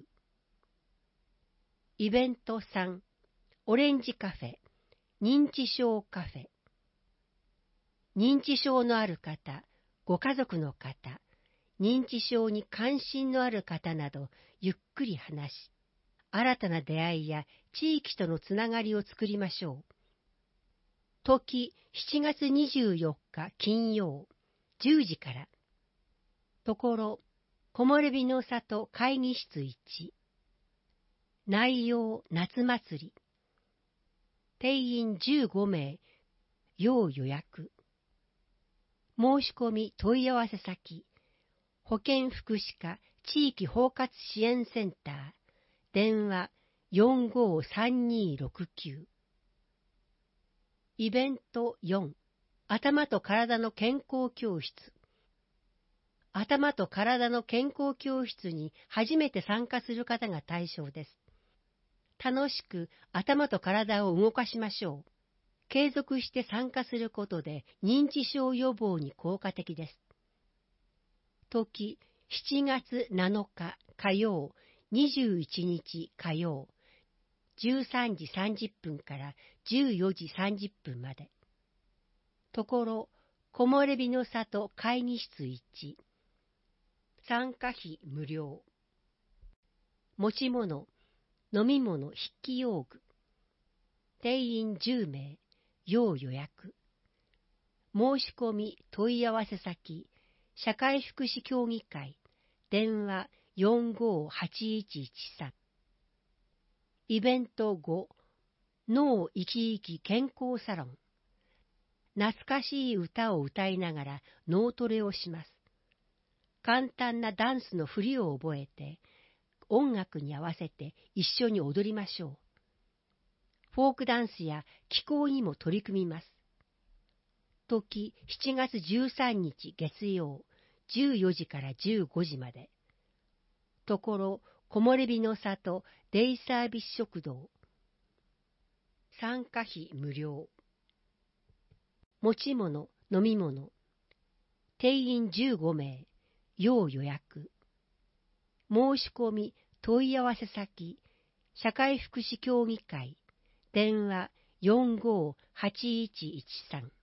Speaker 7: イベントさん、オレンジカフェ、認知症カフェ。認知症のある方、ご家族の方、認知症に関心のある方など、ゆっくり話し、新たな出会いや地域とのつながりを作りましょう。時しちがつにじゅうよっか金曜、じゅうじから。ところ、木漏れ日の里会議室いち。内容夏祭り。定員じゅうごめい、要予約。申し込み問い合わせ先、保健福祉課地域包括支援センター、電話 よんごーさんにーろくきゅう。イベントよん、頭と体の健康教室。頭と体の健康教室に初めて参加する方が対象です。楽しく頭と体を動かしましょう。継続して参加することで認知症予防に効果的です。時しちがつなのか火曜、にじゅういちにち火曜、じゅうさんじさんじゅっぷんからじゅうよじさんじゅっぷんまで。ところ、木漏れ日の里会議室いち。参加費無料。持ち物、飲み物、筆記用具。定員じゅうめい、要予約。申し込み問い合わせ先、社会福祉協議会、電話 よんごーはちいちいちさん。イベントご、脳生き生き健康サロン。懐かしい歌を歌いながら脳トレをします。簡単なダンスの振りを覚えて、音楽に合わせて一緒に踊りましょう。フォークダンスや気功にも取り組みます。時しちがつじゅうさんにち月曜、じゅうよじからじゅうごじまで。ところ、木漏れ日の里デイサービス食堂。参加費無料。持ち物、飲み物。定員じゅうごめい、要予約。申し込み問い合わせ先、社会福祉協議会、電話 よんごーはちいちいちさん。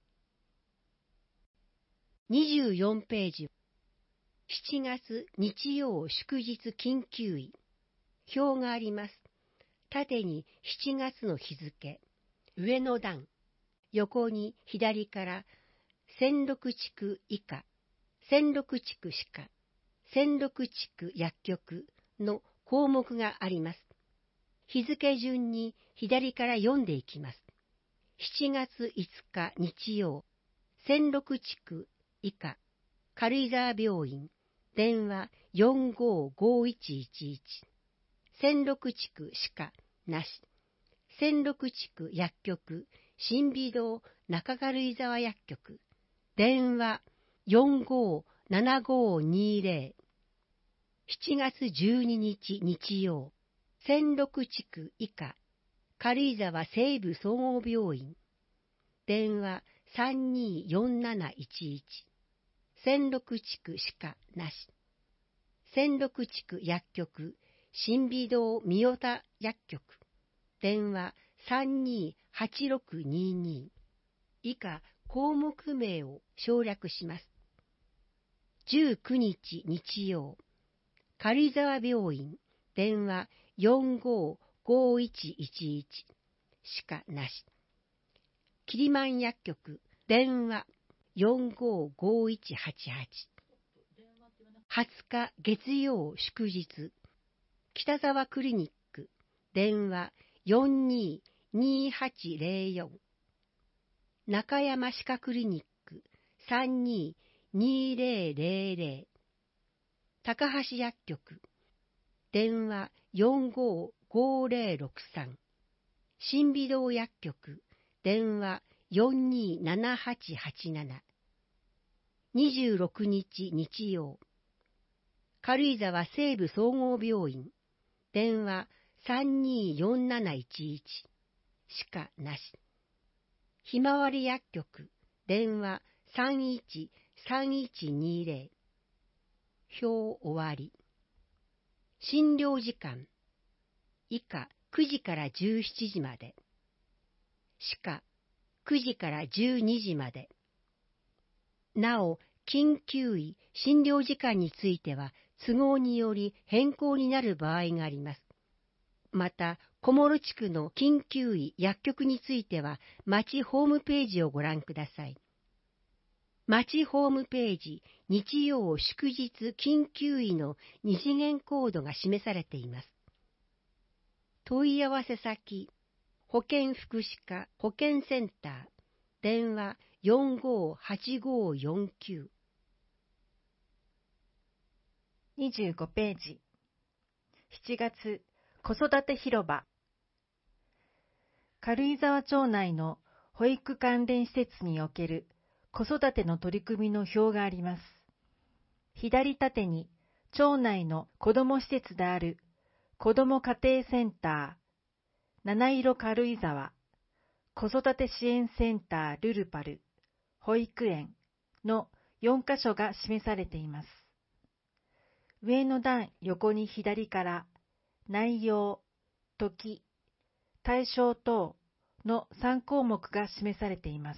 Speaker 7: にじゅうよんページ。しちがつ日曜祝日緊急医。表があります。縦にしちがつの日付、上の段、横に左から千六地区以下、千六地区歯科、千六地区薬局の項目があります。 日付順に左から読んでいきます。しちがついつか日曜、千六地区以下、軽井沢病院、電話 よんごーごーいちいちいち、千六地区歯科なし、千六地区薬局、新美堂中軽井沢薬局、電話 よんごーななごーにーぜろ、しちがつじゅうににち日曜、千六地区以下、軽井沢西部総合病院、電話 さんにーよんなないちいち、千六地区歯科なし、千六地区薬局、新美堂三代田薬局、電話 さんにーはちろくにーにー、以下項目名を省略します。じゅうくにち日曜、軽井沢病院、電話 よんごーごーいちいちいち、歯科なし、キリマン薬局、電話 よんごーごーいちはちはち、はつか月曜祝日、北沢クリニック、電話 よんにーにーはちぜろよん、中山歯科クリニック さんにーにーぜろぜろぜろ、高橋薬局、電話 よんごーごーぜろろくさん、新美堂薬局、電話 よんにーななはちはちなな、にじゅうろくにち日曜、軽井沢西部総合病院、電話 さんにーよんなないちいち、歯科なし、ひまわり薬局、電話 さんいちさんいちにーぜろ、表終わり。診療時間、以下くじからじゅうしちじまで、歯科くじからじゅうにじまで。なお、緊急医診療時間については都合により変更になる場合があります。また、小諸地区の緊急医薬局については町ホームページをご覧ください。町ホームページ、日曜祝日緊急医の二次元コードが示されています。問い合わせ先、保健福祉課保健センター、電話 よんごーはちごーよんきゅう。
Speaker 9: にじゅうごページ。しちがつ、子育て広場。軽井沢町内の保育関連施設における子育ての取り組みの表があります。左縦に町内の子ども施設である子ども家庭センター、七色軽井沢、子育て支援センタールルパル、保育園のよんかしょが示されています。上の段横に左から内容、時、対象等のさんこうもくが示されています。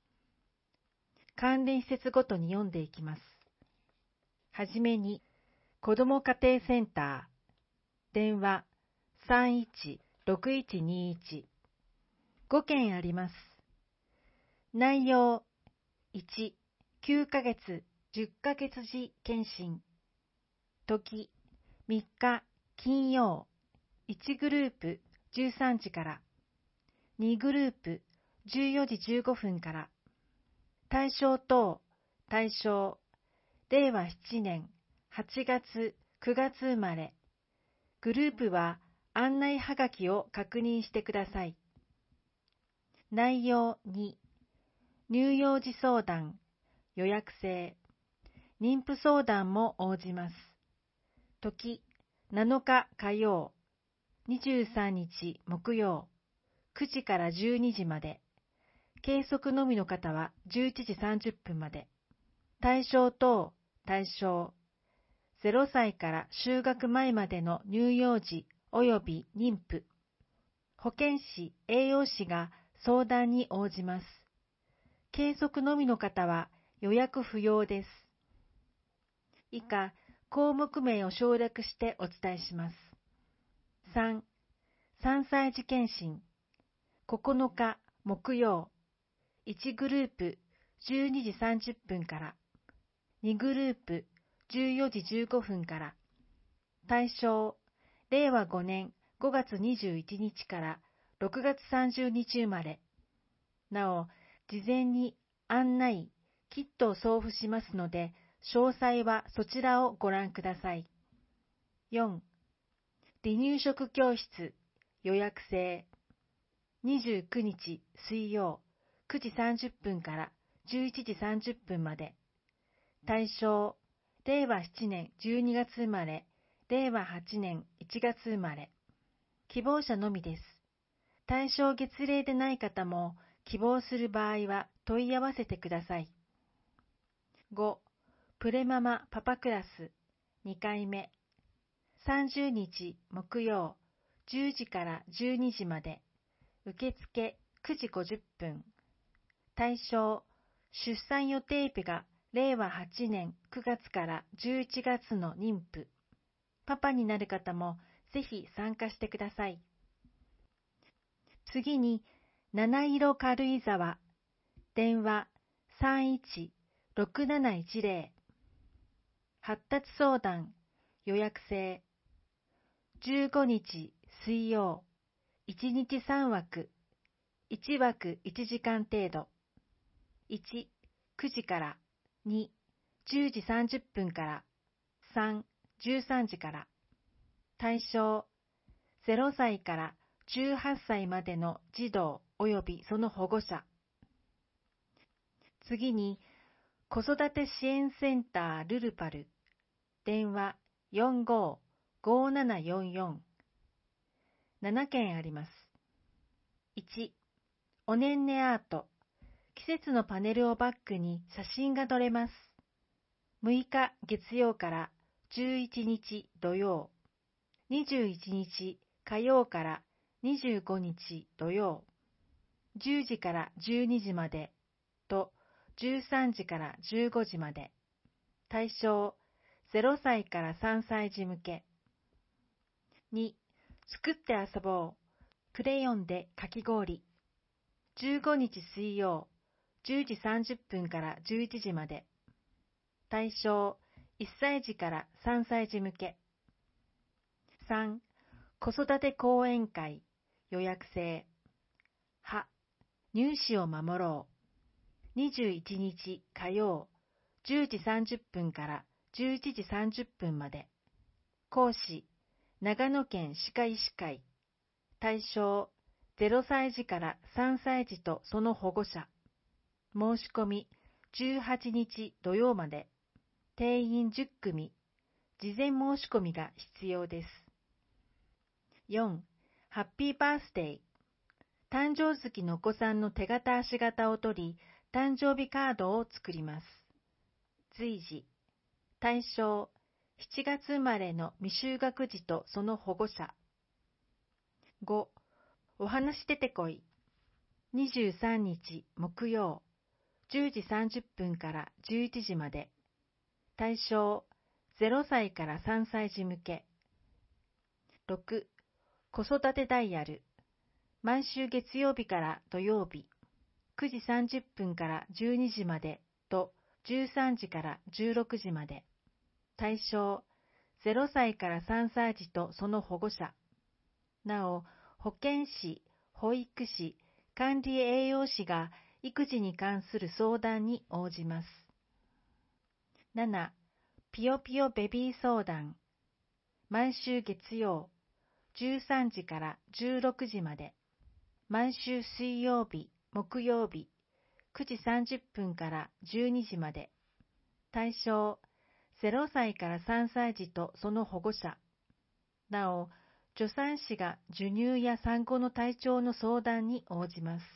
Speaker 9: 関連施設ごとに読んでいきます。はじめに、子ども家庭センター、電話 さんいちろくいちにいち、ごけんあります。内容、いち、きゅうかげつ、じゅっかげつ児検診。時、みっか金曜、いちグループじゅうさんじから、にグループじゅうよじじゅうごふんから、対象等、対象、れいわななねんはちがつくがつ生まれ、グループは案内はがきを確認してください。内容に、乳幼児相談、予約制、妊婦相談も応じます。時、なのか火曜、にじゅうさんにち木曜、くじからじゅうにじまで、計測のみの方はじゅういちじさんじゅっぷんまで。対象等、対象、ゼロさいから就学前までの乳幼児及び妊婦。保健師、栄養士が相談に応じます。計測のみの方は予約不要です。以下、項目名を省略してお伝えします。さん、さんさい児検診。ここのか木曜、いちグループじゅうにじさんじゅっぷんから、にグループじゅうよじじゅうごふんから。対象、れいわごねんごがつにじゅういちにちからろくがつさんじゅうにち生まれ。なお、事前に案内、キットを送付しますので、詳細はそちらをご覧ください。よん. 離乳食教室予約制。にじゅうくにち水曜くじさんじゅっぷんからじゅういちじさんじゅっぷんまで。対象、れいわななねんじゅうにがつ生まれ、れいわはちねんいちがつ生まれ。希望者のみです。対象月齢でない方も希望する場合は問い合わせてください。ご. プレママパパクラスにかいめ。さんじゅうにち木曜じゅうじからじゅうにじまで。受付くじごじゅっぷん。対象、出産予定日がれいわはちねんくがつからじゅういちがつの妊婦。パパになる方もぜひ参加してください。次に、七色軽井沢。電話さんいちろくなないちぜろ。発達相談予約制。じゅうごにち水曜いちにちさんわく、いちわくいちじかん程度。いち、くじから。に、じゅうじさんじゅっぷんから。さん、じゅうさんじから。対象、ゼロさいからじゅうはっさいまでの児童及びその保護者。次に、子育て支援センタールルパル。電話よんごーごーななよんよん。ななけんあります。いち、おねんねアート。季節のパネルをバックに写真が撮れます。むいか月曜からじゅういちにち土曜、にじゅういちにち火曜からにじゅうごにち土曜、じゅうじからじゅうにじまでとじゅうさんじからじゅうごじまで。対象、ゼロさいからさんさい児向け。に、作って遊ぼう。クレヨンでかき氷。じゅうごにち水曜、じゅうじさんじゅっぷんからじゅういちじまで。対象、いっさいじからさんさい児向け。さん、子育て講演会予約制。は、乳歯を守ろう。にじゅういちにち火曜、じゅうじさんじゅっぷんからじゅういちじさんじゅっぷんまで。講師、長野県歯科医師会。対象、ゼロさいじからさんさいじとその保護者。申し込み、じゅうはちにち土曜まで。定員じゅっくみ。事前申し込みが必要です。よん. ハッピーバースデー。誕生月のお子さんの手形足形を取り、誕生日カードを作ります。随時。対象、しちがつ生まれの未就学児とその保護者。ご. お話出てこい。にじゅうさんにち木曜、じゅうじさんじゅっぷんからじゅういちじまで。対象、ゼロさいからさんさい児向け。ろく. 子育てダイヤル。毎週月曜日から土曜日、くじさんじゅっぷんからじゅうにじまでとじゅうさんじからじゅうろくじまで。対象、ゼロさいからさんさい児とその保護者。なお、保健師、保育士、管理栄養士が育児に関する相談に応じます。なな. ぴよぴよベビー相談。毎週月曜、じゅうさんじからじゅうろくじまで。毎週水曜日、木曜日、くじさんじゅっぷんからじゅうにじまで。対象、ゼロさいからさんさい児とその保護者。なお、助産師が授乳や産後の体調の相談に応じます。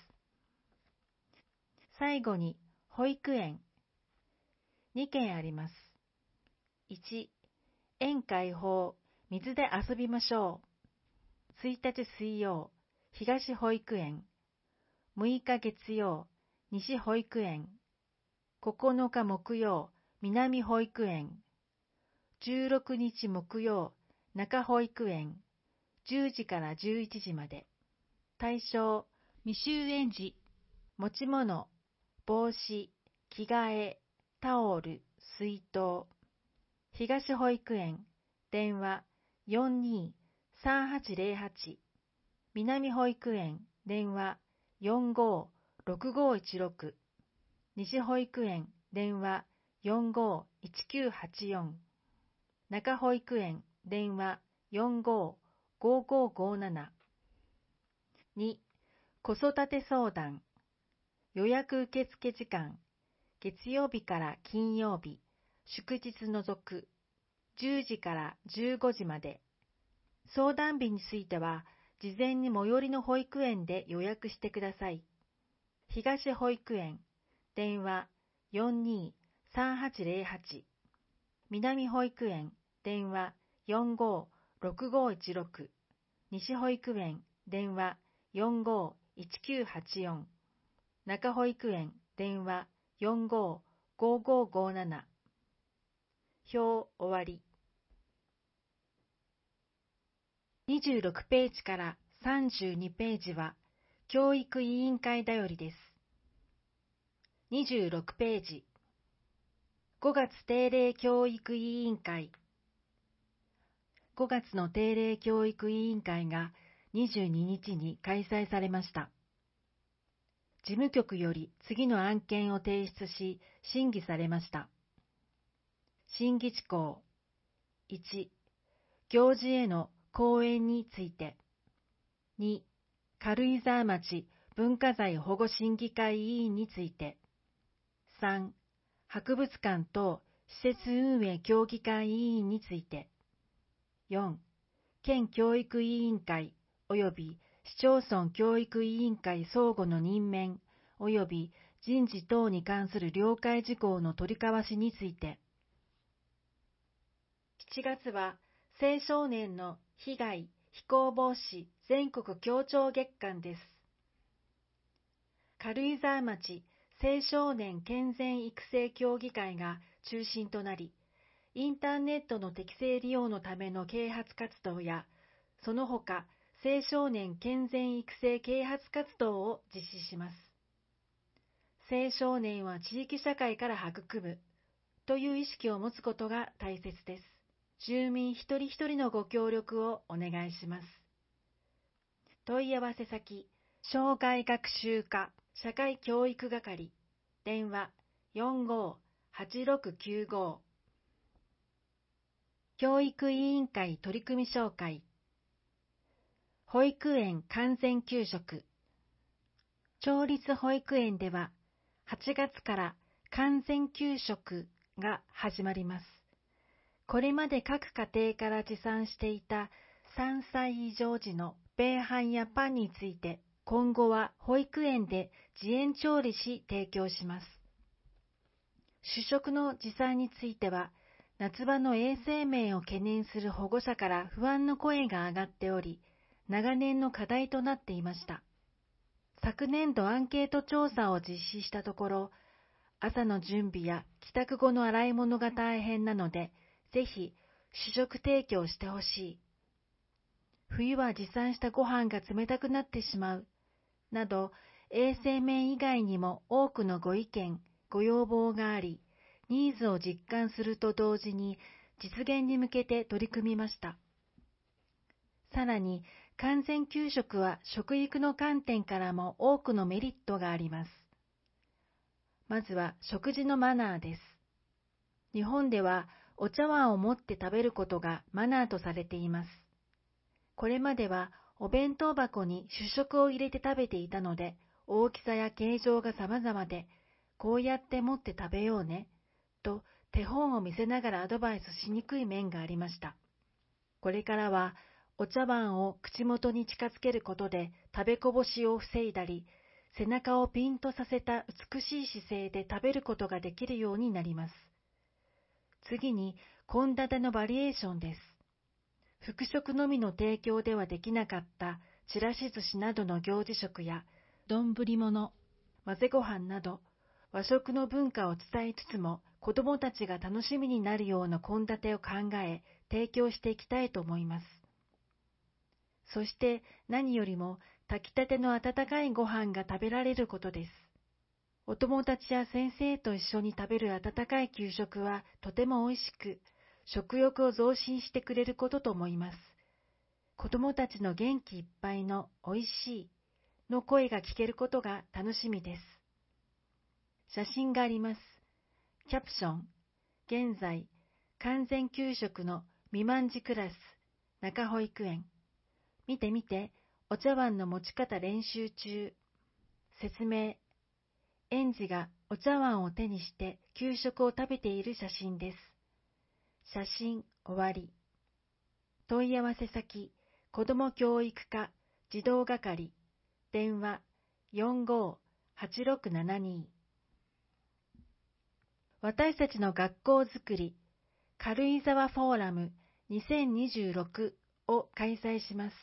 Speaker 9: 最後に、保育園。にけんあります。いち. 園開放、水で遊びましょう。ついたち水曜、東保育園。むいか月曜、西保育園。ここのか木曜、南保育園。じゅうろくにち木曜、中保育園。じゅうじからじゅういちじまで。対象、未就園児。持ち物、帽子、着替え、タオル、水筒。東保育園。電話よんにさんはちゼロはち、南保育園電話 よんごーろくごーいちろく、西保育園電話 よんごーいちきゅうはちよん、中保育園電話 よんごーごーごーごーなな。に、子育て相談予約受付時間月曜日から金曜日、祝日除くじゅうじからじゅうごじまで。相談日については事前に最寄りの保育園で予約してください。東保育園電話 よんにーさんはちゼロはち、南保育園電話 よんごーろくごーいちろく、西保育園電話 よんごーいちきゅうはちよん、中保育園電話 よんごーごーごーごーなな。表終わり。にじゅうろくページからさんじゅうにページは教育委員会だよりです。にじゅうろくページ、ごがつ定例教育委員会。ごがつの定例教育委員会がにじゅうににちに開催されました。事務局より次の案件を提出し、審議されました。審議事項。いち、行事への講演について。に、軽井沢町文化財保護審議会委員について。さん、博物館等施設運営協議会委員について。よん、県教育委員会及び市町村教育委員会相互の任免及び人事等に関する了解事項の取り交わしについて。しちがつは青少年の被害・非行防止全国協調月間です。軽井沢町青少年健全育成協議会が中心となり、インターネットの適正利用のための啓発活動や、その他青少年健全育成啓発活動を実施します。青少年は地域社会から育むという意識を持つことが大切です。住民一人一人のご協力をお願いします。問い合わせ先、障害学習課社会教育係、電話 よんごーはちろくきゅうご。教育委員会取組紹介。保育園完全給食。町立保育園でははちがつから完全給食が始まります。これまで各家庭から持参していたさんさい以上時の米飯やパンについて、今後は保育園で自演調理し提供します。主食の持参については、夏場の衛生面を懸念する保護者から不安の声が上がっており、長年の課題となっていました。昨年度アンケート調査を実施したところ、朝の準備や帰宅後の洗い物が大変なので、ぜひ主食提供してほしい。冬は持参したご飯が冷たくなってしまう。など、衛生面以外にも多くのご意見、ご要望があり、ニーズを実感すると同時に実現に向けて取り組みました。さらに、完全給食は食育の観点からも多くのメリットがあります。まずは食事のマナーです。日本ではお茶碗を持って食べることがマナーとされています。これまではお弁当箱に主食を入れて食べていたので、大きさや形状が様々で、こうやって持って食べようね、と手本を見せながらアドバイスしにくい面がありました。これからはお茶碗を口元に近づけることで食べこぼしを防いだり、背中をピンとさせた美しい姿勢で食べることができるようになります。次に、献立のバリエーションです。副食のみの提供ではできなかったちらし寿司などの行事食や、丼物、混ぜご飯など、和食の文化を伝えつつも、子どもたちが楽しみになるような献立を考え、提供していきたいと思います。そして何よりも炊きたての温かいご飯が食べられることです。お友達や先生と一緒に食べる温かい給食はとてもおいしく、食欲を増進してくれることと思います。 子供たちの元気いっぱいのおいしいの声が聞けることが楽しみです。写真があります。キャプション、現在、完全給食の未満児クラス、中保育園。見て見て、お茶碗の持ち方練習中。説明、園児がお茶碗を手にして給食を食べている写真です。写真終わり。問い合わせ先、子ども教育課児童係、電話 よんごーはちろくななに。私たちの学校づくり、軽井沢フォーラムにせんにじゅうろくを開催します。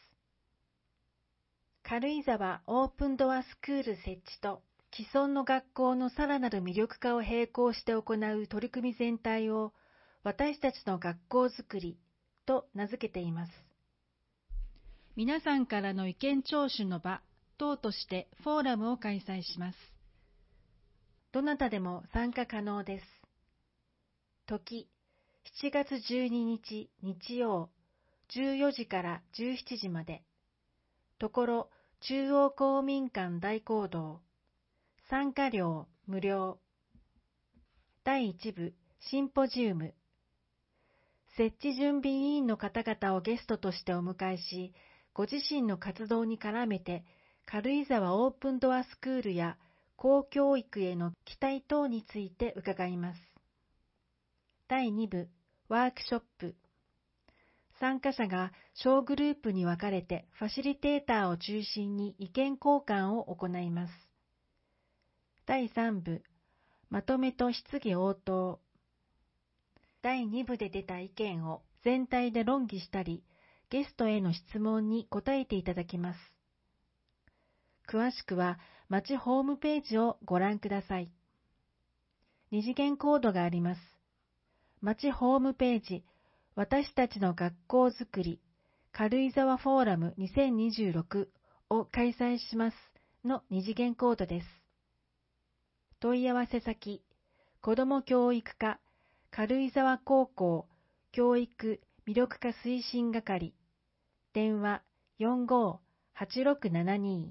Speaker 9: 軽井沢オープンドアスクール設置と既存の学校のさらなる魅力化を並行して行う取り組み全体を私たちの学校づくりと名付けています。皆さんからの意見聴取の場等としてフォーラムを開催します。どなたでも参加可能です。時、しちがつじゅうににち日曜、じゅうよじからじゅうしちじまで。ところ、中央公民館大講堂。参加料無料。だいいち部シンポジウム。設置準備委員の方々をゲストとしてお迎えし、ご自身の活動に絡めて軽井沢オープンドアスクールや公教育への期待等について伺います。だいに部ワークショップ。参加者が小グループに分かれてファシリテーターを中心に意見交換を行います。だいさん部まとめと質疑応答。だいに部で出た意見を全体で論議したり、ゲストへの質問に答えていただきます。詳しくは町ホームページをご覧ください。二次元コードがあります。町ホームページ、私たちの学校づくり、軽井沢フォーラムにせんにじゅうろくを開催しますの二次元コードです。問い合わせ先、子ども教育課、軽井沢高校教育魅力化推進係、電話 よんごーはちろくななに。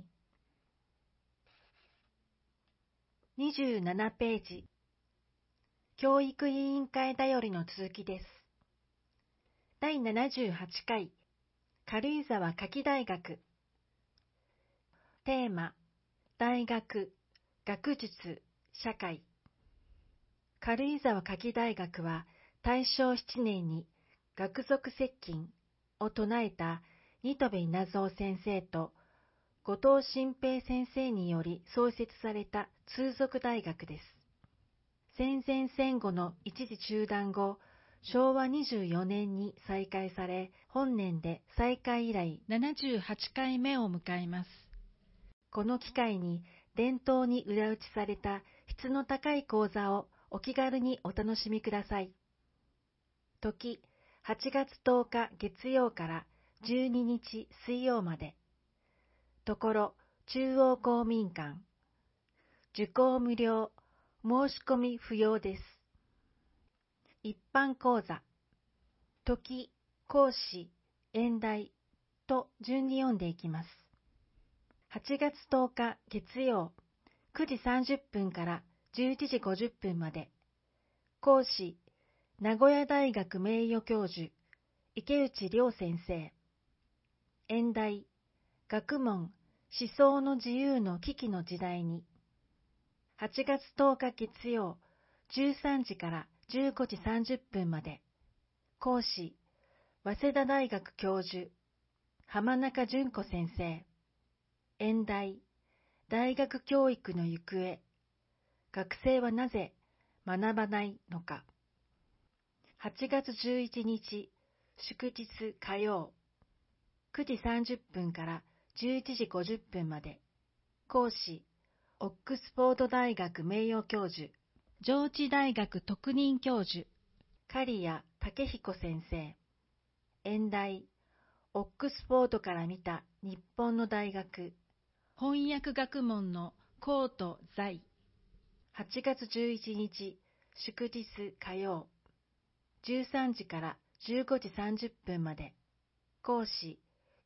Speaker 9: にじゅうななページ、教育委員会だよりの続きです。だいななじゅうはちかい、軽井沢夏季大学。テーマ、大学、学術、社会。軽井沢夏季大学は大正しちねんに学則接近を唱えた新渡戸稲造先生と後藤新平先生により創設された通俗大学です。戦前戦後の一時中断後、しょうわにじゅうよねんに再開され、本年で再開以来ななじゅうはちかいめを迎えます。この機会に伝統に裏打ちされた質の高い講座をお気軽にお楽しみください。時、はちがつとおか月曜からじゅうににち水曜まで。ところ、中央公民館。受講無料、申し込み不要です。一般講座。時、講師、演題と順に読んでいきます。はちがつとおか月曜、くじさんじゅっぷんからじゅういちじごじゅっぷんまで。講師、名古屋大学名誉教授、池内亮先生。演題、学問、思想の自由の危機の時代に。はちがつとおか月曜、じゅうさんじからじゅうごじさんじゅっぷんまで。講師、早稲田大学教授、浜中淳子先生。演題、大学教育の行方。学生はなぜ学ばないのか。はちがつじゅういちにち、祝日火曜、くじさんじゅっぷんからじゅういちじごじゅっぷんまで。講師、オックスフォード大学名誉教授、上智大学特任教授、刈谷武彦先生。演題、オックスフォードから見た日本の大学。翻訳学問の公と財。はちがつじゅういちにち、祝日火曜、じゅうさんじからじゅうごじさんじゅっぷんまで。講師、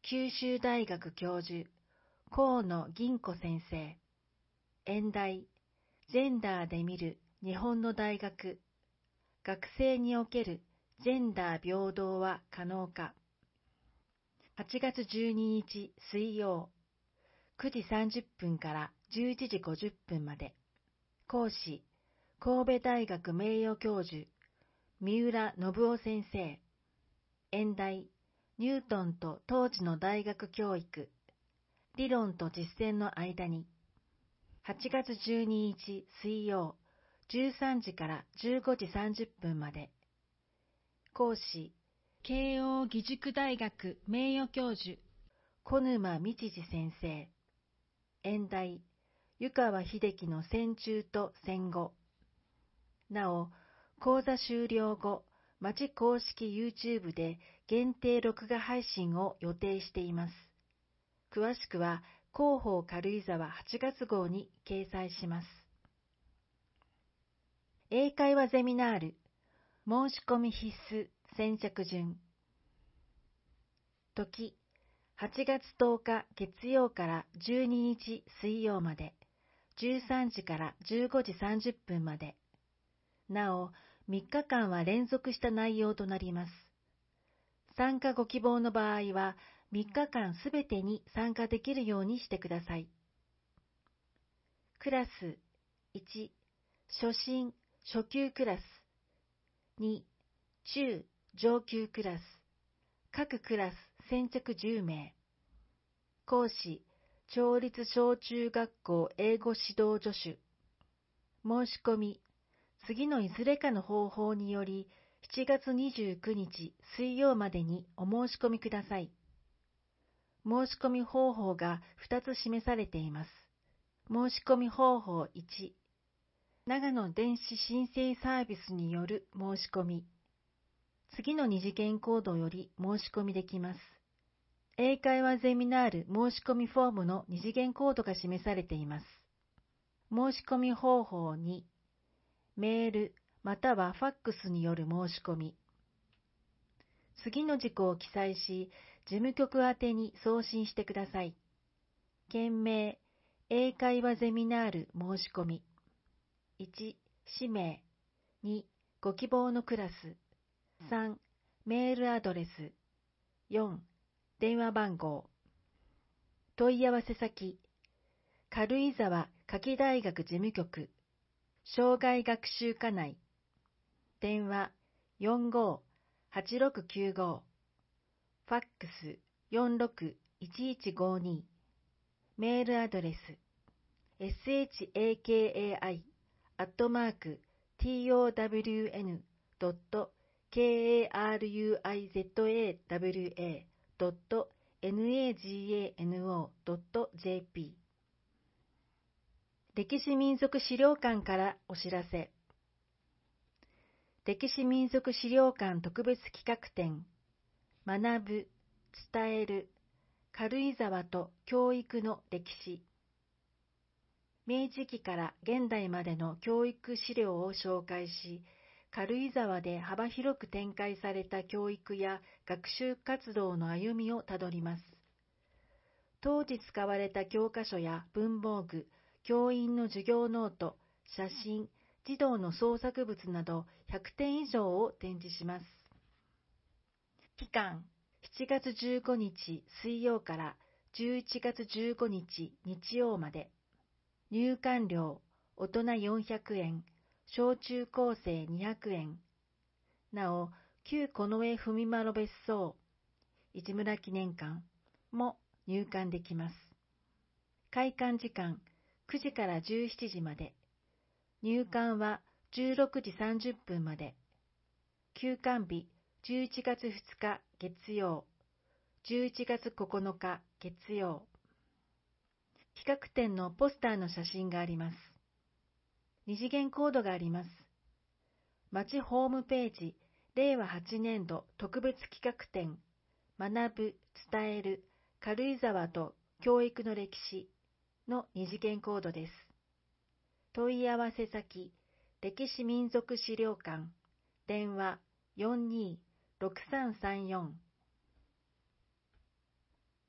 Speaker 9: 九州大学教授、河野銀子先生。演題、ジェンダーで見る日本の大学。学生におけるジェンダー平等は可能か。はちがつじゅうににち水曜、くじさんじゅっぷんからじゅういちじごじゅっぷんまで。講師、神戸大学名誉教授、三浦信夫先生。演題、ニュートンと当時の大学教育。理論と実践の間に。はちがつじゅうににち水曜、じゅうさんじからじゅうごじさんじゅっぷんまで。講師、慶應義塾大学名誉教授、小沼道次先生。演題、湯川秀樹の戦中と戦後。なお、講座終了後、町公式 YouTube で限定録画配信を予定しています。詳しくは、広報軽井沢はちがつ号に掲載します。英会話ゼミナール、申し込み必須先着順。時、はちがつとおか月曜からじゅうににち水曜まで、じゅうさんじからじゅうごじさんじゅっぷんまで。なお、みっかかんは連続した内容となります。参加ご希望の場合は、みっかかんすべてに参加できるようにしてください。クラスいち、初心・初級クラス。に、中・上級クラス。各クラス先着じゅうめい。講師、町立小中学校英語指導助手。申し込み、次のいずれかの方法により、しちがつにじゅうくにち水曜までにお申し込みください。申し込み方法がふたつ示されています。申し込み方法いち、長野電子申請サービスによる申し込み。次の二次元コードより申し込みできます。英会話ゼミナール申し込みフォームの二次元コードが示されています。申し込み方法に、メールまたはファックスによる申し込み。次の事項を記載し、事務局宛てに送信してください。件名、英会話ゼミナール申し込み。いち、氏名。に、ご希望のクラス。さん、メールアドレス。よん、電話番号。問い合わせ先、軽井沢夏季大学事務局、生涯学習課内。電話よんごーはちろくきゅうご、ファックスよんろくいちいちごに、メールアドレス エスエイチエーケーエーアイ アットマーク ティーオーダブリューエヌ ドット ケーエーアールユーアイゼットエーダブリューエー ドット ナガ ドット ジェーピー。 歴史民俗資料館からお知らせ。歴史民俗資料館特別企画展、学ぶ、伝える、軽井沢と教育の歴史。明治期から現代までの教育資料を紹介し、軽井沢で幅広く展開された教育や学習活動の歩みをたどります。当時使われた教科書や文房具、教員の授業ノート、写真、児童の創作物などひゃくてん以上を展示します。期間、しちがつじゅうごにち水曜からじゅういちがつじゅうごにち日曜まで。入館料、大人よんひゃくえん、小中高生にひゃくえん。なお、旧近衛文麿別荘、市村記念館も入館できます。開館時間、くじからじゅうしちじまで。入館はじゅうろくじさんじゅっぷんまで。休館日じゅういちがつふつか月曜、じゅういちがつここのか月曜。企画展のポスターの写真があります。二次元コードがあります。町ホームページ、れいわはちねんど特別企画展、学ぶ、伝える、軽井沢と教育の歴史の二次元コードです。問い合わせ先、歴史民俗資料館、電話よんにーろくさんさんよん。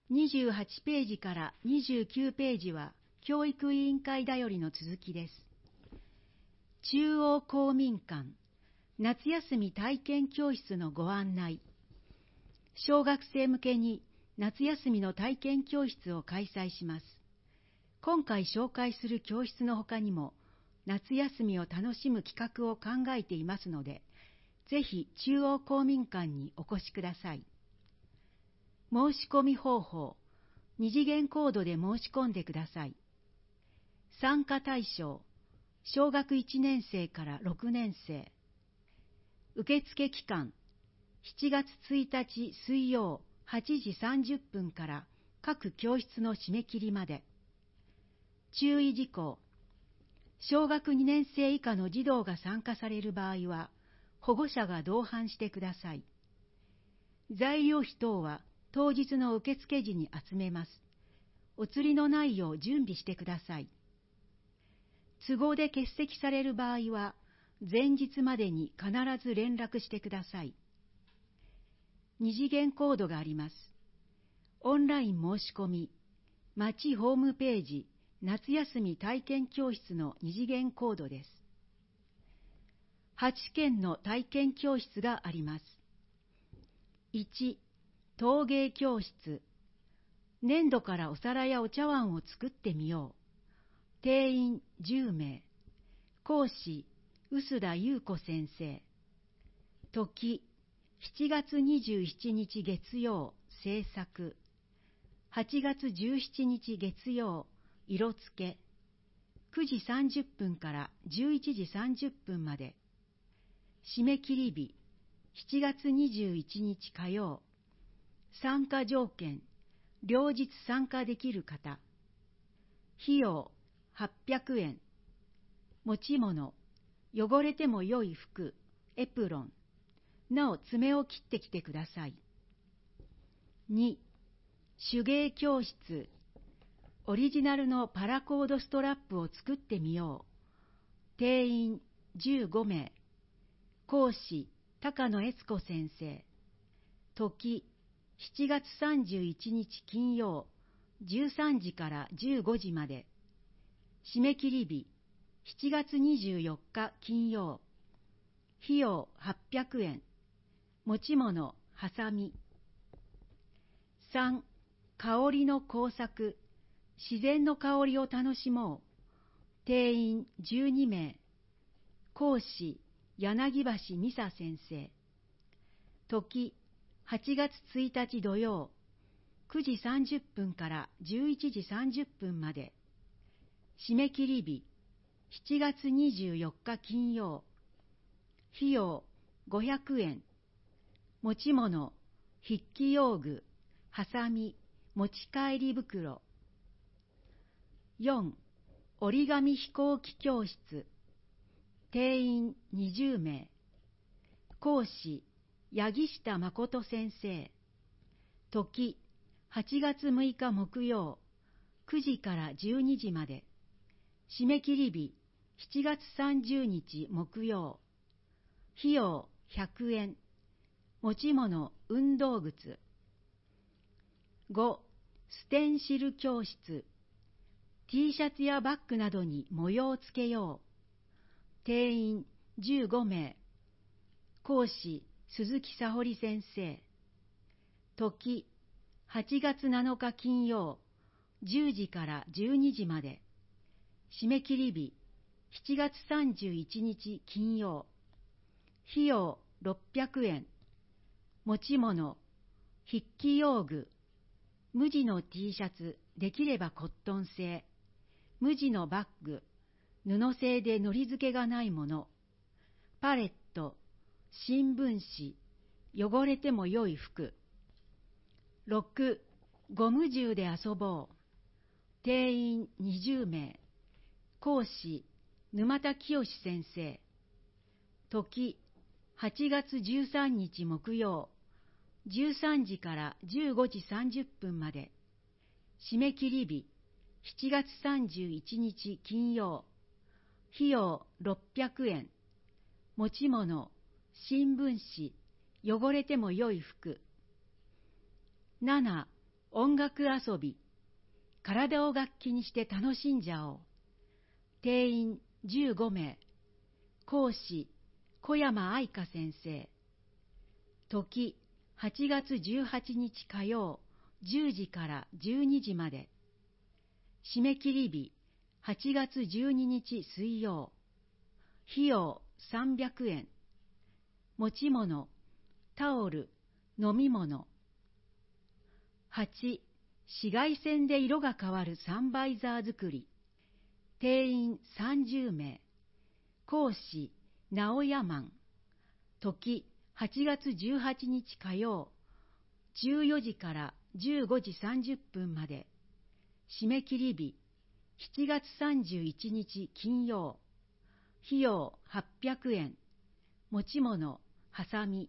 Speaker 10: にじゅうはちページからにじゅうきゅうページは教育委員会だよりの続きです。中央公民館夏休み体験教室のご案内。小学生向けに夏休みの体験教室を開催します。今回紹介する教室の他にも夏休みを楽しむ企画を考えていますので、ぜひ中央公民館にお越しください。申し込み方法、二次元コードで申し込んでください。参加対象、小学いちねん生からろくねん生。受付期間、しちがつついたち水曜はちじさんじゅっぷんから各教室の締め切りまで。注意事項、小学にねん生以下の児童が参加される場合は、保護者が同伴してください。材料費等は当日の受付時に集めます。お釣りのないよう準備してください。都合で欠席される場合は、前日までに必ず連絡してください。二次元コードがあります。オンライン申し込み、町ホームページ、夏休み体験教室の二次元コードです。はちけんの体験教室があります。いち、陶芸教室。粘土からお皿やお茶碗を作ってみよう。定員じゅうめい。講師、臼田優子先生。時、しちがつにじゅうしちにち月曜、制作。はちがつじゅうしちにち月曜、色付け。くじさんじゅっぷんからじゅういちじさんじゅっぷんまで。締め切り日、しちがつにじゅういちにち火曜。参加条件、両日参加できる方。費用、はっぴゃくえん。持ち物、汚れても良い服、エプロン。なお爪を切ってきてください。に、手芸教室。オリジナルのパラコードストラップを作ってみよう。定員じゅうごめい。講師、高野悦子先生。時、しちがつさんじゅういちにち金曜、じゅうさんじからじゅうごじまで。締め切り日、しちがつにじゅうよっか金曜。費用はっぴゃくえん。持ち物、はさみ。さん、香りの工作。自然の香りを楽しもう。定員じゅうにめい。講師、柳橋美沙先生。時、はちがつついたち土曜、くじさんじゅっぷんからじゅういちじさんじゅっぷんまで。締め切り日、しちがつにじゅうよっか金曜。費用ごひゃくえん。持ち物、筆記用具、はさみ、持ち帰り袋。よん、折り紙飛行機教室。定員にじゅうめい。講師、八木下誠先生。時、はちがつむいか木曜、くじからじゅうにじまで。締め切り日、しちがつさんじゅうにち木曜。費用ひゃくえん。持ち物、運動靴。ご、ステンシル教室。T シャツやバッグなどに模様をつけよう。定員じゅうごめい。講師、鈴木沙織先生。時、はちがつなのか金曜、じゅうじからじゅうにじまで。締め切り日、しちがつさんじゅういちにち金曜。費用ろっぴゃくえん。持ち物、筆記用具。無地の T シャツ、できればコットン製。無地のバッグ、布製でのり付けがないもの。パレット、新聞紙、汚れても良い服。ろく、ゴム銃で遊ぼう。定員にじゅうめい。講師、沼田清先生。時、はちがつじゅうさんにち木曜、じゅうさんじからじゅうごじさんじゅっぷんまで。締め切り日、しちがつさんじゅういちにち金曜。費用ろっぴゃくえん。持ち物、新聞紙、汚れても良い服。なな、 音楽遊び、体を楽器にして楽しんじゃおう。定員じゅうごめい。講師、小山愛香先生。時、はちがつじゅうはちにち火曜、じゅうじからじゅうにじまで。締め切り日、はちがつじゅうににち水曜。費用さんびゃくえん。持ち物、タオル、飲み物。はち、紫外線で色が変わるサンバイザー作り。定員さんじゅうめい。講師、直山ん。時、はちがつじゅうはちにち火曜、じゅうよじからじゅうごじさんじゅっぷんまで。締め切り日、しちがつさんじゅういちにち金曜。費用はっぴゃくえん。持ち物、はさみ。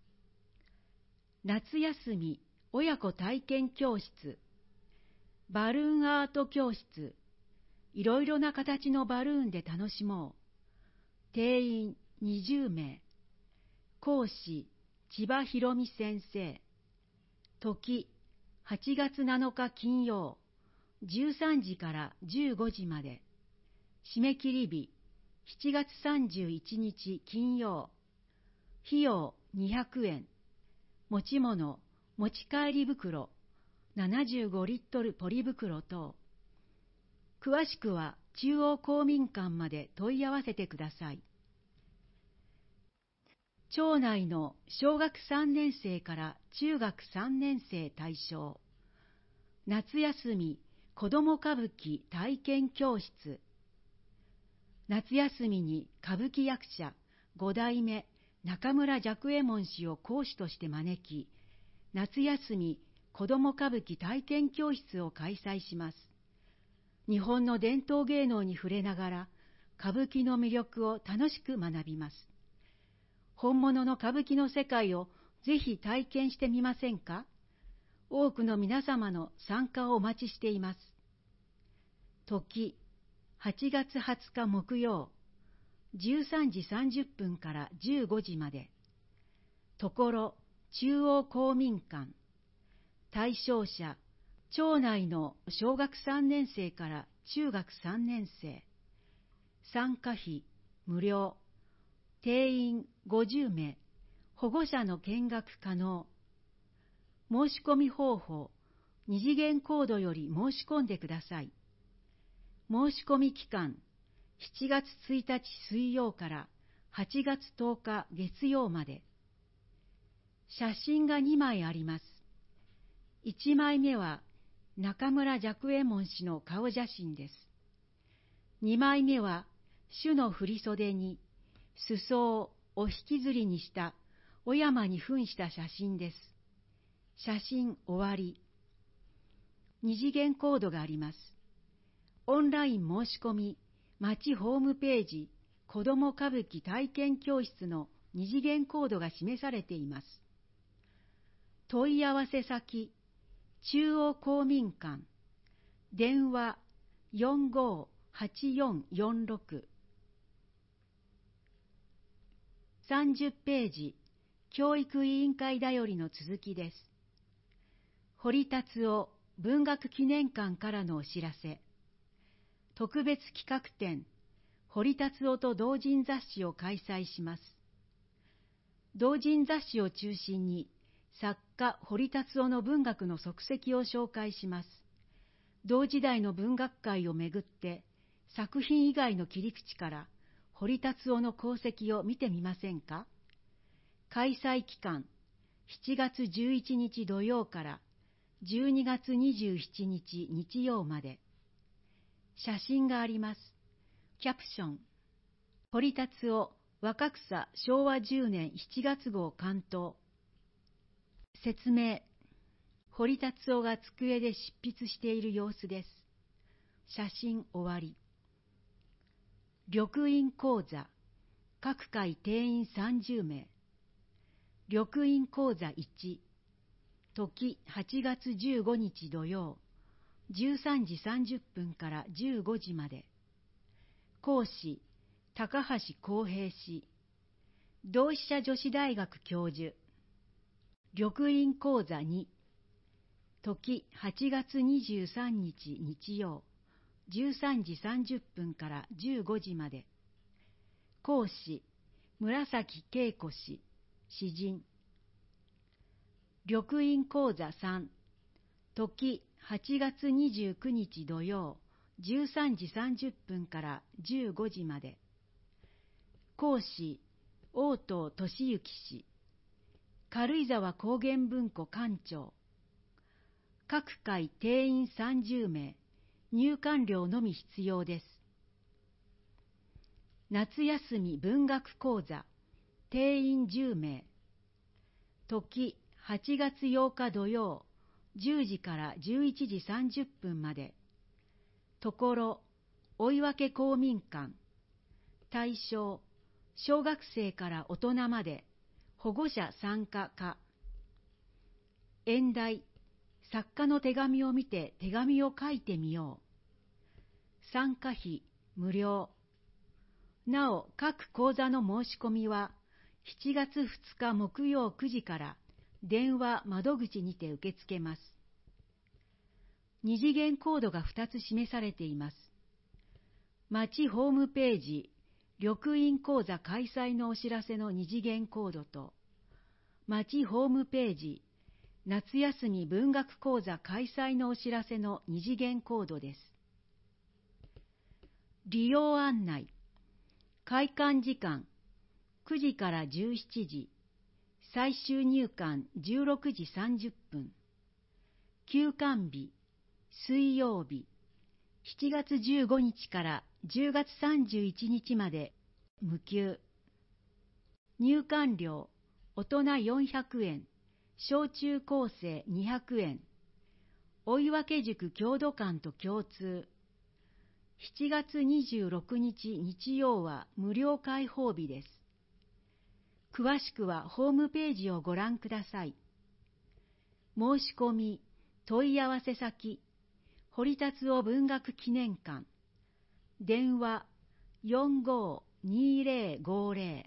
Speaker 10: 夏休み、親子体験教室。バルーンアート教室。いろいろな形のバルーンで楽しもう。定員にじゅうめい。講師、千葉博美先生。時、はちがつなのか金曜、じゅうさんじからじゅうごじまで。締め切り日、しちがつさんじゅういちにち金曜。費用にひゃくえん。持ち物、持ち帰り袋、ななじゅうごリットルポリ袋等。詳しくは中央公民館まで問い合わせてください。町内の小学さんねんせいから中学さんねんせい対象。夏休み子ども歌舞伎体験教室。夏休みに歌舞伎役者ごだいめ中村雀右衛門氏を講師として招き、夏休み子ども歌舞伎体験教室を開催します。日本の伝統芸能に触れながら歌舞伎の魅力を楽しく学びます。本物の歌舞伎の世界をぜひ体験してみませんか？多くの皆様の参加をお待ちしています。時、はちがつはつか木曜、じゅうさんじさんじゅっぷんからじゅうごじまで。ところ、中央公民館。対象者、町内の小学さんねんせいから中学さんねんせい。参加費、無料。定員ごじゅうめい。保護者の見学可能。申し込み方法、二次元コードより申し込んでください。申し込み期間、しちがつついたち水曜からはちがつとおか月曜まで。写真がにまいあります。いちまいめは中村雀右衛門氏の顔写真です。にまいめは朱の振袖に裾をお引きずりにしたお山に扮した写真です。写真終わり。二次元コードがあります。オンライン申し込み、町ホームページ、子ども歌舞伎体験教室の二次元コードが示されています。問い合わせ先、中央公民館、電話よんごーはちよんよんろく。さんじゅっページ、教育委員会だよりの続きです。堀達夫文学記念館からのお知らせ。特別企画展、堀達夫と同人雑誌を開催します。同人雑誌を中心に、作家堀達夫の文学の足跡を紹介します。同時代の文学界をめぐって、作品以外の切り口から堀達夫の功績を見てみませんか？開催期間、しちがつじゅういちにち土曜からじゅうにがつにじゅうしちにち日曜まで。写真があります。キャプション。堀達夫若草しょうわじゅうねんしちがつごう関東。説明。堀達夫が机で執筆している様子です。写真終わり。緑院講座。各回定員さんじゅうめい。緑院講座いち。時はちがつじゅうごにち土曜、じゅうさんじさんじゅっぷんからじゅうごじまで。講師、高橋公平氏。同志社女子大学教授。緑院講座に。 時はちがつにじゅうさんにち日曜、じゅうさんじさんじゅっぷんからじゅうごじまで。講師、紫恵子氏、詩人。緑院講座さん、時はちがつにじゅうくにち土曜、じゅうさんじさんじゅっぷんからじゅうごじまで。講師、大東俊之氏。軽井沢高原文庫館長。各会定員さんじゅうめい、入館料のみ必要です。夏休み文学講座、定員じゅうめい。時はちがつようか土曜、じゅうじからじゅういちじさんじゅっぷんまで。ところ、追分公民館。対象、小学生から大人まで、保護者参加可。演題、作家の手紙を見て手紙を書いてみよう。参加費無料。なお、各講座の申し込みは、しちがつふつか木曜くじから電話窓口にて受け付けます。二次元コードがふたつ示されています。町ホームページ、緑院講座開催のお知らせの二次元コードと、町ホームページ、夏休み文学講座開催のお知らせの二次元コードです。利用案内。開館時間、くじからじゅうしちじ、最終入館じゅうろくじさんじゅっぷん。休館日、水曜日、しちがつじゅうごにちからじゅうがつさんじゅういちにちまで無給。入館料、大人よんひゃくえん、小中高生にひゃくえん。追分塾郷土館と共通。しちがつにじゅうろくにち日曜は無料開放日です。詳しくはホームページをご覧ください。申し込み、問い合わせ先、堀達夫文学記念館。電話 よんごーにーぜろごぜろ。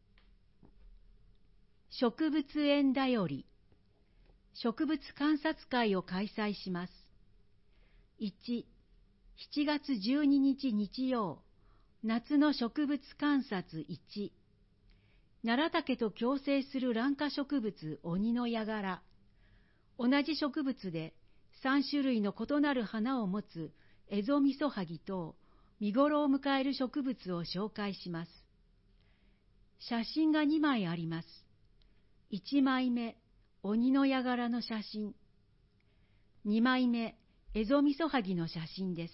Speaker 10: 植物園だより。植物観察会を開催します。いち、しちがつじゅうににち日曜、夏の植物観察いち。奈良竹と共生する蘭花植物鬼の矢柄。同じ植物でさんしゅるいの異なる花を持つエゾミソハギと見頃を迎える植物を紹介します。写真がにまいあります。いちまいめ、鬼の矢柄の写真。にまいめ、エゾミソハギの写真です。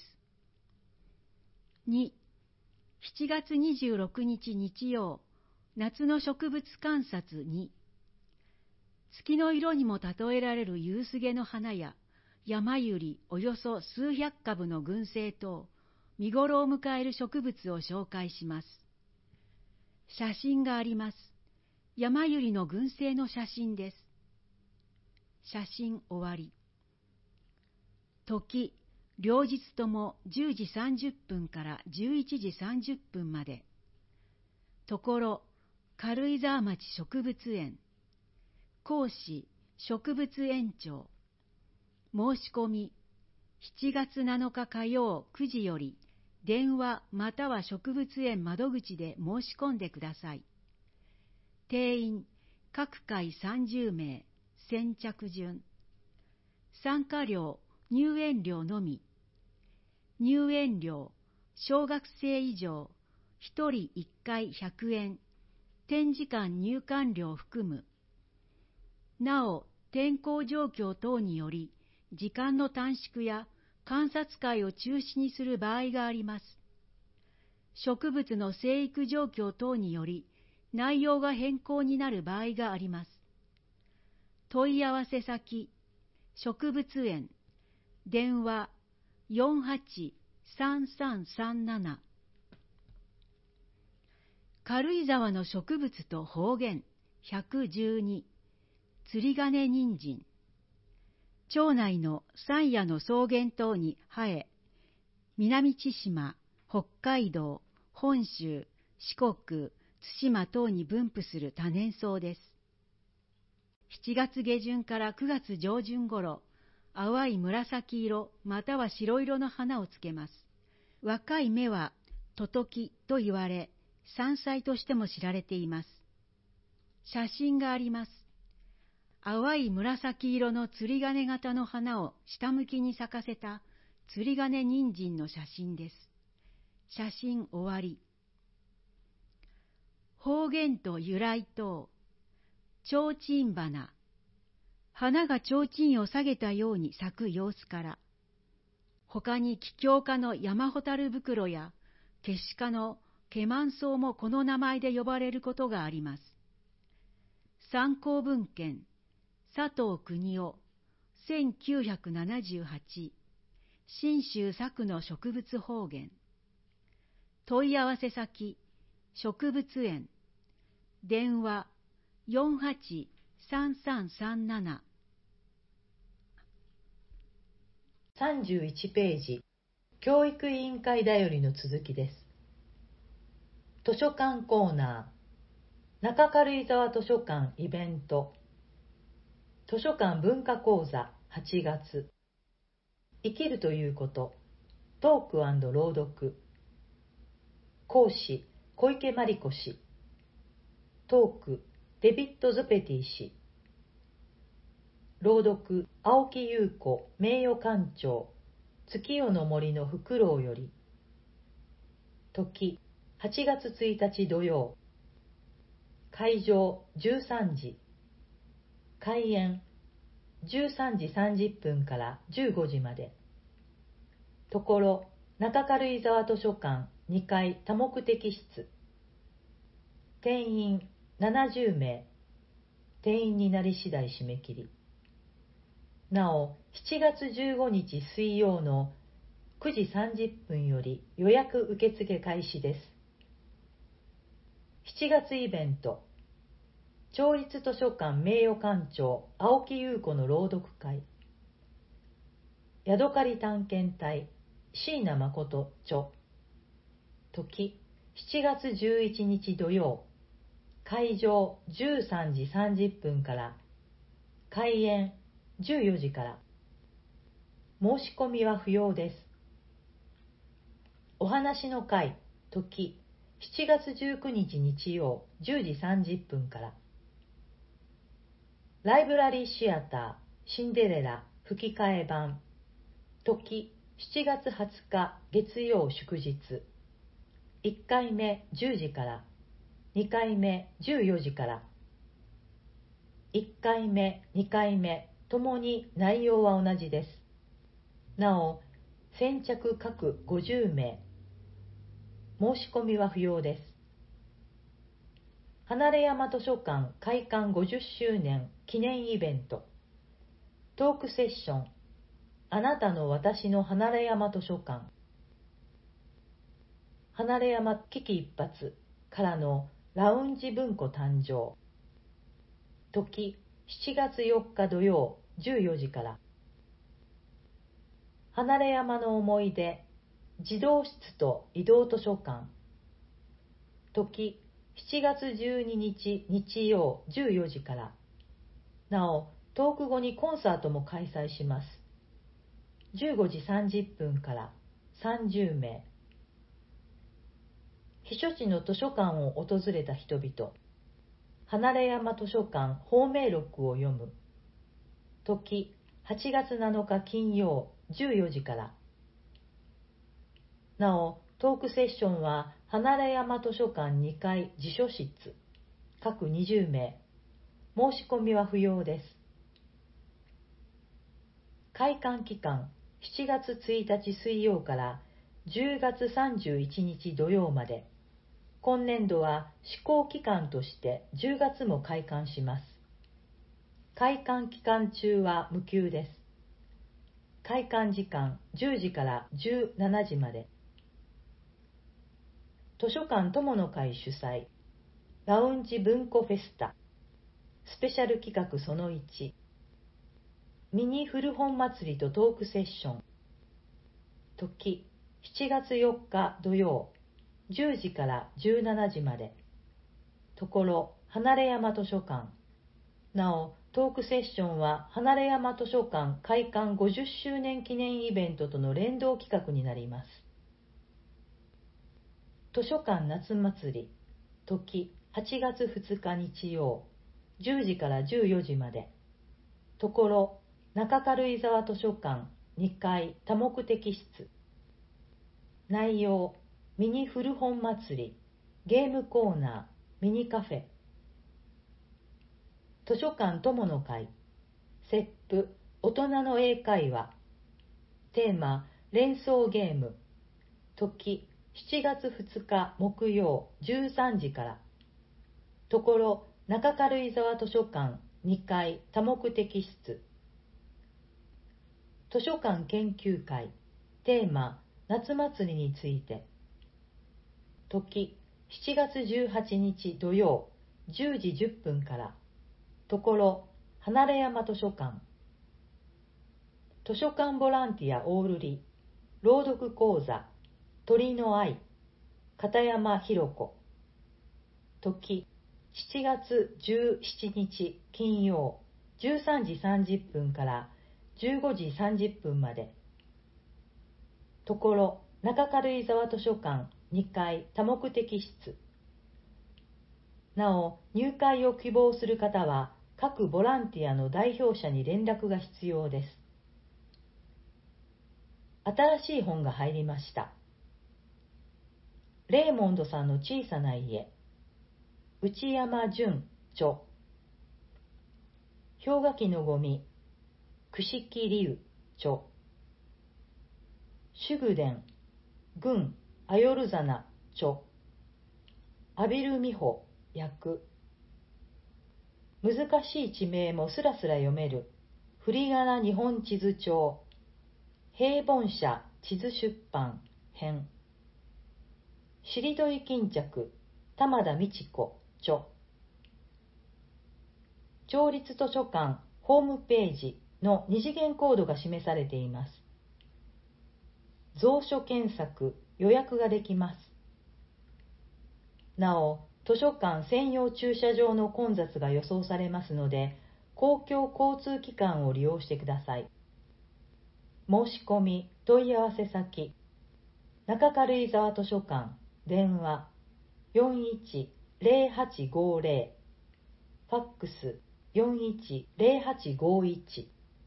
Speaker 10: に、しちがつにじゅうろくにち日曜、夏の植物観察に。月の色にも例えられる夕菅の花や、山百合およそ数百株の群生と、見頃を迎える植物を紹介します。写真があります。山百合の群生の写真です。写真終わり。時、両日ともじゅうじさんじゅっぷんからじゅういちじさんじゅっぷんまで。ところ、軽井沢町植物園。講師、植物園長。申し込み、しちがつなのか火曜くじより、電話または植物園窓口で申し込んでください。定員、各回さんじゅうめい、先着順。参加料、入園料のみ。入園料、小学生以上、ひとりいっかいひゃくえん、展示館入館料含む。なお、天候状況等により、時間の短縮や観察会を中止にする場合があります。植物の生育状況等により、内容が変更になる場合があります。問い合わせ先、植物園、電話よんはちさんさんさんなな。軽井沢の植物と方言ひゃくじゅうに、釣り鐘人参。町内の山野の草原等に生え、南千島、北海道、本州、四国、対馬等に分布する多年草です。しちがつげじゅんからくがつじょうじゅんごろ、 淡い紫色または白色の花をつけます。若い芽はトトキと言われ、山菜としても知られています。写真があります。淡い紫色の釣り鐘型の花を下向きに咲かせた釣り鐘人参の写真です。写真終わり。方言と由来等。提灯花。花が提灯を下げたように咲く様子から、他に桔梗科の山蛍袋やケシ科のケマンソウもこの名前で呼ばれることがあります。参考文献、佐藤邦夫、せんきゅうひゃくななじゅうはち、信州佐久の植物方言。問い合わせ先、植物園。電話、よんはちさんさんさんなな。
Speaker 5: さんじゅういちページ、教育委員会だよりの続きです。図書館コーナー、中軽井沢図書館イベント、図書館文化講座はちがつ、生きるということ、トーク&朗読、講師小池真理子氏、トークデビッド・ゾペティ氏、朗読青木優子名誉館長、月夜の森のフクロウより、時はちがつついたち土曜、会場じゅうさんじ、開演じゅうさんじさんじゅっぷんからじゅうごじまで、ところ中軽井沢図書館にかい多目的室、定員ななじゅうめい、定員になり次第締め切り。なお、しちがつじゅうごにち水曜のくじさんじゅっぷんより予約受付開始です。しちがつイベント、町立図書館名誉館長青木優子の朗読会、ヤドカリ探検隊椎名誠著、時しちがつじゅういちにち土曜、会場じゅうさんじさんじゅっぷんから、開演じゅうよじから。申し込みは不要です。お話の会、時しちがつじゅうくにち日曜じゅうじさんじゅっぷんから。ライブラリーシアターシンデレラ吹き替え版、時しちがつはつか月曜祝日、いっかいめじゅうじから、にかいめじゅうよじから。いっかいめ、にかいめともに内容は同じです。なお、先着各ごじゅうめい。申し込みは不要です。離山図書館開館ごじゅっしゅうねん記念イベント、トークセッション、あなたの私の離山図書館、離山危機一髪からのラウンジ文庫誕生、時しちがつよっか土曜じゅうよじから。離山の思い出児童室と移動図書館、時しちがつじゅうににち日曜じゅうよじから。なお、トーク後にコンサートも開催します。じゅうごじさんじゅっぷんからさんじゅうめい。避暑地の図書館を訪れた人々、離山図書館芳名録を読む、時はちがつなのか金曜じゅうよじから。なお、トークセッションは離山図書館にかい辞書室、各にじゅうめい。申し込みは不要です。開館期間しちがつついたち水曜からじゅうがつさんじゅういちにち土曜まで。今年度は施行期間としてじゅうがつも開館します。開館期間中は無給です。開館時間じゅうじからじゅうしちじまで。図書館友の会主催、ラウンジ文庫フェスタ、スペシャル企画そのいち、ミニ古本祭りとトークセッション、時しちがつよっか土曜、じゅうじからじゅうしちじまで。ところ離山図書館、 なお、トークセッションは離山図書館開館ごじゅっしゅうねん記念イベントとの連動企画になります。図書館夏祭り、時はちがつふつか日曜、じゅうじからじゅうよじまで。ところ、中軽井沢図書館にかい多目的室。内容、ミニ古本祭り、ゲームコーナー、ミニカフェ。図書館友の会、セップ、大人の英会話。テーマ、連想ゲーム。時、しちがつふつか木曜じゅうさんじから。ところ、中軽井沢図書館にかい多目的室。図書館研究会、テーマ、夏祭りについて。時、しちがつじゅうはちにち土曜じゅうじじゅっぷんから。ところ、離山図書館。図書館ボランティアオールリ、朗読講座、鳥の愛、片山博子。時、しちがつじゅうしちにち金曜じゅうさんじさんじゅっぷんからじゅうごじさんじゅっぷんまで。ところ、中軽井沢図書館にかい多目的室。なお、入会を希望する方は、各ボランティアの代表者に連絡が必要です。新しい本が入りました。レーモンドさんの小さな家、内山純著。氷河期のゴミ、串木龍著。シュグデン、軍アヨルザナ著。阿比留美穂訳。難しい地名もスラスラ読める振り仮名日本地図帳。平凡社地図出版編。しりどり巾着、玉田美智子著。町立図書館ホームページの二次元コードが示されています。蔵書検索、予約ができます。なお、図書館専用駐車場の混雑が予想されますので、公共交通機関を利用してください。申し込み、問い合わせ先、中軽井沢図書館、電話よんいちゼロはちごゼロ、ファックスよんいちゼロはちごいち。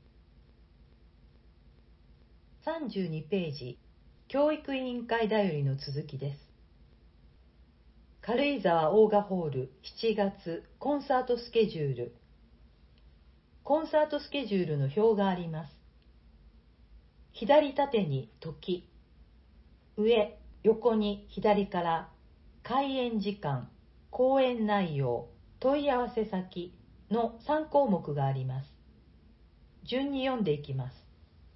Speaker 5: さんじゅうにページ、教育委員会だよりの続きです。軽井沢オーガホールしちがつコンサートスケジュール。コンサートスケジュールの表があります。左縦に時、上、横に左から開演時間、講演内容、問い合わせ先のさんこうもくがあります。順に読んでいきます。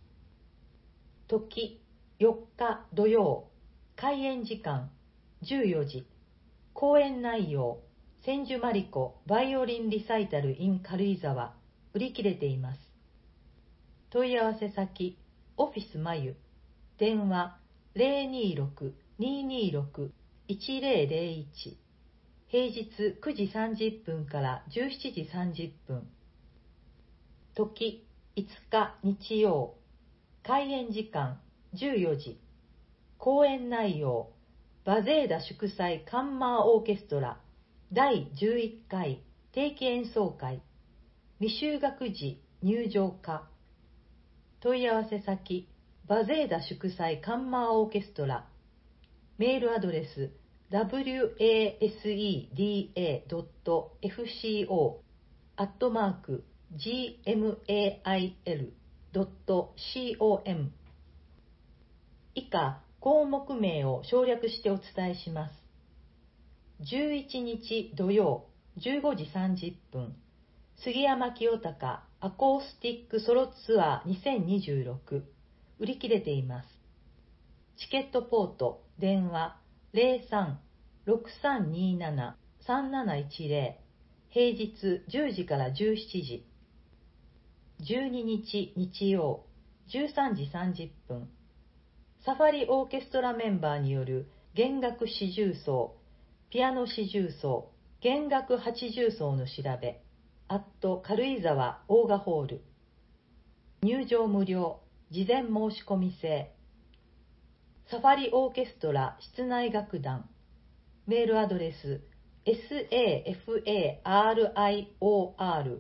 Speaker 5: 時、よっか土曜、開演時間じゅうよじ。講演内容、千住真理子バイオリンリサイタル in 軽井沢、売り切れています。問い合わせ先、オフィスまゆ、電話ゼロにろく ににろく いちゼロゼロいち、平日くじさんじゅっぷんからじゅうしちじさんじゅっぷん。時、いつか日曜、開演時間じゅうよじ。講演内容、バゼーダ祝祭カンマーオーケストラだいじゅういっかい定期演奏会、未就学児入場可。問い合わせ先、バゼーダ祝祭カンマーオーケストラ。メールアドレス、ダブリューエーエスイーディーエードットエフシーオー アットマーク ジーエムエーアイエルドットコム。以下、項目名を省略してお伝えします。じゅういちにち土曜じゅうごじさんじゅっぷん、杉山清隆アコースティックソロツアーにせんにじゅうろく、売り切れています。チケットポート、電話ゼロさん ろくさんになな さんなないちゼロ、平日じゅうじからじゅうしちじ。じゅうににち日曜じゅうさんじさんじゅっぷん、サファリオーケストラメンバーによる弦楽四重奏、ピアノ四重奏、弦楽八重奏の調べ。 アット軽井沢オーガホール。入場無料、事前申し込み制。サファリオーケストラ室内楽団。メールアドレス サファリオーケ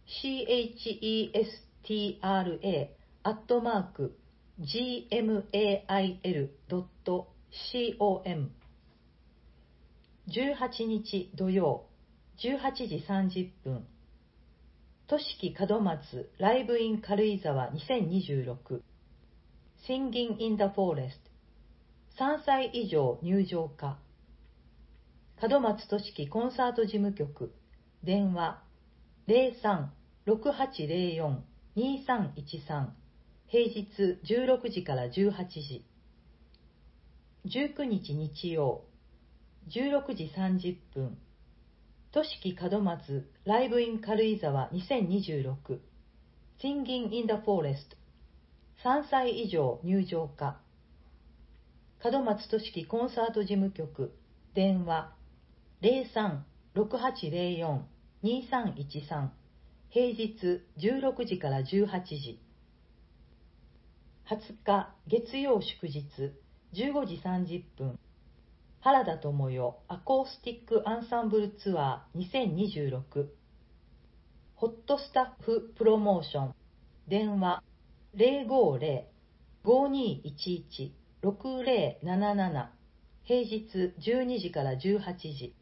Speaker 5: ストラ アットマーク ジーエムエーアイエルドットコム。 じゅうはちにち土曜じゅうはちじさんじゅっぷん、都市門松ライブイン軽井沢にせんにじゅうろく Singing in the Forest。 さんさい以上入場可。門松都市コンサート事務局。電話 ゼロさん ろくはちゼロよん にさんいちさん。平日じゅうろくじからじゅうはちじ。じゅうくにち日曜じゅうろくじさんじゅっぷん、都市門松ライブイン軽井沢にせんにじゅうろく Singing in the Forest。 さんさい以上入場可。門松都市コンサート事務局。電話ゼロさん ろくはちゼロよん にさんいちさん。平日じゅうろくじからじゅうはちじ。はつか月曜祝日じゅうごじさんじゅっぷん、原田知世アコースティックアンサンブルツアーにせんにじゅうろく。ホットスタッフプロモーション。電話ゼロごゼロ ごにいちいち ろくゼロなななな。平日じゅうにじからじゅうはちじ。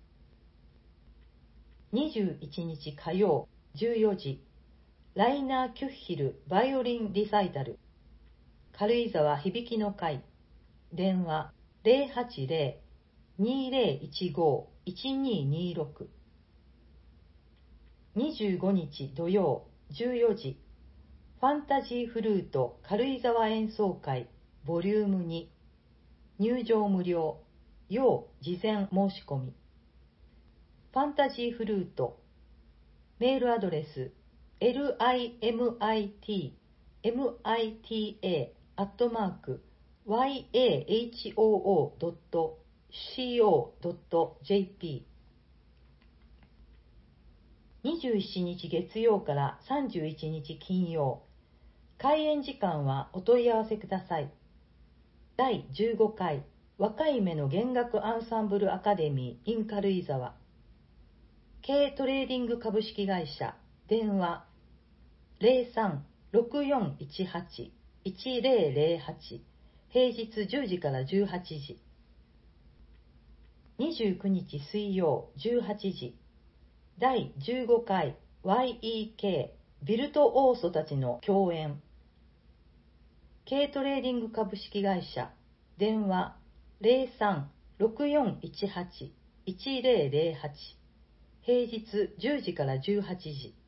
Speaker 5: にじゅういちにち火曜じゅうよじ、ライナー・キュッヒルバイオリンリサイタル。軽井沢響きの会。電話ゼロはちゼロ にゼロいちご いちににろく。にじゅうごにち土曜じゅうよじ、ファンタジーフルート軽井沢演奏会ボリュームに。入場無料、要事前申し込み。ファンタジーフルート。メールアドレス リミット ミット アットマーク ワイエーエイチオーオードットシーオードットジェーピー。にじゅうしちにち月曜からさんじゅういちにち金曜。開演時間はお問い合わせください。だいじゅうごかい若い芽の弦楽アンサンブルアカデミー in 軽井沢。K トレーディング株式会社。電話ゼロさん ろくよんいちはち いちゼロゼロはち。平日じゅうじからじゅうはちじ。にじゅうくにち水曜じゅうはちじ、だいじゅうごかい ワイイーケー ビルトオーソたちの共演。K トレーディング株式会社。電話ゼロさん ろくよんいちはち いちゼロゼロはち。平日じゅうじからじゅうはちじ。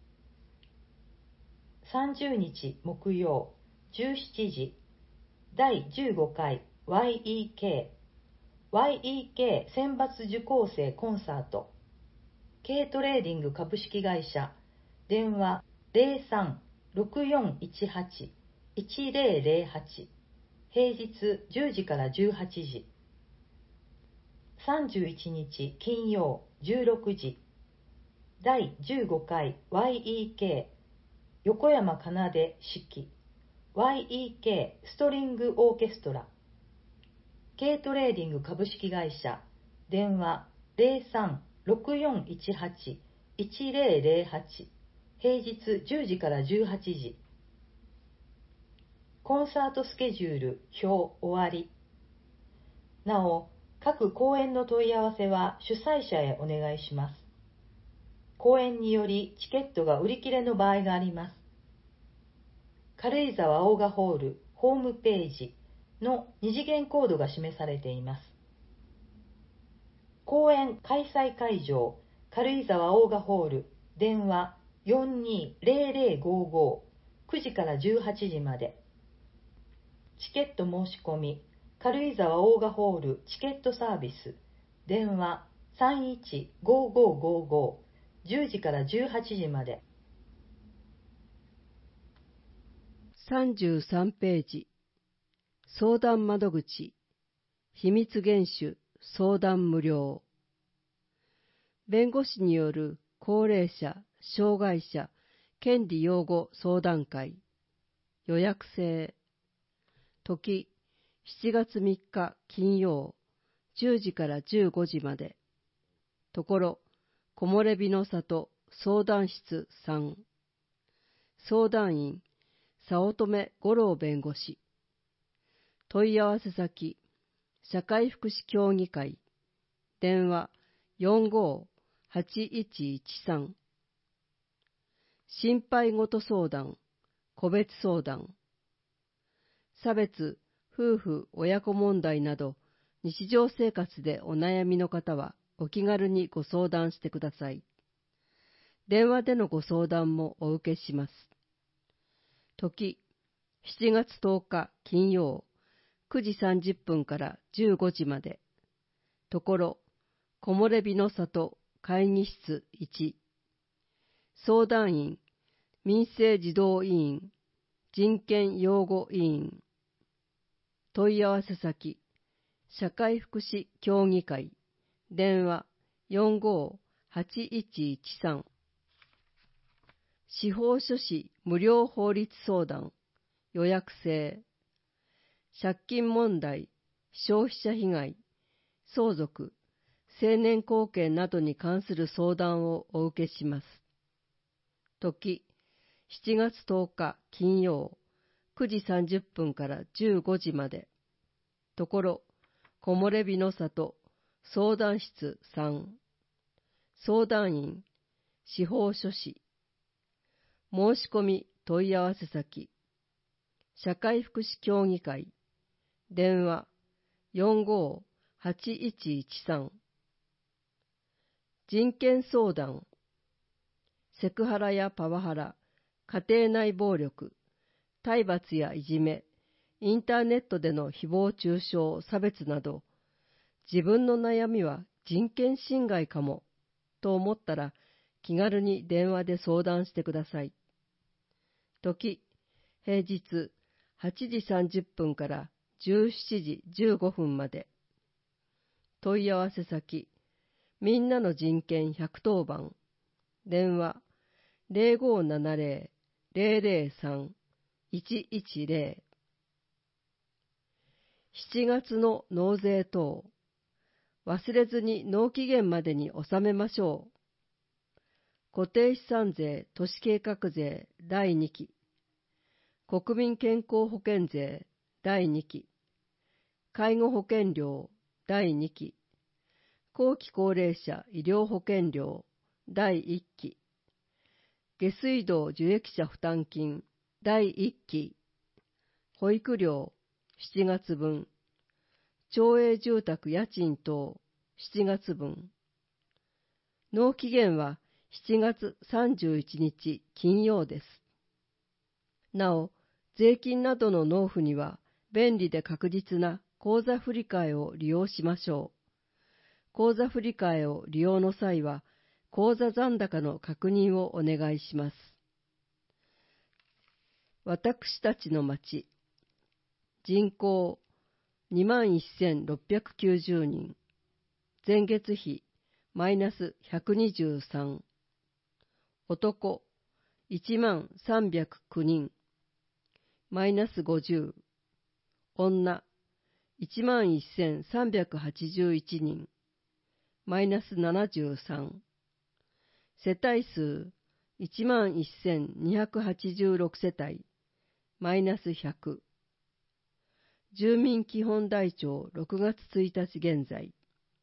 Speaker 5: さんじゅうにち木曜じゅうしちじ、だいじゅうごかい ワイイーケー ワイイーケー 選抜受講生コンサート。K トレーディング株式会社。電話ゼロさん ろくよんいちはち いちゼロゼロはち。平日じゅうじからじゅうはちじ。さんじゅういちにち金曜じゅうろくじ、だいじゅうごかい ワイイーケー 横山奏指揮 ワイイーケー ストリングオーケストラ。K トレーディング株式会社。電話ゼロさん ろくよんいちはち いちゼロゼロはち。平日じゅうじからじゅうはちじ。コンサートスケジュール表終わり。なお、各講演の問い合わせは主催者へお願いします。講演によりチケットが売り切れの場合があります。軽井沢オーガホールホームページの二次元コードが示されています。講演開催会場軽井沢オーガホール。電話よんにーゼロゼロごご くじからじゅうはちじまで。チケット申し込み軽井沢オーガホールチケットサービス。電話さんいちごごごご じゅうじからじゅうはちじまで。
Speaker 1: さんじゅうさんページ。相談窓口。秘密厳守相談無料。弁護士による高齢者障害者権利擁護相談会、予約制。時、しちがつみっか金曜、じゅうじからじゅうごじまで。ところ、木漏れ日の里相談室さん。相談員、早乙女五郎弁護士。問い合わせ先、社会福祉協議会。電話よんごーはちいちいちさん。心配ごと相談、個別相談。差別、夫婦、親子問題など、日常生活でお悩みの方はお気軽にご相談してください。電話でのご相談もお受けします。時、しちがつとおか金曜、くじさんじゅっぷんからじゅうごじまで。ところ、木漏れ日の里会議室いち。相談員、民生児童委員、人権擁護委員。問い合わせ先、社会福祉協議会。電話よんごーはちいちいちさん。司法書士無料法律相談、予約制。借金問題、消費者被害、相続、成年後見などに関する相談をお受けします。時、しちがつとおか金曜、くじさんじゅっぷんからじゅうごじまで。ところ、木漏れ日の里相談室さん。相談員、司法書士。申し込み問い合わせ先、社会福祉協議会。電話よんごーはちいちいちさん。人権相談、セクハラやパワハラ、家庭内暴力、体罰やいじめ、インターネットでの誹謗中傷、差別など、自分の悩みは人権侵害かもと思ったら気軽に電話で相談してください。時、平日はちじさんじゅっぷんからじゅうしちじじゅうごふんまで。問い合わせ先、みんなの人権ひゃくとおばん。電話ぜろごーななぜろ ぜろぜろさん いちいちぜろ。しちがつの納税等、忘れずに納期限までに納めましょう。固定資産税都市計画税だいにき、国民健康保険税だいにき、介護保険料だいにき、後期高齢者医療保険料だいいっき、下水道受益者負担金だいいっき、保育料しちがつぶん、町営住宅家賃等しちがつぶん。納期限はしちがつさんじゅういちにち金曜です。なお、税金などの納付には便利で確実な口座振替を利用しましょう。口座振替を利用の際は、口座残高の確認をお願いします。私たちの町、人口にまんせんろっぴゃくきゅうじゅうにん、前月比マイナスひゃくにじゅうさん、男いちまんさんびゃくきゅうにん、マイナスごじゅう、女いちまんせんさんびゃくはちじゅういちにん、マイナスななじゅうさん、世帯数いちまんせんにひゃくはちじゅうろくせたい、マイナスひゃく。住民基本台帳ろくがつついたち現在。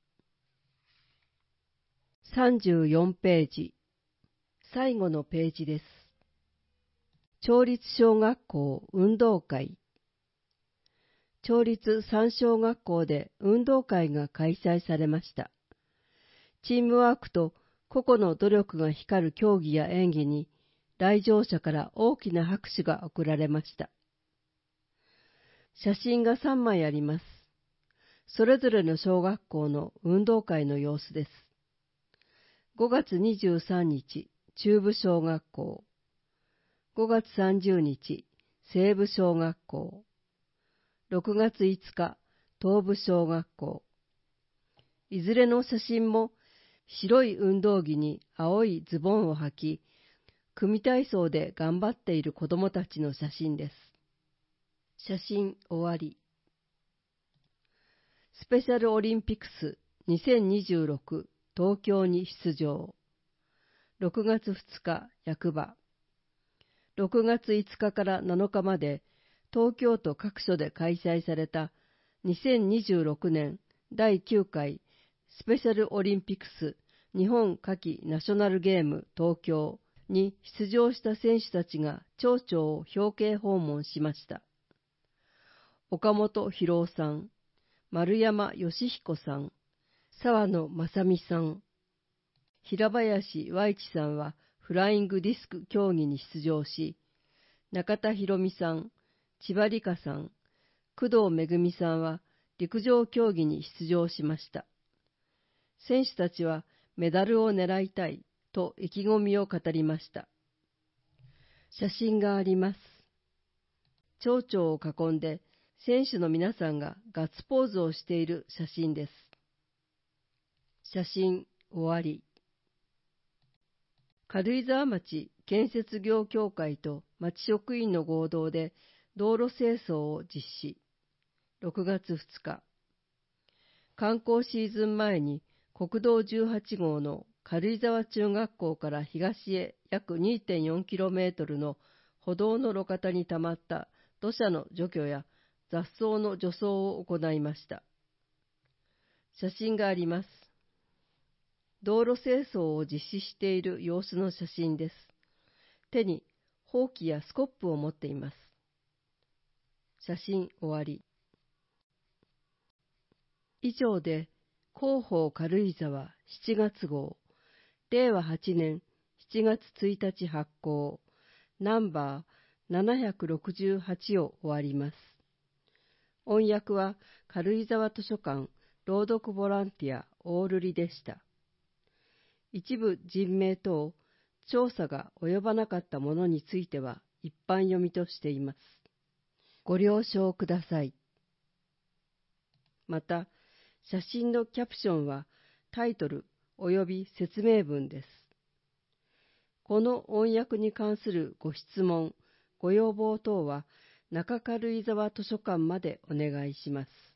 Speaker 1: さんじゅうよんページ、最後のページです。町立小学校運動会。町立三小学校で運動会が開催されました。チームワークと個々の努力が光る競技や演技に、来場者から大きな拍手が送られました。写真がさんまいあります。それぞれの小学校の運動会の様子です。ごがつにじゅうさんにち、中部小学校。ごがつさんじゅうにち、西部小学校。ろくがついつか、東部小学校。いずれの写真も白い運動着に青いズボンを履き、組体操で頑張っている子供たちの写真です。写真終わり。スペシャルオリンピックスにせんにじゅうろく東京に出場。ろくがつふつか役場。ろくがついつかからなのかまで東京都各所で開催されたにせんにじゅうろくねんだいきゅうかいスペシャルオリンピックス日本夏季ナショナルゲーム東京に出場した選手たちが町長を表敬訪問しました。岡本博夫さん、丸山義彦さん、沢野正美さん、平林和一さんはフライングディスク競技に出場し、中田博美さん、千葉理香さん、工藤めぐみさんは陸上競技に出場しました。選手たちはメダルを狙いたいと意気込みを語りました。写真があります。町長を囲んで選手の皆さんがガッツポーズをしている写真です。写真終わり。軽井沢町建設業協会と町職員の合同で道路清掃を実施。ろくがつふつか。観光シーズン前に国道じゅうはちごうの軽井沢中学校から東へ約 にてんよんキロメートル の歩道の路肩にたまった土砂の除去や雑草の除草を行いました。写真があります。道路清掃を実施している様子の写真です。手にほうきやスコップを持っています。写真終わり。以上で広報軽井沢しちがつごう、れいわはちねんしちがつついたち発行、ナンバーななひゃくろくじゅうはちを終わります。音訳は軽井沢図書館朗読ボランティアオールリでした。一部人名等調査が及ばなかったものについては一般読みとしています。ご了承ください。また、写真のキャプションはタイトル及び説明文です。この音訳に関するご質問、ご要望等は中軽井沢図書館までお願いします。